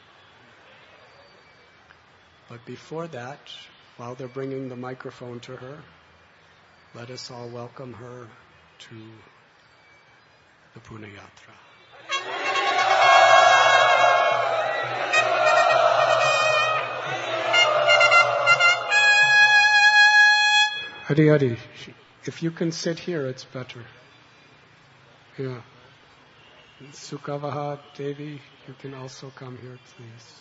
But before that, while they're bringing the microphone to her, let us all welcome her to the Pune Yatra. Hari Hari, if you can sit here, it's better. Yeah. Sukavaha Devi, you can also come here, please.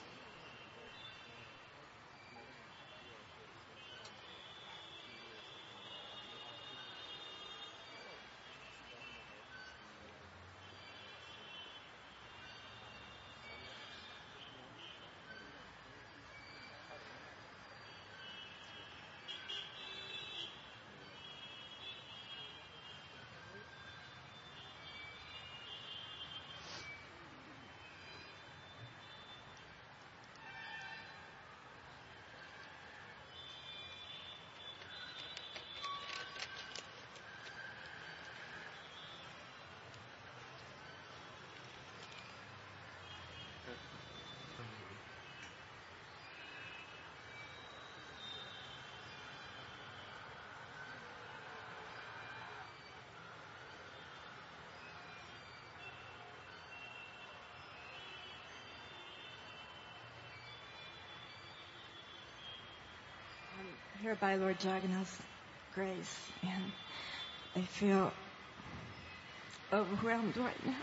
Here by Lord Jagannath's grace, and I feel overwhelmed right now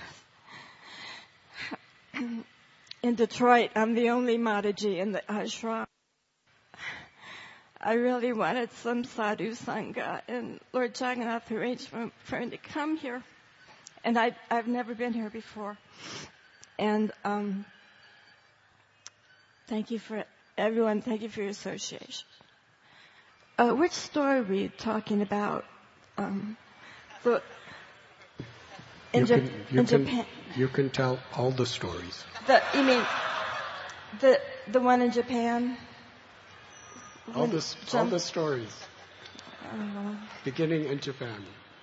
because in Detroit, I'm the only Mataji in the ashram. I really wanted some sadhu sangha, and Lord Jagannath arranged for me to come here, and I've never been here before. And thank you for everyone. Thank you for your association. Which story were you talking about? In Japan? You can tell all the stories. You mean the one in Japan? All the stories. Beginning in Japan.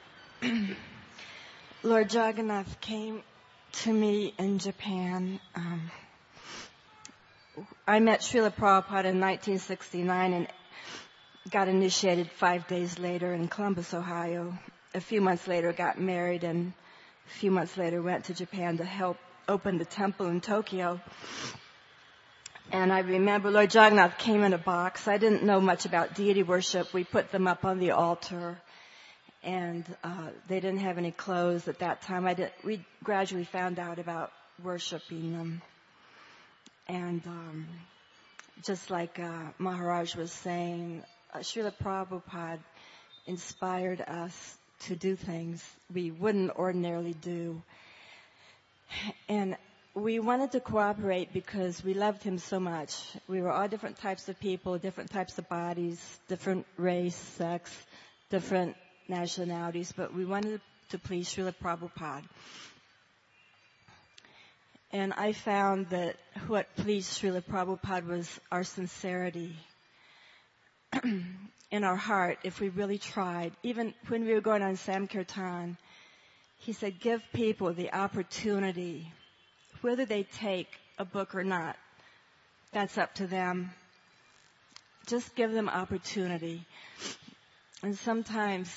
Lord Jagannath came to me in Japan. I met Srila Prabhupada in 1969 and got initiated 5 days later in Columbus, Ohio. A few months later got married, and a few months later went to Japan to help open the temple in Tokyo. And I remember Lord Jagannath came in a box. I didn't know much about deity worship. We put them up on the altar, and they didn't have any clothes at that time. We gradually found out about worshiping them. And just like Maharaj was saying, Srila Prabhupada inspired us to do things we wouldn't ordinarily do. And we wanted to cooperate because we loved him so much. We were all different types of people, different types of bodies, different race, sex, different nationalities, but we wanted to please Srila Prabhupada. And I found that what pleased Srila Prabhupada was our sincerity in our heart, if we really tried. Even when we were going on Sankirtan, he said, give people the opportunity, whether they take a book or not, that's up to them. Just give them opportunity. And sometimes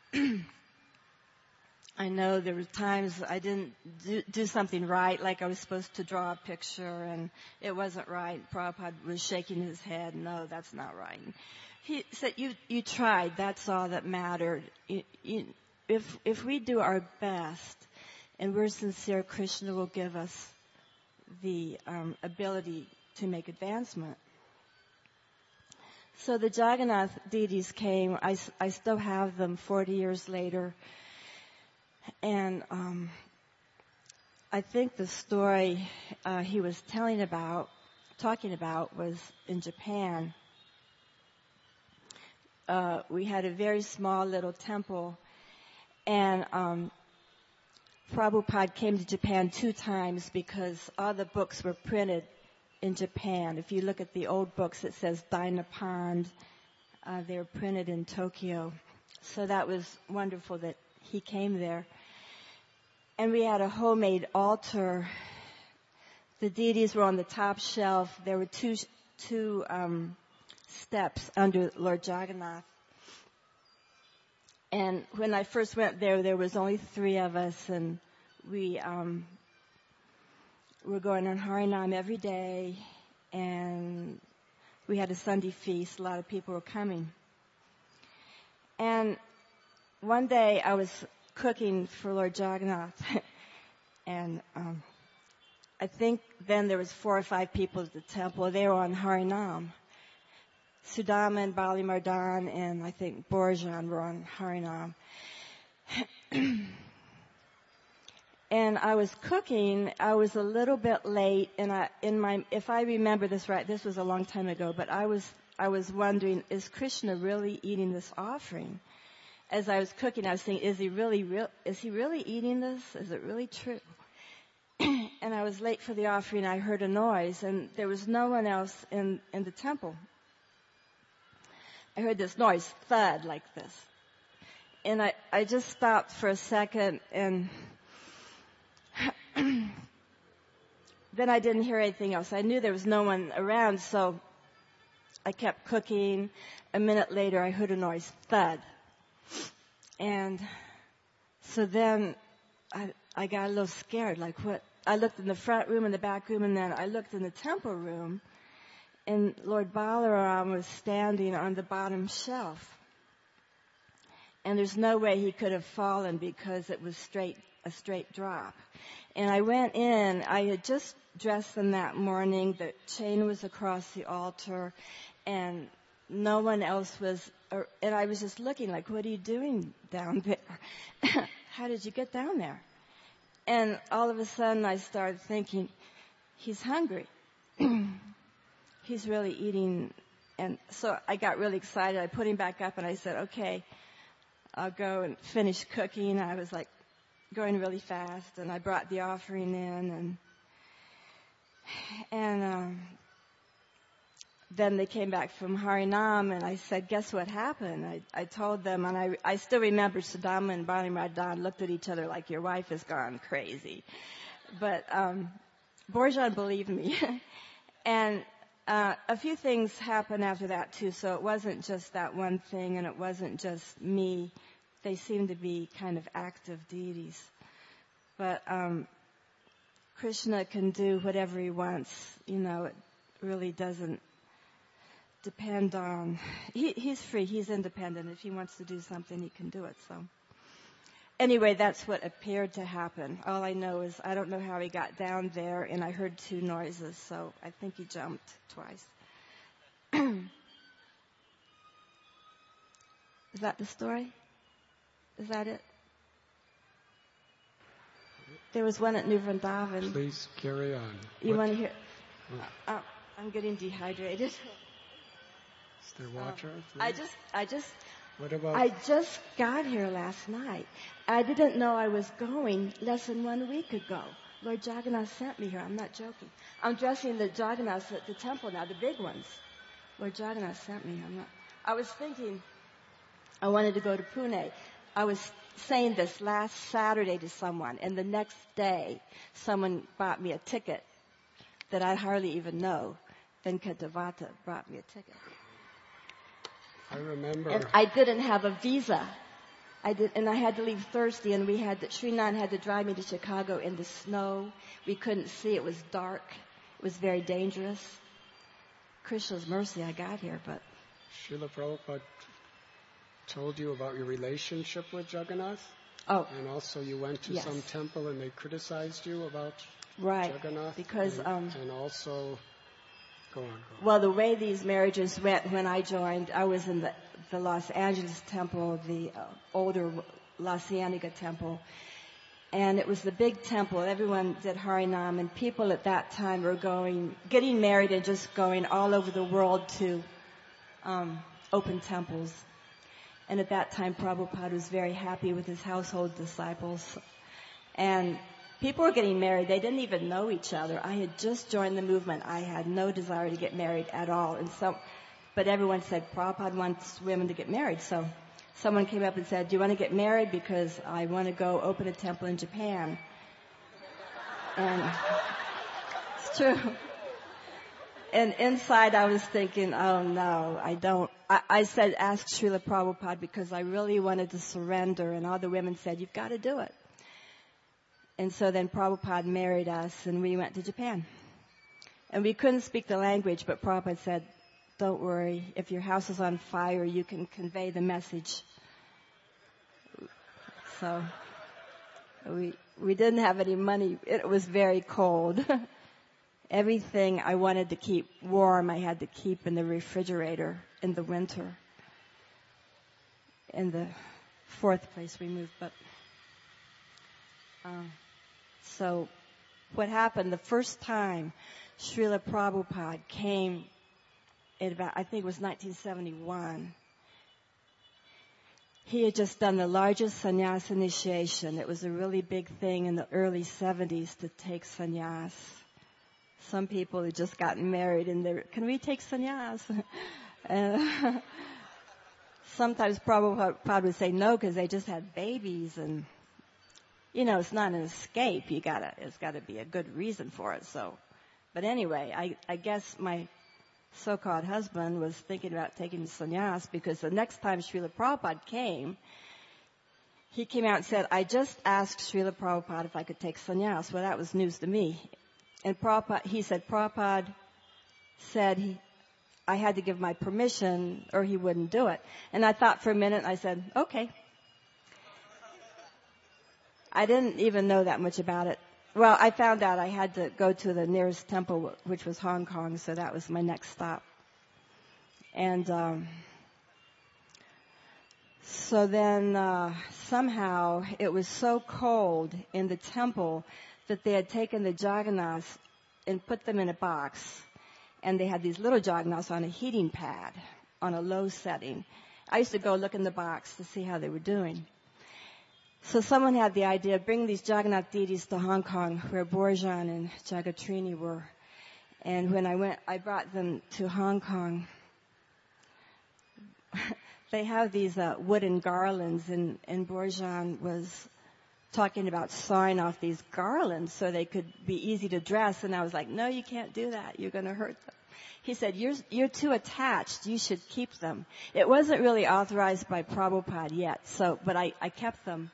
I know there were times I didn't do something right, like I was supposed to draw a picture and it wasn't right. Prabhupada was shaking his head, no, that's not right. He said, you tried, that's all that mattered. If we do our best and we're sincere, Krishna will give us the ability to make advancement. So the Jagannath deities came. I still have them 40 years later. And I think the story he was talking about was in Japan. We had a very small little temple, and Prabhupada came to Japan 2 times because all the books were printed in Japan. If you look at the old books, it says Dinapand. They were printed in Tokyo. So that was wonderful that he came there. And we had a homemade altar. The deities were on the top shelf. There were two steps under Lord Jagannath. And when I first went there was only 3 of us, and we were going on Harinam every day, and we had a Sunday feast. A lot of people were coming. And one day I was cooking for Lord Jagannath, and I think then there was 4 or 5 people at the temple. They were on Harinam. Sudama and Bali Mardan and I think Borjan were on Harinam. And I was cooking. I was a little bit late, and if I remember this right, this was a long time ago, but I was wondering, is Krishna really eating this offering? As I was cooking, I was thinking, is he really eating this? Is it really true? And I was late for the offering. I heard a noise, and there was no one else in the temple. I heard this noise, thud, like this. And I just stopped for a second, and then I didn't hear anything else. I knew there was no one around, so I kept cooking. A minute later, I heard a noise, thud. And so then I got a little scared, like what? I looked in the front room and the back room, and then I looked in the temple room, and Lord Balaram was standing on the bottom shelf. And there's no way he could have fallen because it was a straight drop. And I went in, I had just dressed them that morning, the chain was across the altar, and no one else was, and I was just looking like, what are you doing down there? How did you get down there? And all of a sudden I started thinking, he's hungry. He's really eating. And so I got really excited. I put him back up and I said, okay, I'll go and finish cooking. I was like going really fast, and I brought the offering in, and then they came back from Harinam, and I said, guess what happened? I told them, and I still remember Sudama and Bali Mardan looked at each other like, your wife has gone crazy. But Borjan believed me. And a few things happened after that too, so it wasn't just that one thing, and it wasn't just me. They seemed to be kind of active deities. But Krishna can do whatever he wants. It really doesn't depend on... He's free, he's independent. If he wants to do something, he can do it. So anyway, that's what appeared to happen. All I know is I don't know how he got down there, and I heard 2 noises, so I think he jumped twice. Is that the story? Is that it? There was one at New Vrindavan. Please carry on. You want to hear? I'm getting dehydrated. Is there water? What about? I just got here last night. I didn't know I was going less than 1 week ago. Lord Jagannath sent me here. I'm not joking. I'm dressing the Jagannaths at the temple now, the big ones. Lord Jagannath sent me. I was thinking I wanted to go to Pune. I was saying this last Saturday to someone, and the next day someone bought me a ticket that I hardly even know. Venkatavata brought me a ticket. I remember. And I didn't have a visa. And I had to leave Thursday, and Srinath had to drive me to Chicago in the snow. We couldn't see. It was dark. It was very dangerous. Krishna's mercy, I got here, but... Srila Prabhupada told you about your relationship with Jagannath? Oh. And also you went to some temple and they criticized you about Jagannath? Because... and also... Go on. Well, the way these marriages went when I joined, I was in the Los Angeles temple, the older La Cienega temple. And it was the big temple. Everyone did Harinam, and people at that time were getting married and just going all over the world to open temples. And at that time, Prabhupada was very happy with his household disciples. And people were getting married. They didn't even know each other. I had just joined the movement. I had no desire to get married at all. But everyone said, Prabhupada wants women to get married. So someone came up and said, do you want to get married? Because I want to go open a temple in Japan. And it's true. And inside I was thinking, oh no, I don't. I said, ask Srila Prabhupada, because I really wanted to surrender. And all the women said, you've got to do it. And so then Prabhupada married us, and we went to Japan. And we couldn't speak the language, but Prabhupada said, don't worry, if your house is on fire, you can convey the message. So we didn't have any money. It was very cold. Everything I wanted to keep warm, I had to keep in the refrigerator in the winter. In the fourth place we moved, but... So what happened, the first time Srila Prabhupada came, I think it was 1971, he had just done the largest sannyas initiation. It was a really big thing in the early 70s to take sannyas. Some people had just gotten married and can we take sannyas? And sometimes Prabhupada would say no because they just had babies, and it's not an escape. It's gotta be a good reason for it. So, but anyway, I guess my so-called husband was thinking about taking sannyas, because the next time Srila Prabhupada came, he came out and said, I just asked Srila Prabhupada if I could take sannyas. Well, that was news to me. And Prabhupada said I had to give my permission or he wouldn't do it. And I thought for a minute, I said, okay. I didn't even know that much about it. Well, I found out I had to go to the nearest temple, which was Hong Kong, so that was my next stop. And so then somehow it was so cold in the temple that they had taken the Jagannaths and put them in a box. And they had these little Jagannaths on a heating pad on a low setting. I used to go look in the box to see how they were doing. So someone had the idea of bringing these Jagannath deities to Hong Kong, where Borjan and Jagatrini were. And when I brought them to Hong Kong. They have these wooden garlands, and Borjan was talking about sawing off these garlands so they could be easy to dress. And I was like, no, you can't do that. You're going to hurt them. He said, you're too attached. You should keep them. It wasn't really authorized by Prabhupada yet, but I kept them.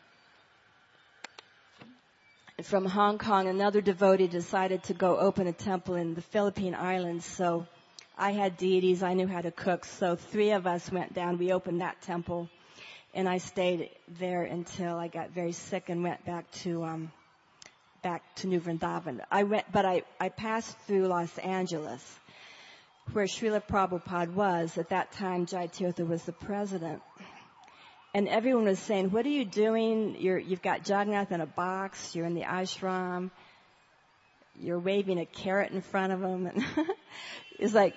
From Hong Kong, another devotee decided to go open a temple in the Philippine Islands. So I had deities. I knew how to cook. So 3 of us went down. We opened that temple. And I stayed there until I got very sick and went back to New Vrindavan. I passed through Los Angeles, where Srila Prabhupada was. At that time, Jai Tirtha was the president. And everyone was saying, what are you doing? You've got Jagannath in a box. You're in the ashram. You're waving a carrot in front of him. And it's like,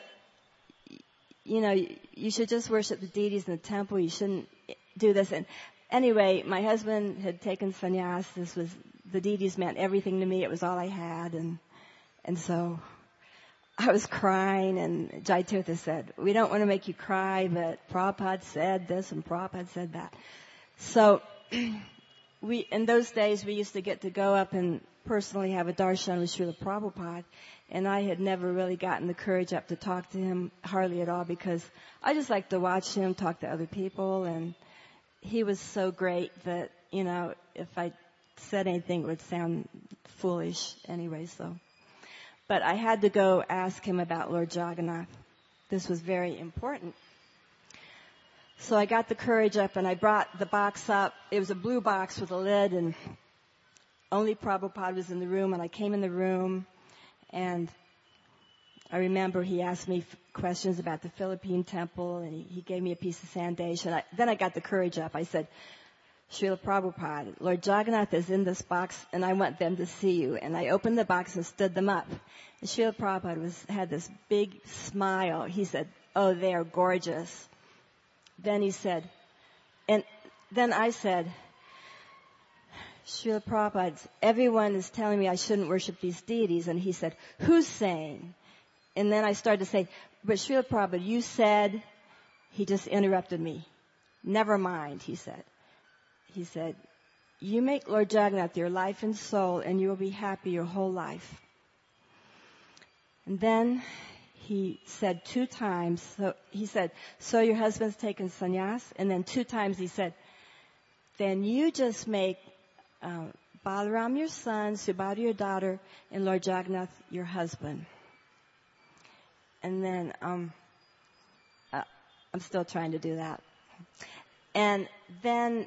you should just worship the deities in the temple. You shouldn't do this. And anyway, my husband had taken sannyas. The deities meant everything to me. It was all I had. And so I was crying, and Jai Tirtha said, we don't want to make you cry, but Prabhupada said this and Prabhupada said that. So in those days, we used to get to go up and personally have a darshan with Srila Prabhupada, and I had never really gotten the courage up to talk to him hardly at all, because I just like to watch him talk to other people, and he was so great that, if I said anything, it would sound foolish anyway, so. But I had to go ask him about Lord Jagannath. This was very important. So I got the courage up and I brought the box up. It was a blue box with a lid, and only Prabhupada was in the room, and I came in the room, and I remember he asked me questions about the Philippine temple, and he gave me a piece of sandesh. And then I got the courage up. I said, Srila Prabhupada, Lord Jagannath is in this box, and I want them to see you. And I opened the box and stood them up. And Srila Prabhupada had this big smile. He said, oh, they are gorgeous. Then he said, and then I said, Srila Prabhupada, everyone is telling me I shouldn't worship these deities. And he said, who's saying? And then I started to say, but Srila Prabhupada, you said, he just interrupted me. Never mind, he said. He said, you make Lord Jagannath your life and soul, and you will be happy your whole life. And then he said 2 times, so he said, so your husband's taken sannyas? And then 2 times he said, then you just make Balaram your son, Subhadra your daughter, and Lord Jagannath your husband. And then I'm still trying to do that. And then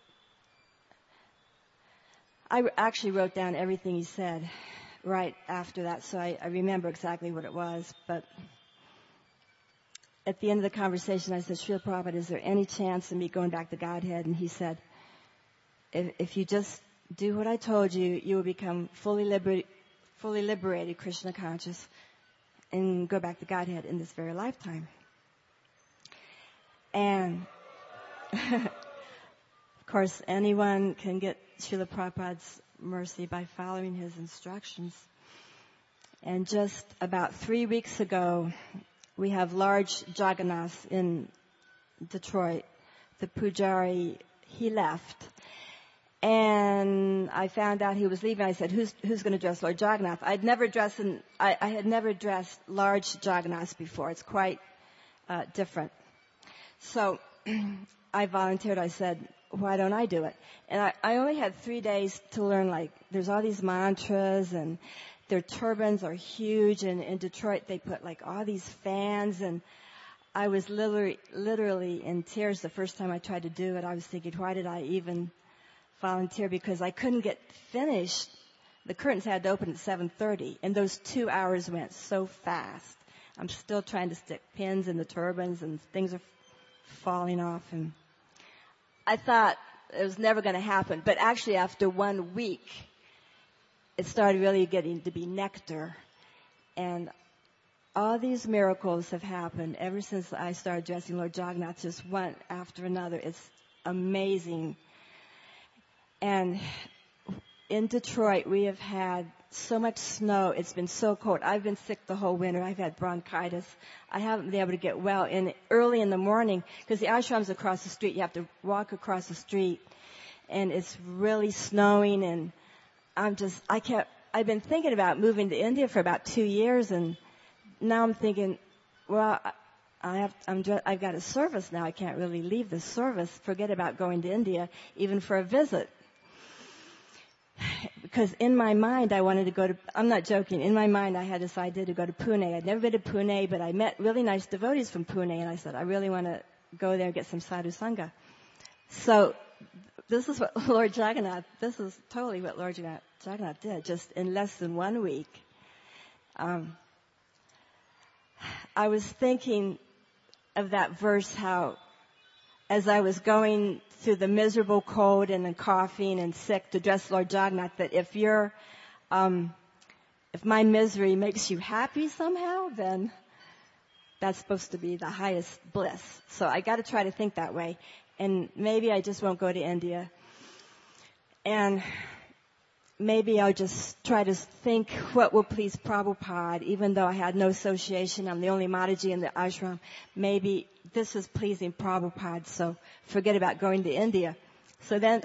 I actually wrote down everything he said right after that, so I remember exactly what it was. But at the end of the conversation, I said, Srila Prabhupada, is there any chance of me going back to Godhead? And he said, if you just do what I told you, you will become fully liberated, Krishna conscious, and go back to Godhead in this very lifetime. And of course, anyone can get Srila Prabhupada's mercy by following his instructions. And just about 3 weeks ago, we have large Jagannaths in Detroit. The Pujari, he left. And I found out he was leaving. I said, who's going to dress Lord Jagannath? I had never dressed large Jagannaths before. It's quite different. So I volunteered. I said, why don't I do it? And I only had 3 days to learn, there's all these mantras, and their turbans are huge, and in Detroit they put all these fans, and I was literally in tears the first time I tried to do it. I was thinking, why did I even volunteer? Because I couldn't get finished. The curtains had to open at 7:30, and those 2 hours went so fast. I'm still trying to stick pins in the turbans, and things are falling off, and I thought it was never going to happen. But actually, after 1 week, it started really getting to be nectar. And all these miracles have happened ever since I started dressing Lord Jagannath, just one after another. It's amazing. And in Detroit, we have had so much snow. It's been so cold. I've been sick the whole winter. I've had bronchitis. I haven't been able to get well. And early in the morning, because the ashram's across the street, you have to walk across the street, and it's really snowing. And I've been thinking about moving to India for about 2 years, and now I'm thinking, well, I've got a service now. I can't really leave the service. Forget about going to India, even for a visit. Because in my mind, I wanted to go to, I'm not joking, in my mind I had this idea to go to Pune. I'd never been to Pune, but I met really nice devotees from Pune, and I said, I really want to go there and get some sadhu sangha. So this is what Lord Jagannath, this is totally what Lord Jagannath did, just in less than 1 week. I was thinking of that verse, how as I was going through the miserable cold and the coughing and sick to address Lord Jagannath, that if my misery makes you happy somehow, then that's supposed to be the highest bliss. So I got to try to think that way. And maybe I just won't go to India. And maybe I'll just try to think what will please Prabhupada, even though I had no association. I'm the only Mataji in the ashram. Maybe this is pleasing Prabhupada, so forget about going to India. So then,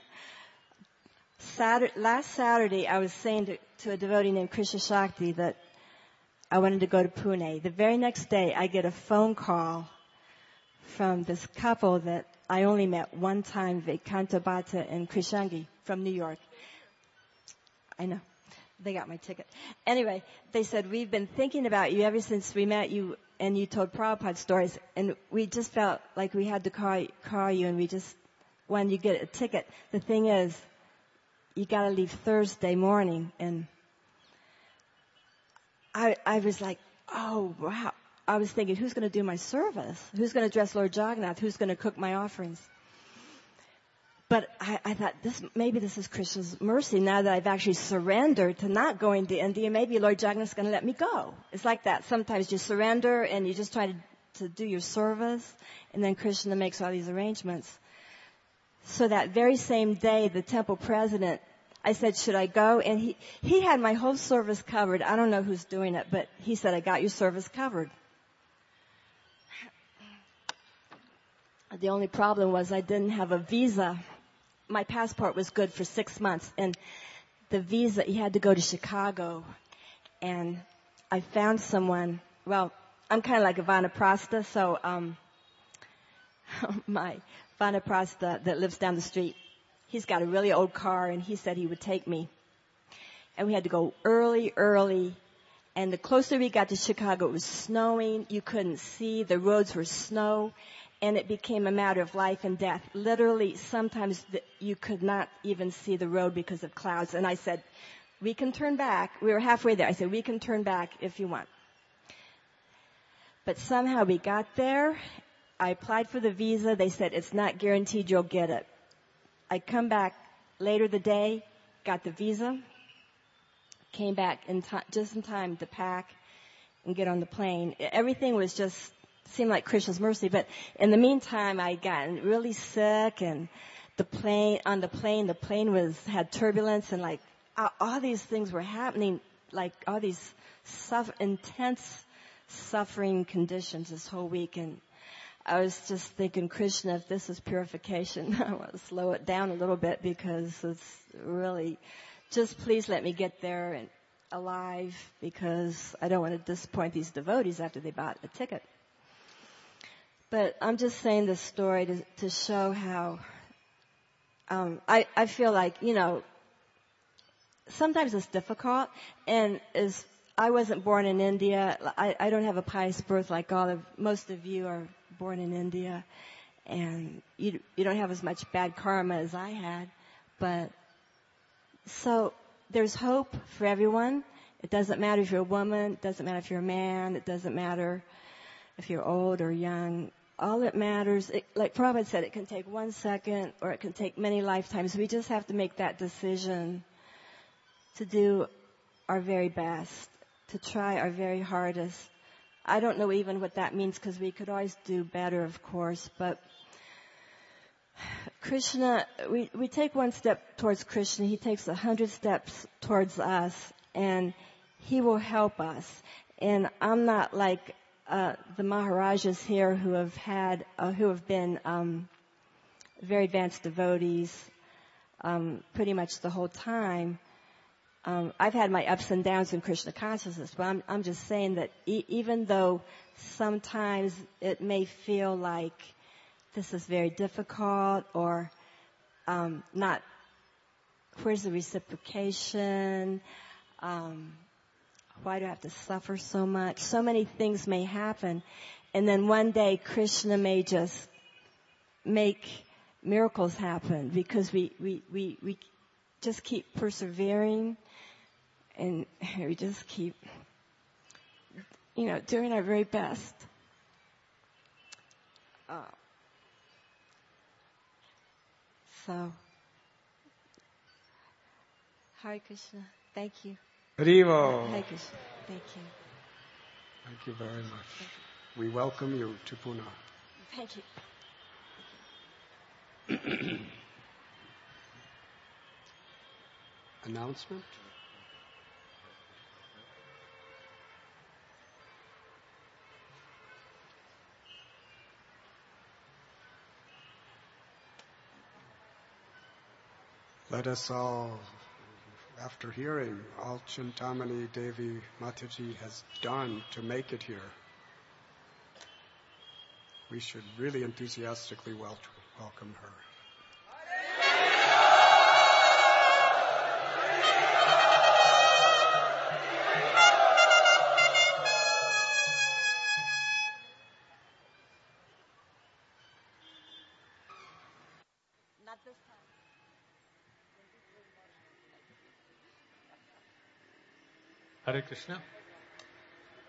last Saturday, I was saying to a devotee named Krishna Shakti that I wanted to go to Pune. The very next day, I get a phone call from this couple that I only met one time, Vedanta Bhatta and Krishangi from New York. I know. They got my ticket. Anyway, they said, we've been thinking about you ever since we met you and you told Prabhupada stories, and we just felt like we had to call you, and we just wanted you to get a ticket. The thing is, you got to leave Thursday morning. And I was like, oh, wow. I was thinking, who's going to do my service? Who's going to dress Lord Jagannath? Who's going to cook my offerings? But I thought, maybe this is Krishna's mercy. Now that I've actually surrendered to not going to India, maybe Lord Jagannath's going to let me go. It's like that. Sometimes you surrender and you just try to do your service, and then Krishna makes all these arrangements. So that very same day, the temple president, I said, should I go? And he had my whole service covered. I don't know who's doing it, but he said, I got your service covered. The only problem was I didn't have a visa. My passport was good for 6 months, and the visa, you had to go to Chicago. And I found someone, well, I'm kind of like a Vanaprastha, so my Vanaprastha that lives down the street, he's got a really old car, and he said he would take me. And we had to go early, and the closer we got to Chicago, it was snowing. You couldn't see. The roads were snow. And it became a matter of life and death. Literally, sometimes you could not even see the road because of clouds. And I said, we can turn back. We were halfway there. I said, we can turn back if you want. But somehow we got there. I applied for the visa. They said, it's not guaranteed you'll get it. I come back later the day, got the visa, came back just in time to pack and get on the plane. Everything was just seemed like Krishna's mercy, but in the meantime, I got really sick, and the plane had turbulence, and like all these things were happening, like all these intense suffering conditions this whole week, and I was just thinking, Krishna, if this is purification, I want to slow it down a little bit because it's really, just please let me get there and alive, because I don't want to disappoint these devotees after they bought a ticket. But I'm just saying this story to show how I feel like, sometimes it's difficult. And as I wasn't born in India, I don't have a pious birth like most of you are born in India. And you don't have as much bad karma as I had. But so there's hope for everyone. It doesn't matter if you're a woman. It doesn't matter if you're a man. It doesn't matter if you're old or young. All that matters, like Prabhupada said, it can take 1 second or it can take many lifetimes. We just have to make that decision to do our very best, to try our very hardest. I don't know even what that means, because we could always do better, of course, but Krishna, we take 1 step towards Krishna, he takes 100 steps towards us, and he will help us. And I'm not like the Maharajas here who have been very advanced devotees pretty much the whole time. I've had my ups and downs in Krishna consciousness, but I'm just saying that even though sometimes it may feel like this is very difficult or not, where's the reciprocation? Why do I have to suffer so much? So many things may happen. And then one day Krishna may just make miracles happen because we just keep persevering, and we just keep, doing our very best. So, Hare Krishna. Thank you. Haribo. Hare Krishna. Thank you. Thank you very much. We welcome you to Pune. Thank you. Announcement? Let us all, after hearing all Chintamani Devi Mataji has done to make it here, we should really enthusiastically welcome her. Not this time. Hare Krishna.